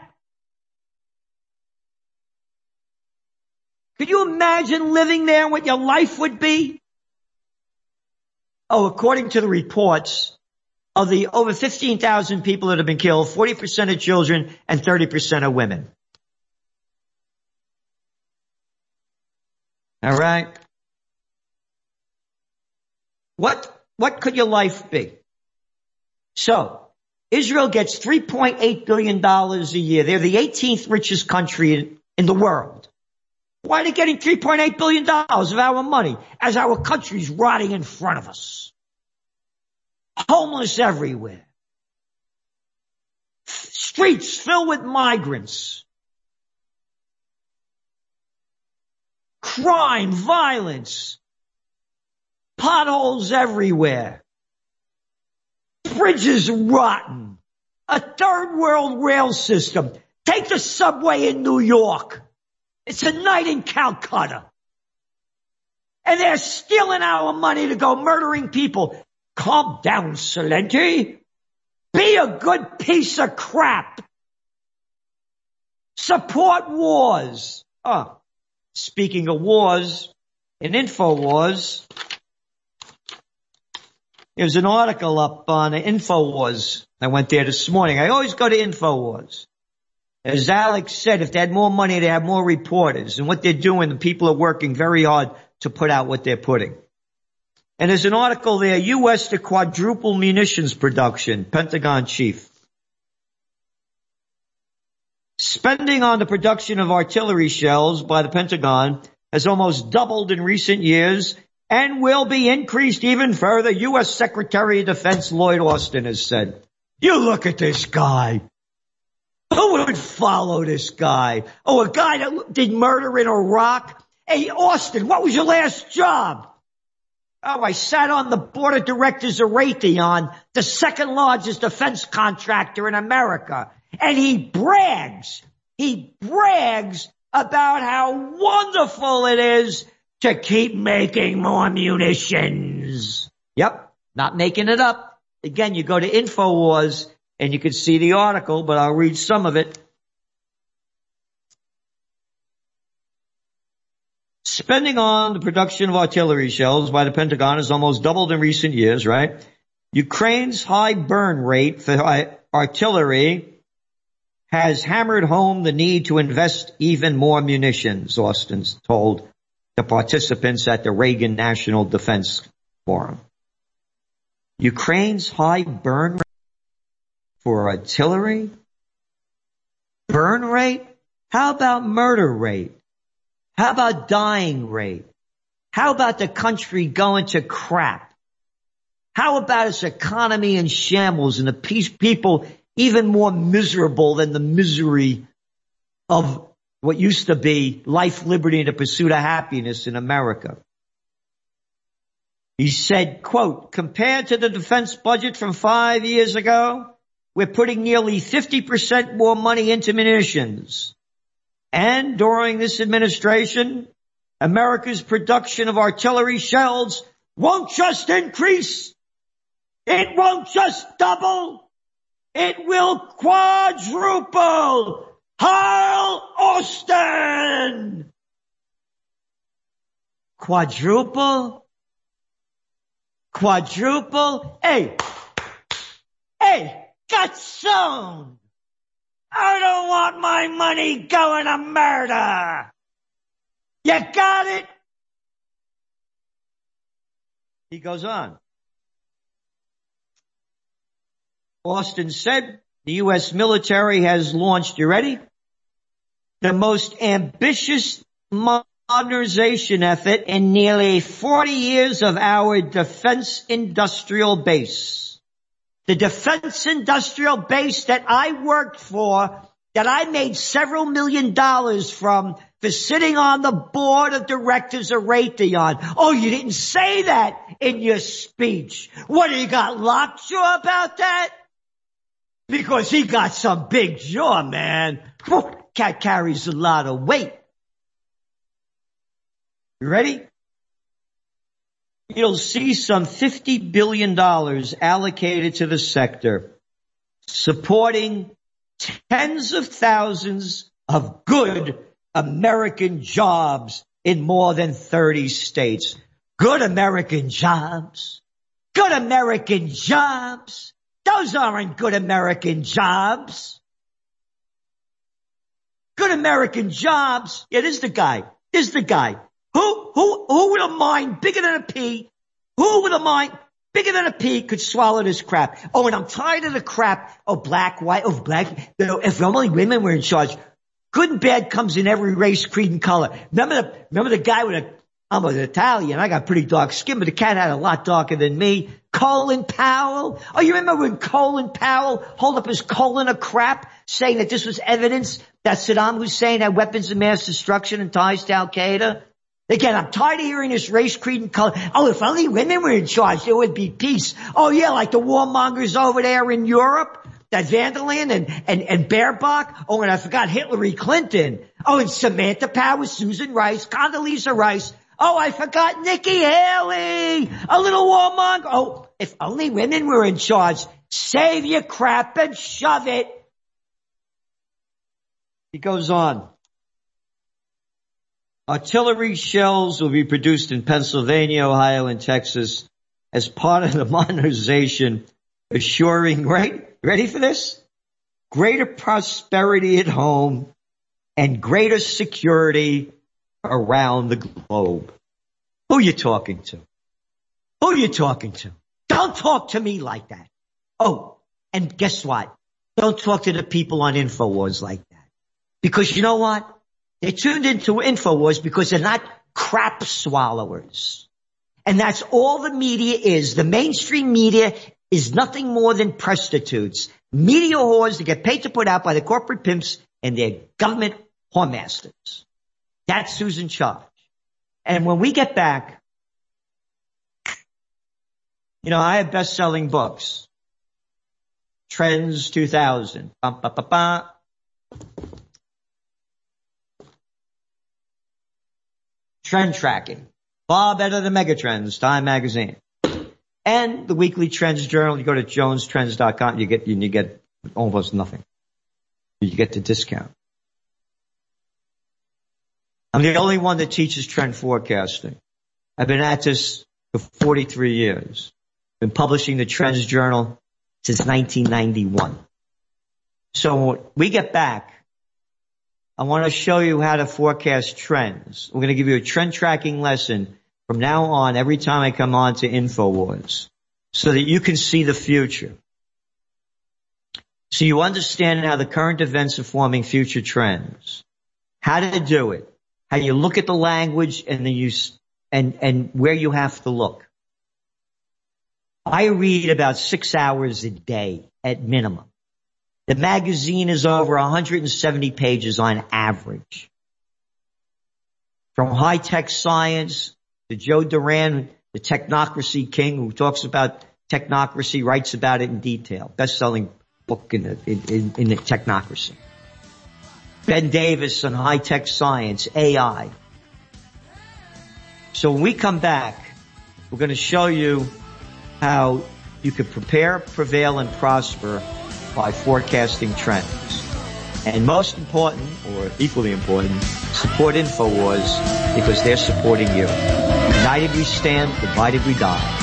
Could you imagine living there and what your life would be? Oh, according to the reports, of the over fifteen thousand people that have been killed, forty percent are children and thirty percent are women. All right. What, what could your life be? So, Israel gets three point eight billion dollars a year. They're the eighteenth richest country in, in the world. Why are they getting three point eight billion dollars of our money as our country's rotting in front of us? Homeless everywhere. Streets filled with migrants. Crime, violence. Potholes everywhere. Bridges rotten. A third world rail system. Take the subway in New York. It's a night in Calcutta. And they're stealing our money to go murdering people. Calm down, Celente. Be a good piece of crap. Support wars. Oh, speaking of wars, in InfoWars, there's an article up on InfoWars. I went there this morning. I always go to InfoWars. As Alex said, if they had more money, they have more reporters. And what they're doing, the people are working very hard to put out what they're putting. And there's an article there, U S to quadruple munitions production, Pentagon chief. Spending on the production of artillery shells by the Pentagon has almost doubled in recent years and will be increased even further, U S Secretary of Defense Lloyd Austin has said. You look at this guy. Who would follow this guy? Oh, a guy that did murder in Iraq? Hey, Austin, what was your last job? Oh, I sat on the board of directors of Raytheon, the second largest defense contractor in America. And he brags, he brags about how wonderful it is to keep making more munitions. Yep, not making it up. Again, you go to InfoWars and you can see the article, but I'll read some of it. Spending on the production of artillery shells by the Pentagon has almost doubled in recent years, right? Ukraine's high burn rate for artillery has hammered home the need to invest even more munitions, Austin told the participants at the Reagan National Defense Forum. Ukraine's high burn rate for artillery? Burn rate? How about murder rate? How about dying rate? How about the country going to crap? How about its economy in shambles and the peace people even more miserable than the misery of what used to be life, liberty, and the pursuit of happiness in America? He said, quote, compared to the defense budget from five years ago, we're putting nearly fifty percent more money into munitions. And during this administration, America's production of artillery shells won't just increase. It won't just double. It will quadruple. Heil Austin! Quadruple? Quadruple? Hey! Hey! Got some! I don't want my money going to murder! You got it? He goes on. Austin said the U S military has launched, you ready? The most ambitious modernization effort in nearly forty years of our defense industrial base. The defense industrial base that I worked for, that I made several million dollars from, for sitting on the board of directors of Raytheon. Oh, you didn't say that in your speech. What, you got lockjaw about that? Because he got some big jaw, man. Cat carries a lot of weight. You ready? You'll see some fifty billion dollars allocated to the sector, supporting tens of thousands of good American jobs in more than thirty states. Good American jobs. Good American jobs. Those aren't good American jobs. Good American jobs. Yeah, this is the guy. This is the guy. Who, who, who with a mind bigger than a pea? Who with a mind bigger than a pea could swallow this crap? Oh, and I'm tired of the crap. Oh, black, white, oh, black. You know, if only women were in charge. Good and bad comes in every race, creed, and color. Remember the, remember the guy with a, I'm an Italian. I got pretty dark skin, but the cat had a lot darker than me. Colin Powell. Oh, you remember when Colin Powell hold up his colon of crap saying that this was evidence that Saddam Hussein had weapons of mass destruction and ties to Al-Qaeda? Again, I'm tired of hearing this race, creed, and color. Oh, if only women were in charge, there would be peace. Oh, yeah, like the warmongers over there in Europe, that Vanderland and, and, and Baerbock. Oh, and I forgot Hillary Clinton. Oh, and Samantha Power, Susan Rice, Condoleezza Rice. Oh, I forgot Nikki Haley, a little warmonger. Oh, if only women were in charge. Save your crap and shove it. He goes on. Artillery shells will be produced in Pennsylvania, Ohio, and Texas as part of the modernization, assuring, right? Ready for this? Greater prosperity at home and greater security around the globe. Who you talking to? Who you talking to? Don't talk to me like that. Oh, and guess what? Don't talk to the people on InfoWars like that. Because you know what? They tuned into InfoWars because they're not crap swallowers. And that's all the media is. The mainstream media is nothing more than prostitutes. Media whores that get paid to put out by the corporate pimps and their government whoremasters. That's who's in charge. And when we get back, you know, I have best-selling books. Trends two thousand. Ba, ba, ba, ba. Trend tracking. Far better than Megatrends, Time Magazine. And the weekly Trends Journal. You go to jones trends dot com, you get, you get almost nothing. You get the discount. I'm the only one that teaches trend forecasting. I've been at this for forty-three years. Been publishing the Trends Journal since nineteen ninety-one. So when we get back, I want to show you how to forecast trends. We're going to give you a trend tracking lesson from now on every time I come on to InfoWars so that you can see the future. So you understand how the current events are forming future trends. How to do it. How you look at the language and the use and, and where you have to look. I read about six hours a day at minimum. The magazine is over one hundred seventy pages on average. From high-tech science to Joe Duran, the technocracy king who talks about technocracy, writes about it in detail. Best-selling book in the, in, in the technocracy. Ben Davis on high-tech science, A I. So when we come back, we're going to show you how you can prepare, prevail, and prosper by forecasting trends. And most important, or equally important, support InfoWars because they're supporting you. United we stand, divided we die.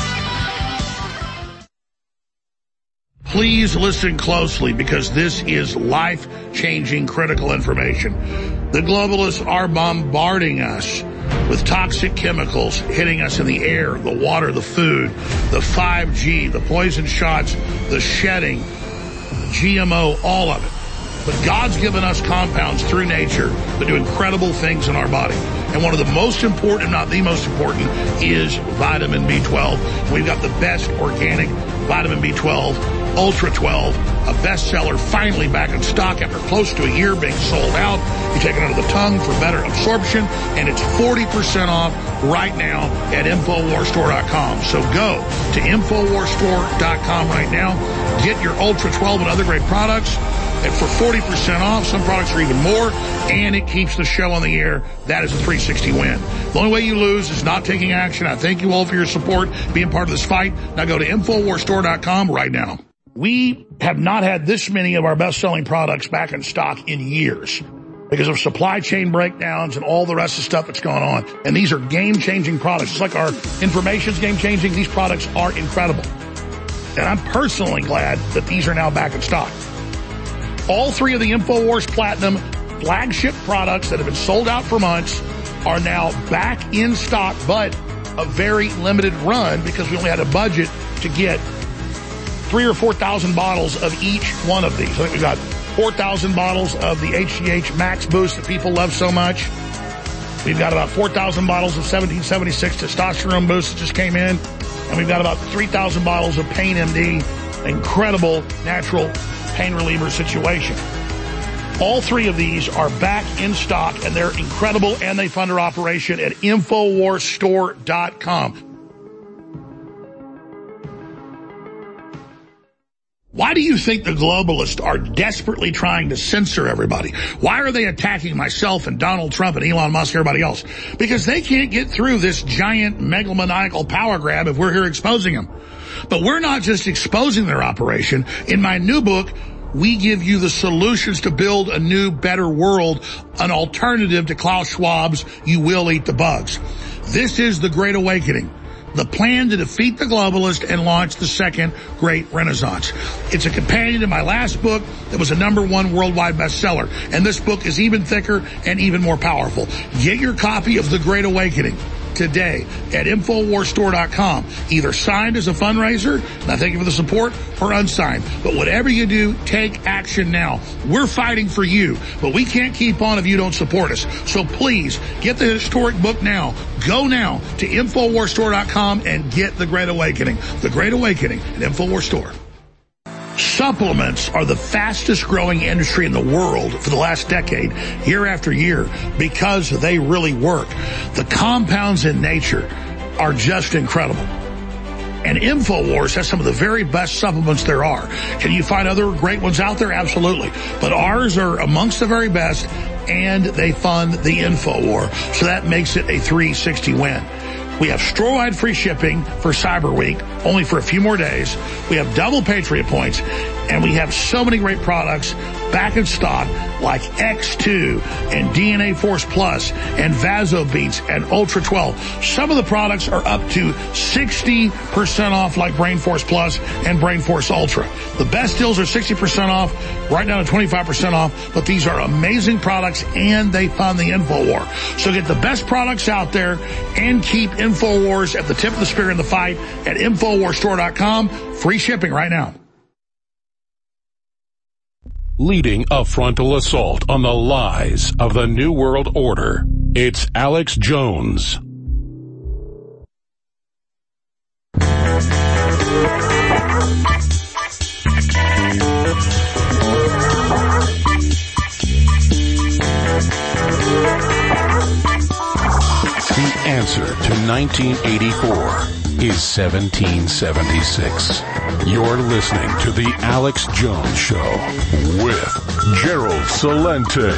Please listen closely because this is life-changing critical information. The globalists are bombarding us with toxic chemicals hitting us in the air, the water, the food, the five G, the poison shots, the shedding, G M O, all of it. But God's given us compounds through nature that do incredible things in our body. And one of the most important, if not the most important, is vitamin B twelve. We've got the best organic vitamin B twelve, Ultra twelve, a bestseller, finally back in stock after close to a year being sold out. You take it under the tongue for better absorption, and it's forty percent off right now at Infowars Store dot com. So go to Infowars Store dot com right now. Get your Ultra twelve and other great products. And for forty percent off, some products are even more, and it keeps the show on the air. That is a three sixty win. The only way you lose is not taking action. I thank you all for your support, being part of this fight. Now go to Infowars Store dot com right now. We have not had this many of our best-selling products back in stock in years because of supply chain breakdowns and all the rest of the stuff that's going on. And these are game-changing products. Just like our information's game-changing, these products are incredible. And I'm personally glad that these are now back in stock. All three of the InfoWars Platinum flagship products that have been sold out for months are now back in stock, but a very limited run because we only had a budget to get three or four thousand bottles of each one of these. I think we've got four thousand bottles of the H G H Max Boost that people love so much. We've got about four thousand bottles of seventeen seventy-six Testosterone Boost that just came in. And we've got about three thousand bottles of Pain M D, incredible natural pain reliever situation. All three of these are back in stock, and they're incredible, and they fund our operation at Infowars Store dot com. Why do you think the globalists are desperately trying to censor everybody? Why are they attacking myself and Donald Trump and Elon Musk and everybody else? Because they can't get through this giant megalomaniacal power grab if we're here exposing them. But we're not just exposing their operation. In my new book, we give you the solutions to build a new, better world, an alternative to Klaus Schwab's You Will Eat the Bugs. This is the Great Awakening, the plan to defeat the globalist and launch the second great renaissance. It's a companion to my last book that was a number one worldwide bestseller. And this book is even thicker and even more powerful. Get your copy of The Great Awakening today at Infowars Store dot com. Either signed as a fundraiser, and I thank you for the support, or unsigned. But whatever you do, take action now. We're fighting for you, but we can't keep on if you don't support us. So please, get the historic book now. Go now to Infowars Store dot com and get The Great Awakening. The Great Awakening at Infowars Store. Supplements are the fastest growing industry in the world for the last decade, year after year, because they really work. The compounds in nature are just incredible. And InfoWars has some of the very best supplements there are. Can you find other great ones out there? Absolutely. But ours are amongst the very best, and they fund the InfoWar. So that makes it a three sixty win. We have store-wide free shipping for Cyber Week, only for a few more days. We have double Patriot points, and we have so many great products back in stock like X two and D N A Force Plus and VasoBeats and Ultra twelve. Some of the products are up to sixty percent off like Brain Force Plus and Brain Force Ultra. The best deals are sixty percent off, right down to twenty-five percent off, but these are amazing products and they fund the InfoWar. So get the best products out there and keep InfoWars at the tip of the spear in the fight at Infowars Store dot com. Free shipping right now. Leading a frontal assault on the lies of the New World Order, it's Alex Jones. The answer to nineteen eighty-four is seventeen seventy-six. You're listening to The Alex Jones Show with Gerald Celente.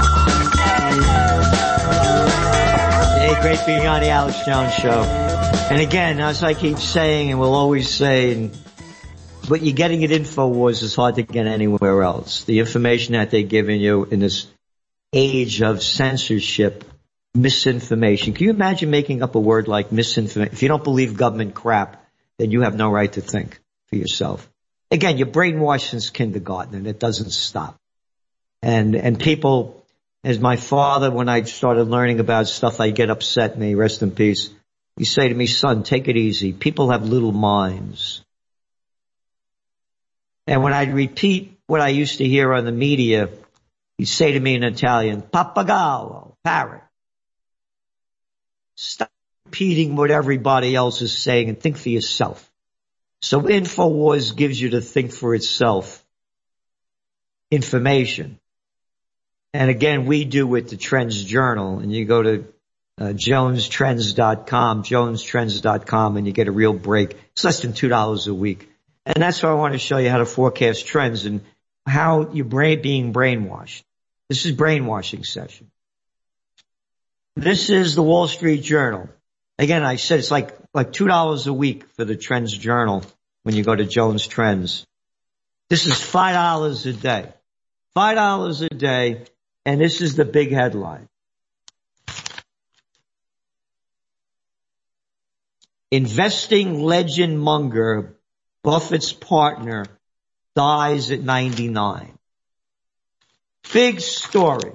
Hey, great being on The Alex Jones Show. And again, as I keep saying and will always say, and what you're getting at InfoWars is hard to get anywhere else. The information that they're giving you in this age of censorship, misinformation. Can you imagine making up a word like misinformation? If you don't believe government crap, then you have no right to think for yourself. Again, you're brainwashed since kindergarten, and it doesn't stop. And and people, as my father, when I started learning about stuff, I get upset, may he rest in peace. He say to me, son, take it easy. People have little minds. And when I'd repeat what I used to hear on the media, he'd say to me in Italian, pappagallo, parrot. Stop repeating what everybody else is saying and think for yourself. So InfoWars gives you to think for itself information. And again, we do with the Trends Journal, and you go to uh, jones trends dot com, jones trends dot com, and you get a real break. It's less than two dollars a week. And that's why I want to show you how to forecast trends and how you're brain, being brainwashed. This is brainwashing session. This is the Wall Street Journal. Again, I said it's like, like two dollars a week for the Trends Journal when you go to Jones Trends. This is five dollars a day. five dollars a day, and this is the big headline. Investing legend Munger, Buffett's partner, dies at ninety-nine. Big story.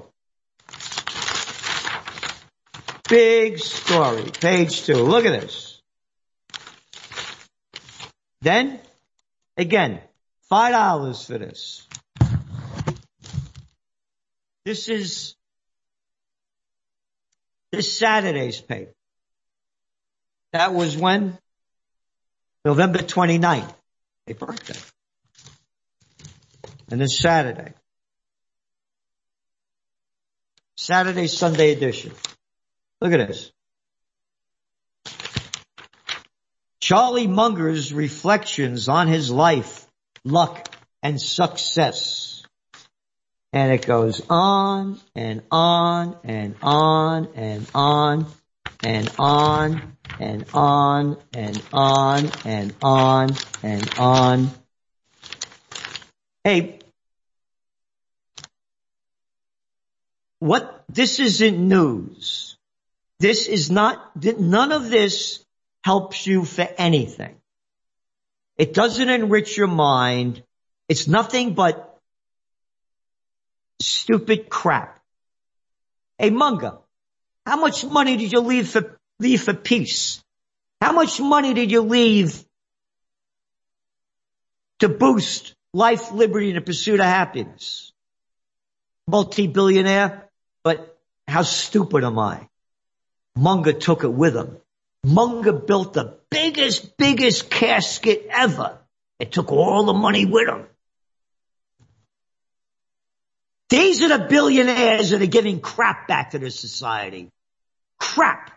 Big story. Page two. Look at this. Then, again, five dollars for this. This is this Saturday's paper. That was when? November twenty-ninth. A birthday. And then Saturday. Saturday, Sunday edition. Look at this. Charlie Munger's reflections on his life, luck, and success. And it goes on and on and on and on and on and on and on and on and on. Hey, what, this isn't news. This is not, none of this helps you for anything. It doesn't enrich your mind. It's nothing but stupid crap. Hey, Munger, how much money did you leave for, leave for peace? How much money did you leave to boost life, liberty, and the pursuit of happiness? Multi-billionaire, but how stupid am I? Munger took it with him. Munger built the biggest, biggest casket ever. It took all the money with him. These are the billionaires that are giving crap back to the society. Crap.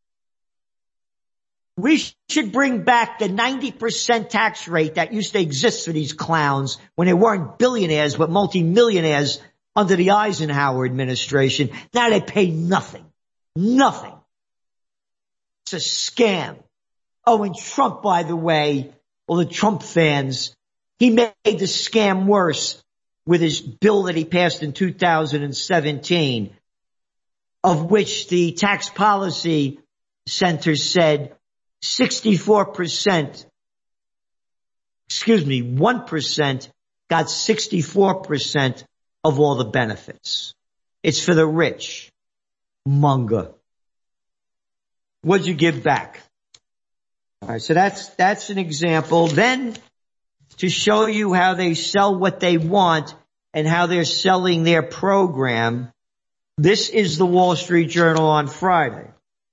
We should bring back the ninety percent tax rate that used to exist for these clowns when they weren't billionaires but multimillionaires under the Eisenhower administration. Now they pay nothing. Nothing. It's a scam. Oh, and Trump, by the way, well, the Trump fans, he made the scam worse with his bill that he passed in two thousand seventeen, of which the Tax Policy Center said sixty-four percent, excuse me, one percent got sixty-four percent of all the benefits. It's for the rich. Munger. What'd you give back? All right, so that's, that's an example. Then, to show you how they sell what they want and how they're selling their program, this is the Wall Street Journal on Friday.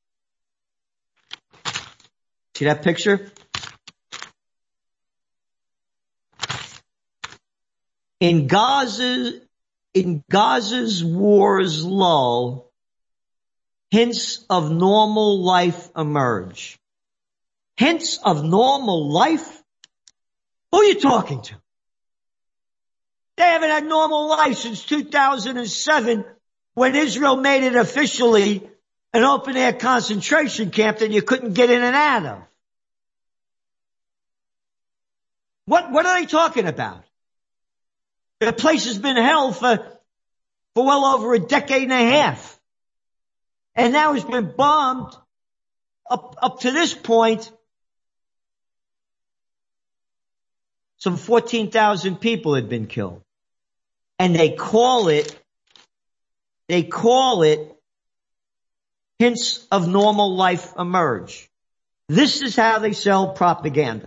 See that picture? In Gaza, in Gaza's war's lull, hints of normal life emerge. Hints of normal life? Who are you talking to? They haven't had normal life since two thousand seven when Israel made it officially an open-air concentration camp that you couldn't get in and out of. What, what are they talking about? The place has been held for, for well over a decade and a half. And now it's been bombed up, up to this point. Some fourteen thousand people had been killed. And they call it, they call it hints of normal life emerge. This is how they sell propaganda.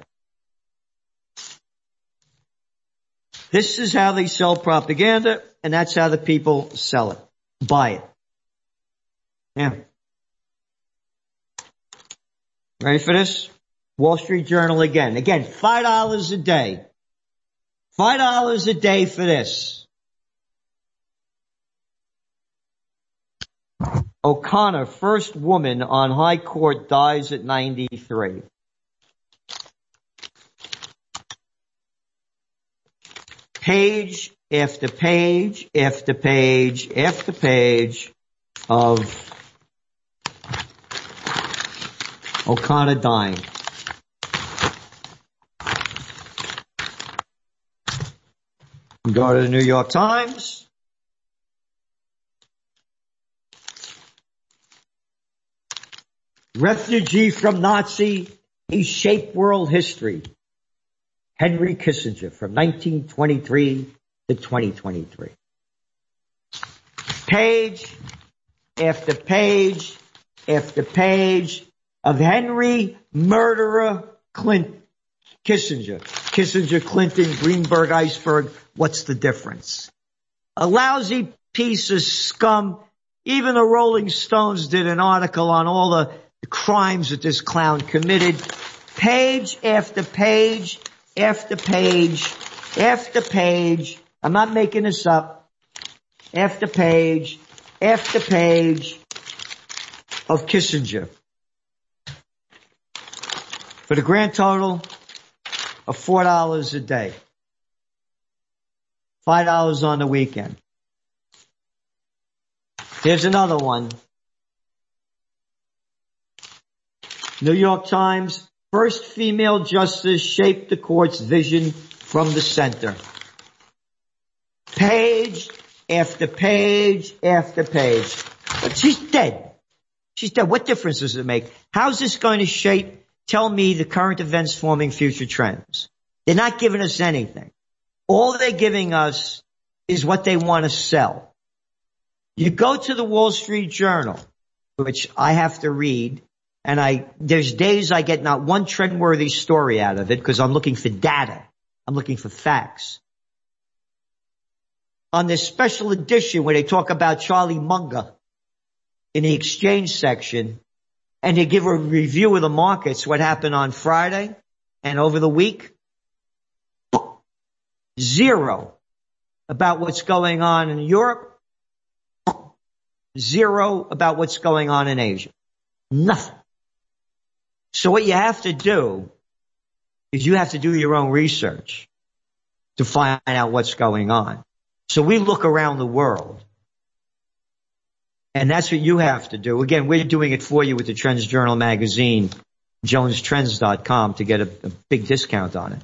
This is how they sell propaganda, and that's how the people sell it, buy it. Yeah. Ready for this? Wall Street Journal again. Again, five dollars a day. five dollars a day for this. O'Connor, first woman on high court, dies at ninety-three. Page after page after page after page of O'Connor dying. Go to the New York Times. Refugee from Nazi, he shaped world history. Henry Kissinger from nineteen twenty-three to twenty twenty-three. Page after page after page of Henry Murderer Clinton. Kissinger. Kissinger, Clinton, Greenberg, Iceberg. What's the difference? A lousy piece of scum. Even the Rolling Stones did an article on all the crimes that this clown committed. Page after page after page after page. I'm not making this up. After page after page of Kissinger. For the grand total of four dollars a day. five dollars on the weekend. Here's another one. New York Times, first female justice shaped the court's vision from the center. Page after page after page. But she's dead. She's dead. What difference does it make? How's this going to shape, tell me the current events forming future trends? They're not giving us anything. All they're giving us is what they want to sell. You go to the Wall Street Journal, which I have to read, and I, there's days I get not one trend-worthy story out of it because I'm looking for data. I'm looking for facts. On this special edition where they talk about Charlie Munger in the exchange section, and they give a review of the markets, what happened on Friday and over the week, zero about what's going on in Europe, zero about what's going on in Asia. Nothing. So what you have to do is you have to do your own research to find out what's going on. So we look around the world, and that's what you have to do. Again, we're doing it for you with the Trends Journal magazine, jones trends dot com, to get a, a big discount on it.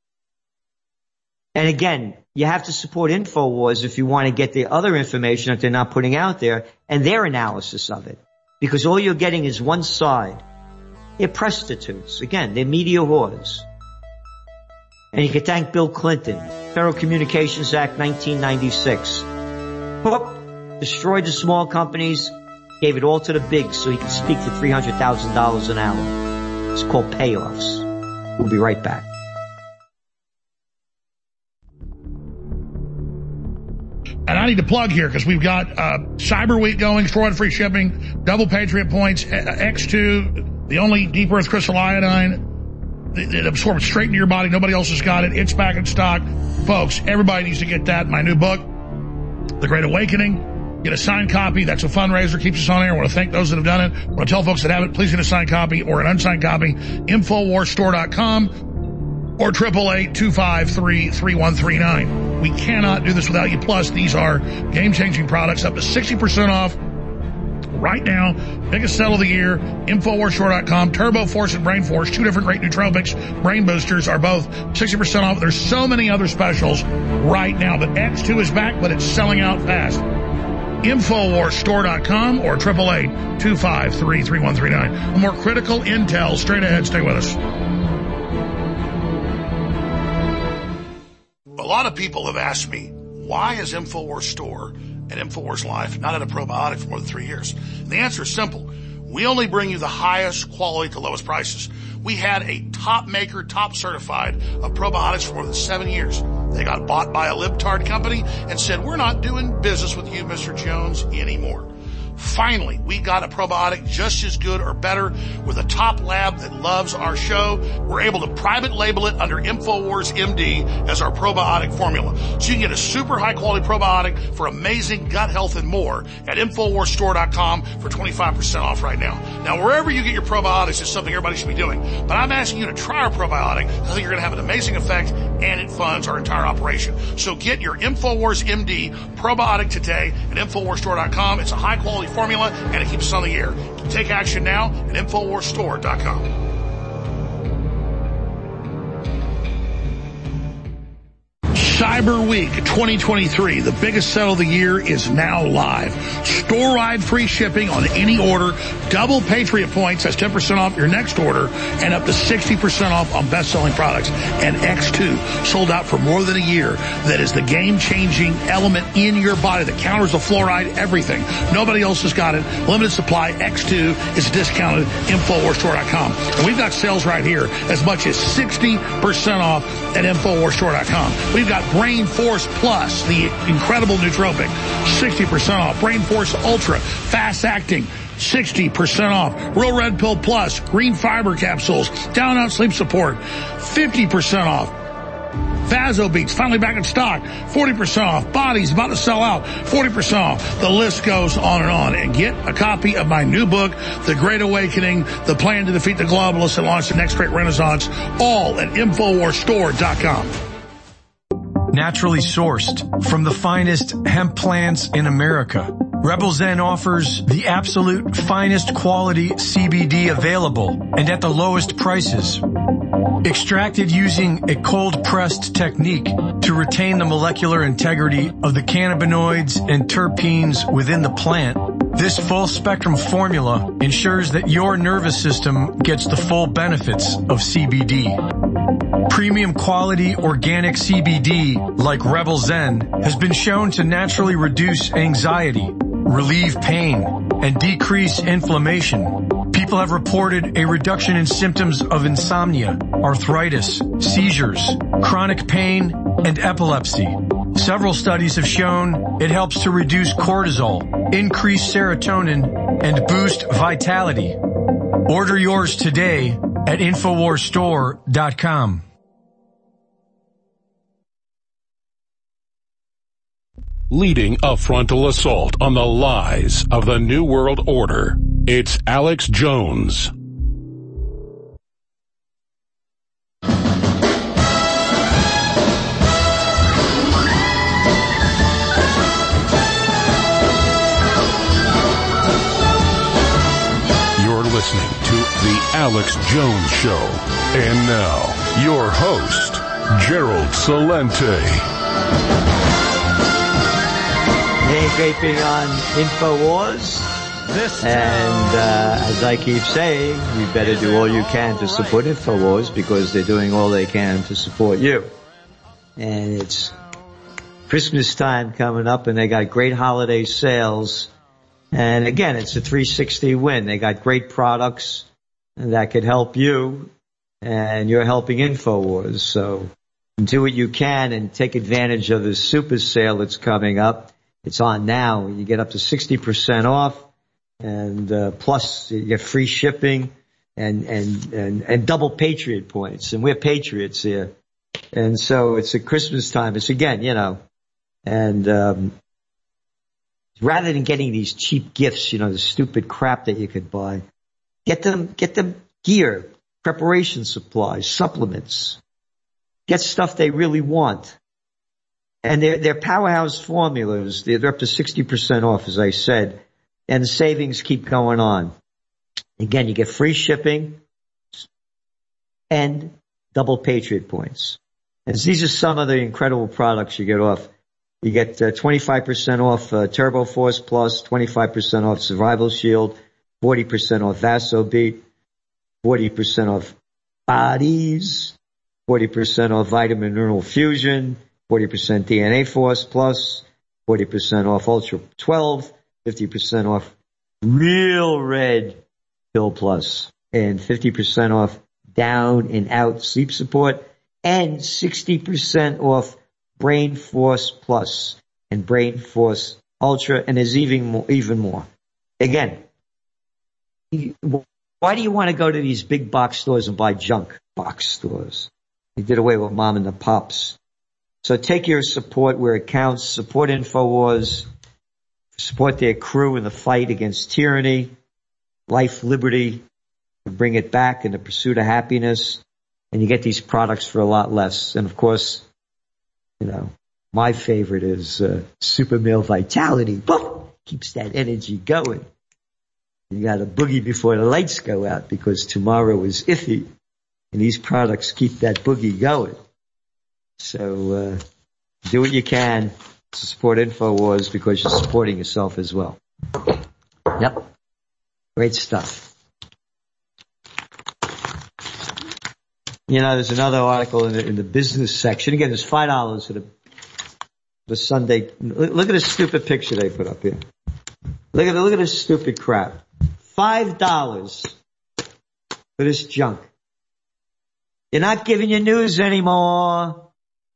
And again, you have to support InfoWars if you want to get the other information that they're not putting out there and their analysis of it. Because all you're getting is one side. They're prostitutes. Again, they're media whores. And you can thank Bill Clinton. Federal Communications Act nineteen ninety-six. Whoop, destroyed the small companies, gave it all to the big so he could speak for three hundred thousand dollars an hour. It's called payoffs. We'll be right back. And I need to plug here because we've got uh, Cyber Week going, destroyed free shipping, double Patriot points, X two, the only deep earth crystal iodine. It absorbs straight into your body. Nobody else has got it. It's back in stock. Folks, everybody needs to get that. My new book, The Great Awakening. Get a signed copy. That's a fundraiser. Keeps us on air. I want to thank those that have done it. I want to tell folks that haven't, please get a signed copy or an unsigned copy. Infowars store dot com or eight eight eight, two five three, three one three nine. We cannot do this without you. Plus, these are game-changing products, up to sixty percent off. right now. Biggest sell of the year, Infowars Store dot com. Turbo Force and Brain Force, two different great nootropics. Brain boosters are both sixty percent off. There's so many other specials right now. But X two is back, but it's selling out fast. Infowars Store dot com or eight eight eight, two five three, three one three nine. A more critical intel straight ahead. Stay with us. A lot of people have asked me, why is Infowars Store and Infowars Life not had a probiotic for more than three years? And the answer is simple. We only bring you the highest quality to lowest prices. We had a top maker, top certified of probiotics for more than seven years. They got bought by a libtard company and said, we're not doing business with you, Mister Jones, anymore. Finally, we got a probiotic just as good or better with a top lab that loves our show. We're able to private label it under Infowars M D as our probiotic formula. So you can get a super high quality probiotic for amazing gut health and more at Infowars Store dot com for twenty-five percent off right now. Now, wherever you get your probiotics is something everybody should be doing. But I'm asking you to try our probiotic. I think you're going to have an amazing effect and it funds our entire operation. So get your Infowars M D probiotic today at Infowars Store dot com. It's a high quality formula and it keeps us on the air. Take action now at Infowars Store dot com. Cyber Week twenty twenty-three, the biggest sale of the year, is now live. Store-wide free shipping on any order, double Patriot points, that's ten percent off your next order, and up to sixty percent off on best-selling products. And X two, sold out for more than a year. That is the game-changing element in your body that counters the fluoride, everything. Nobody else has got it. Limited supply. X two is discounted. Infowars Store dot com. And we've got sales right here as much as sixty percent off at Infowars Store dot com. We've got Brain Force Plus, the incredible nootropic, sixty percent off. Brain Force Ultra, fast acting, sixty percent off. Real Red Pill Plus, green fiber capsules, down out sleep support, fifty percent off. Vasobeats, finally back in stock, forty percent off. Body's about to sell out, forty percent off. The list goes on and on. And get a copy of my new book, The Great Awakening, The Plan to Defeat the Globalists and Launch the Next Great Renaissance, all at Infowars Store dot com. Naturally sourced from the finest hemp plants in America, Rebel Zen offers the absolute finest quality C B D available and at the lowest prices. Extracted using a cold-pressed technique to retain the molecular integrity of the cannabinoids and terpenes within the plant, this full-spectrum formula ensures that your nervous system gets the full benefits of C B D. Premium quality organic C B D, like Rebel Zen, has been shown to naturally reduce anxiety, relieve pain, and decrease inflammation. People have reported a reduction in symptoms of insomnia, arthritis, seizures, chronic pain, and epilepsy. Several studies have shown it helps to reduce cortisol, increase serotonin, and boost vitality. Order yours today at Infowars Store dot com. Leading a frontal assault on the lies of the New World Order, it's Alex Jones. You're listening to The Alex Jones Show. And now, your host, Gerald Celente. Hey, great being on Infowars. This and uh, as I keep saying, you better do all you can to support Infowars because they're doing all they can to support you. And it's Christmas time coming up and they got great holiday sales. And again, it's a three sixty win. They got great products that could help you and you're helping Infowars. So do what you can and take advantage of this super sale that's coming up. It's on now. You get up to sixty percent off, and uh, plus you get free shipping and, and, and, and double Patriot points. And we're Patriots here. And so it's a Christmas time. It's again, you know, and um, rather than getting these cheap gifts, you know, the stupid crap that you could buy, get them, get them gear, preparation supplies, supplements. Get stuff they really want. And they're, they're powerhouse formulas. They're up to sixty percent off, as I said. and the savings keep going on. Again, you get free shipping and double Patriot points. And these are some of the incredible products you get off. You get uh, twenty-five percent off uh, Turbo Force Plus, twenty-five percent off Survival Shield, forty percent off VasoBeat, forty percent off Bodies, forty percent off Vitamin Mineral Fusion, forty percent D N A Force Plus, forty percent off Ultra twelve, fifty percent off Real Red Pill Plus, and fifty percent off Down and Out Sleep Support, and sixty percent off Brain Force Plus and Brain Force Ultra, and there's even more, even more. Again, why do you want to go to these big box stores and buy junk box stores? They did away with mom and the pops. So take your support where it counts. Support InfoWars. Support their crew in the fight against tyranny, life, liberty, to bring it back in the pursuit of happiness. And you get these products for a lot less. And of course, you know, my favorite is uh, Super Male Vitality. Boom! Keeps that energy going. You got to boogie before the lights go out because tomorrow is iffy. And these products keep that boogie going. So uh do what you can to support InfoWars because you're supporting yourself as well. Yep. Great stuff. You know, there's another article in the, in the business section. Again, there's five dollars for the, the Sunday. Look at this stupid picture they put up here. Look at, look at this stupid crap. Five dollars for this junk. They're not giving you news anymore.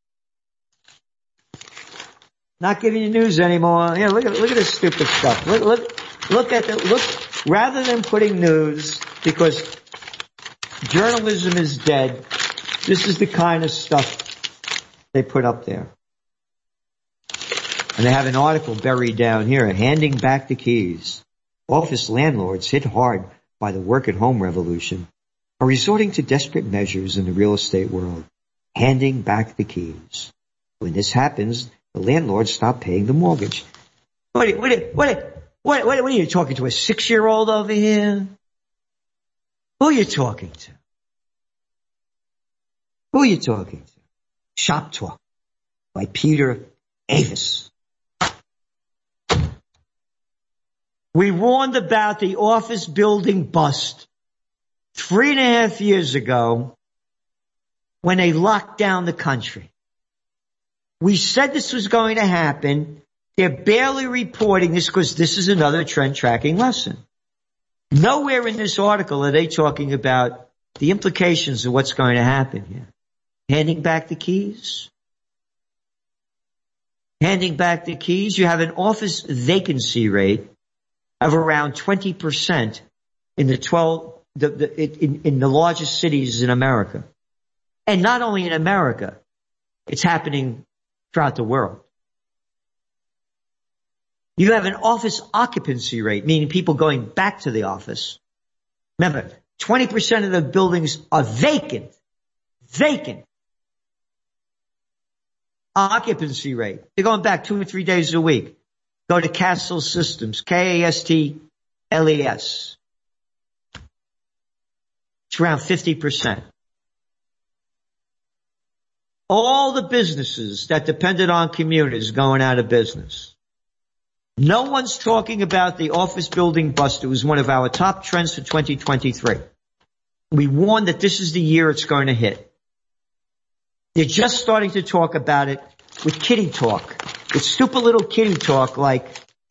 Not giving you news anymore. Yeah, look at, look at this stupid stuff. Look, look, look at the, look, rather than putting news, because journalism is dead, this is the kind of stuff they put up there. And they have an article buried down here, handing back the keys. Office landlords hit hard by the work-at-home revolution are resorting to desperate measures in the real estate world, handing back the keys. When this happens, the landlords stop paying the mortgage. What, what, what, what, what, what are you talking to, a six-year-old over here? Who are you talking to? Who are you talking to? Shop Talk by Peter Avis. We warned about the office building bust three and a half years ago when they locked down the country. We said this was going to happen. They're barely reporting this because this is another trend tracking lesson. Nowhere in this article are they talking about the implications of what's going to happen here. Handing back the keys. Handing back the keys. You have an office vacancy rate of around twenty percent in the twelve, the, the, in, in the largest cities in America. And not only in America, it's happening throughout the world. You have an office occupancy rate, meaning people going back to the office. Remember, twenty percent of the buildings are vacant. Vacant. Occupancy rate. They're going back two or three days a week. Go to Castle Systems, K A S T L E S. It's around fifty percent. All the businesses that depended on commuters going out of business. No one's talking about the office building bust. It was one of our top trends for twenty twenty-three. We warned that this is the year it's going to hit. They're just starting to talk about it with kitty talk. With stupid little kitty talk like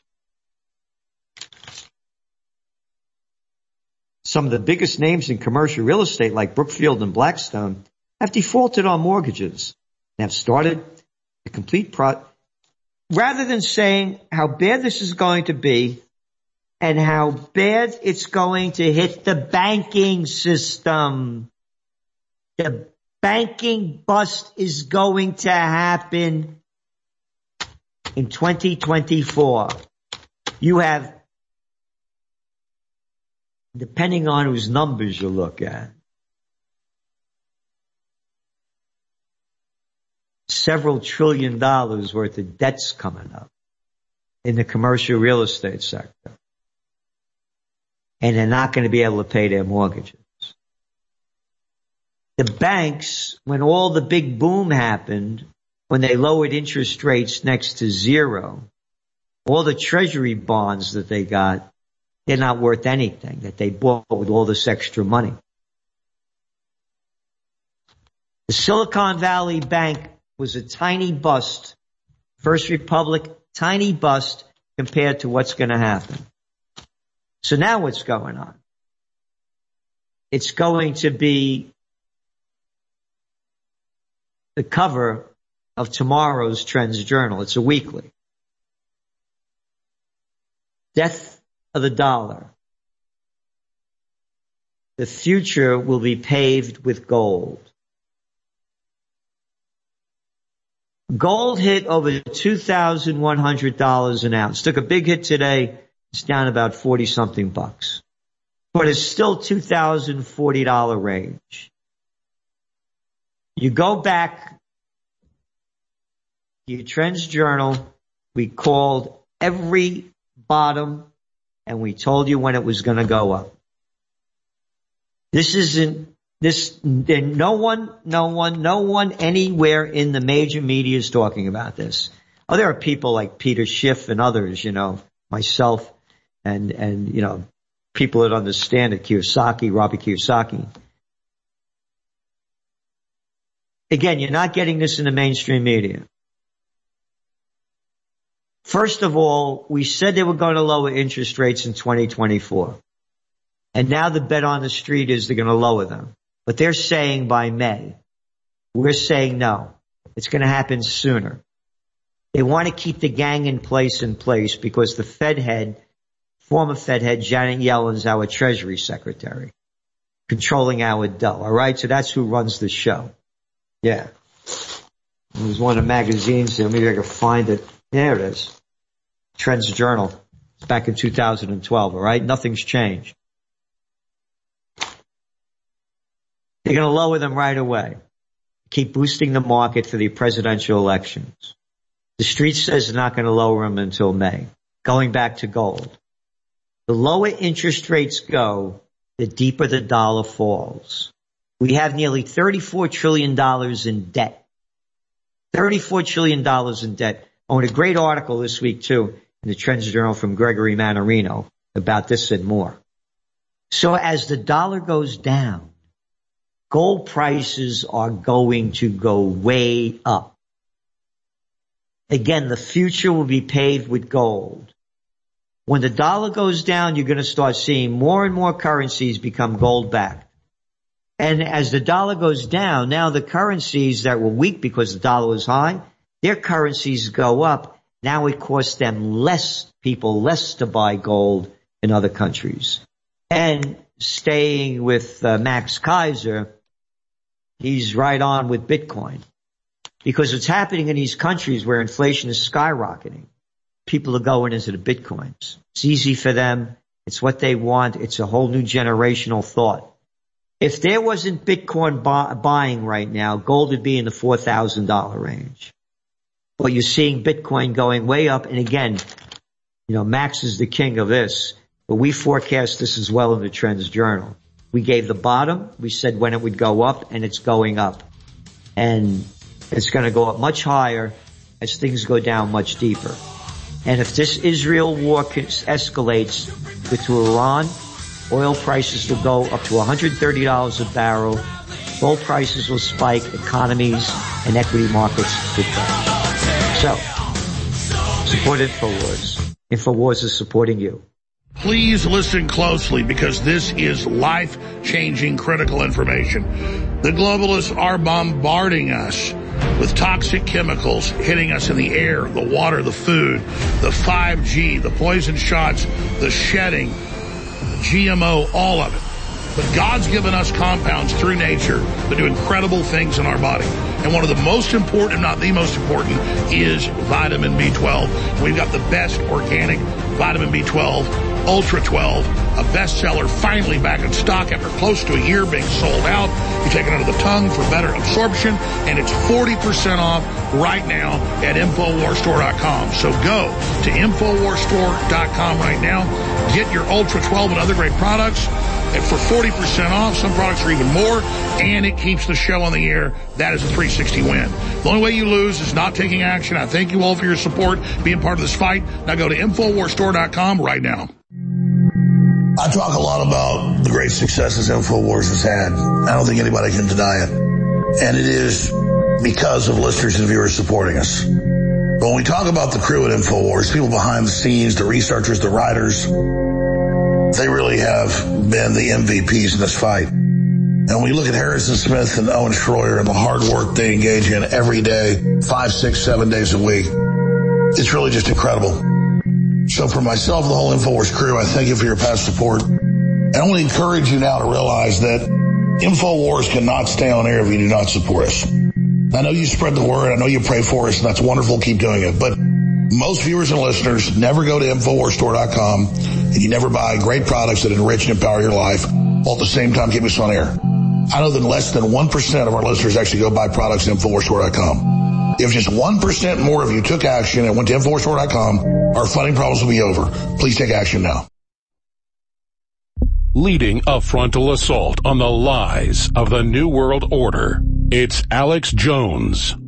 some of the biggest names in commercial real estate like Brookfield and Blackstone have defaulted on mortgages and have started the complete pro. Rather than saying how bad this is going to be and how bad it's going to hit the banking system, the banking bust is going to happen in twenty twenty-four. You have, depending on whose numbers you look at, several trillion dollars worth of debts coming up in the commercial real estate sector. and they're not going to be able to pay their mortgages. The banks, when all the big boom happened, when they lowered interest rates next to zero, all the treasury bonds that they got, they're not worth anything that they bought with all this extra money. The Silicon Valley Bank was a tiny bust. First Republic, tiny bust compared to what's going to happen. So now what's going on? It's going to be the cover of tomorrow's Trends Journal. It's a weekly. Death of the dollar. The future will be paved with gold. Gold hit over two thousand one hundred dollars an ounce. Took a big hit today. It's down about forty something bucks. But it's still two thousand forty dollars range. You go back to your Trends Journal. We called every bottom and we told you when it was going to go up. This isn't, this, no one, no one, no one anywhere in the major media is talking about this. Oh, there are people like Peter Schiff and others, you know, myself and, and, you know, people that understand it, Kiyosaki, Robert Kiyosaki. Again, you're not getting this in the mainstream media. First of all, we said they were going to lower interest rates in twenty twenty-four. And now the bet on the street is they're going to lower them. But they're saying by May. We're saying no. It's going to happen sooner. They want to keep the gang in place in place because the Fed head, former Fed head Janet Yellen's our Treasury Secretary, controlling our dough. All right? So that's who runs the show. Yeah. It was one of the magazines there. Maybe I can find it. There it is. Trends Journal. It's back in two thousand twelve, all right? Nothing's changed. They're going to lower them right away. Keep boosting the market for the presidential elections. The street says they're not going to lower them until May. Going back to gold. The lower interest rates go, the deeper the dollar falls. We have nearly thirty-four trillion dollars in debt. thirty-four trillion dollars in debt. I wrote a great article this week, too, in the Trends Journal from Gregory Mannarino about this and more. So as the dollar goes down, gold prices are going to go way up. Again, the future will be paved with gold. When the dollar goes down, you're going to start seeing more and more currencies become gold-backed. And as the dollar goes down, now the currencies that were weak because the dollar was high, their currencies go up. Now it costs them less, people less to buy gold in other countries. And staying with uh, Max Kaiser, he's right on with Bitcoin. Because what's happening in these countries where inflation is skyrocketing, people are going into the Bitcoins. It's easy for them. It's what they want. It's a whole new generational thought. If there wasn't Bitcoin bu- buying right now, gold would be in the four thousand dollars range. But you're seeing Bitcoin going way up. And again, you know, Max is the king of this. But we forecast this as well in the Trends Journal. We gave the bottom. We said when it would go up, and it's going up. And it's going to go up much higher as things go down much deeper. And if this Israel war escalates with Iran, oil prices will go up to one hundred thirty dollars a barrel. Gold prices will spike. Economies and equity markets will crash. So, support InfoWars. InfoWars is supporting you. Please listen closely because this is life-changing critical information. The globalists are bombarding us with toxic chemicals hitting us in the air, the water, the food, the five G, the poison shots, the shedding, the G M O, all of it. But God's given us compounds through nature that do incredible things in our body. And one of the most important, if not the most important, is vitamin B twelve. We've got the best organic vitamin B twelve, Ultra twelve, a bestseller, finally back in stock after close to a year being sold out. You take it under the tongue for better absorption, and it's forty percent off right now at Infowars Store dot com. So go to Infowars Store dot com right now. Get your Ultra twelve and other great products. And for forty percent off, some products are even more, and it keeps the show on the air. That is a three sixty win. The only way you lose is not taking action. I thank you all for your support, being part of this fight. Now go to Infowars Store dot com right now. I talk a lot about the great successes InfoWars has had. I don't think anybody can deny it. And it is because of listeners and viewers supporting us. But when we talk about the crew at InfoWars, people behind the scenes, the researchers, the writers, they really have been the M V Ps in this fight. And when we look at Harrison Smith and Owen Schroyer and the hard work they engage in every day, five, six, seven days a week, it's really just incredible. So for myself and the whole InfoWars crew, I thank you for your past support. And I want to encourage you now to realize that InfoWars cannot stay on air if you do not support us. I know you spread the word. I know you pray for us, and that's wonderful. Keep doing it. But most viewers and listeners never go to Infowars Store dot com, and you never buy great products that enrich and empower your life while at the same time keep us on air. I know that less than one percent of our listeners actually go buy products at Infowars Store dot com. If just one percent more of you took action and went to Infowars Store dot com, our funding problems will be over. Please take action now. Leading a frontal assault on the lies of the New World Order, it's Alex Jones.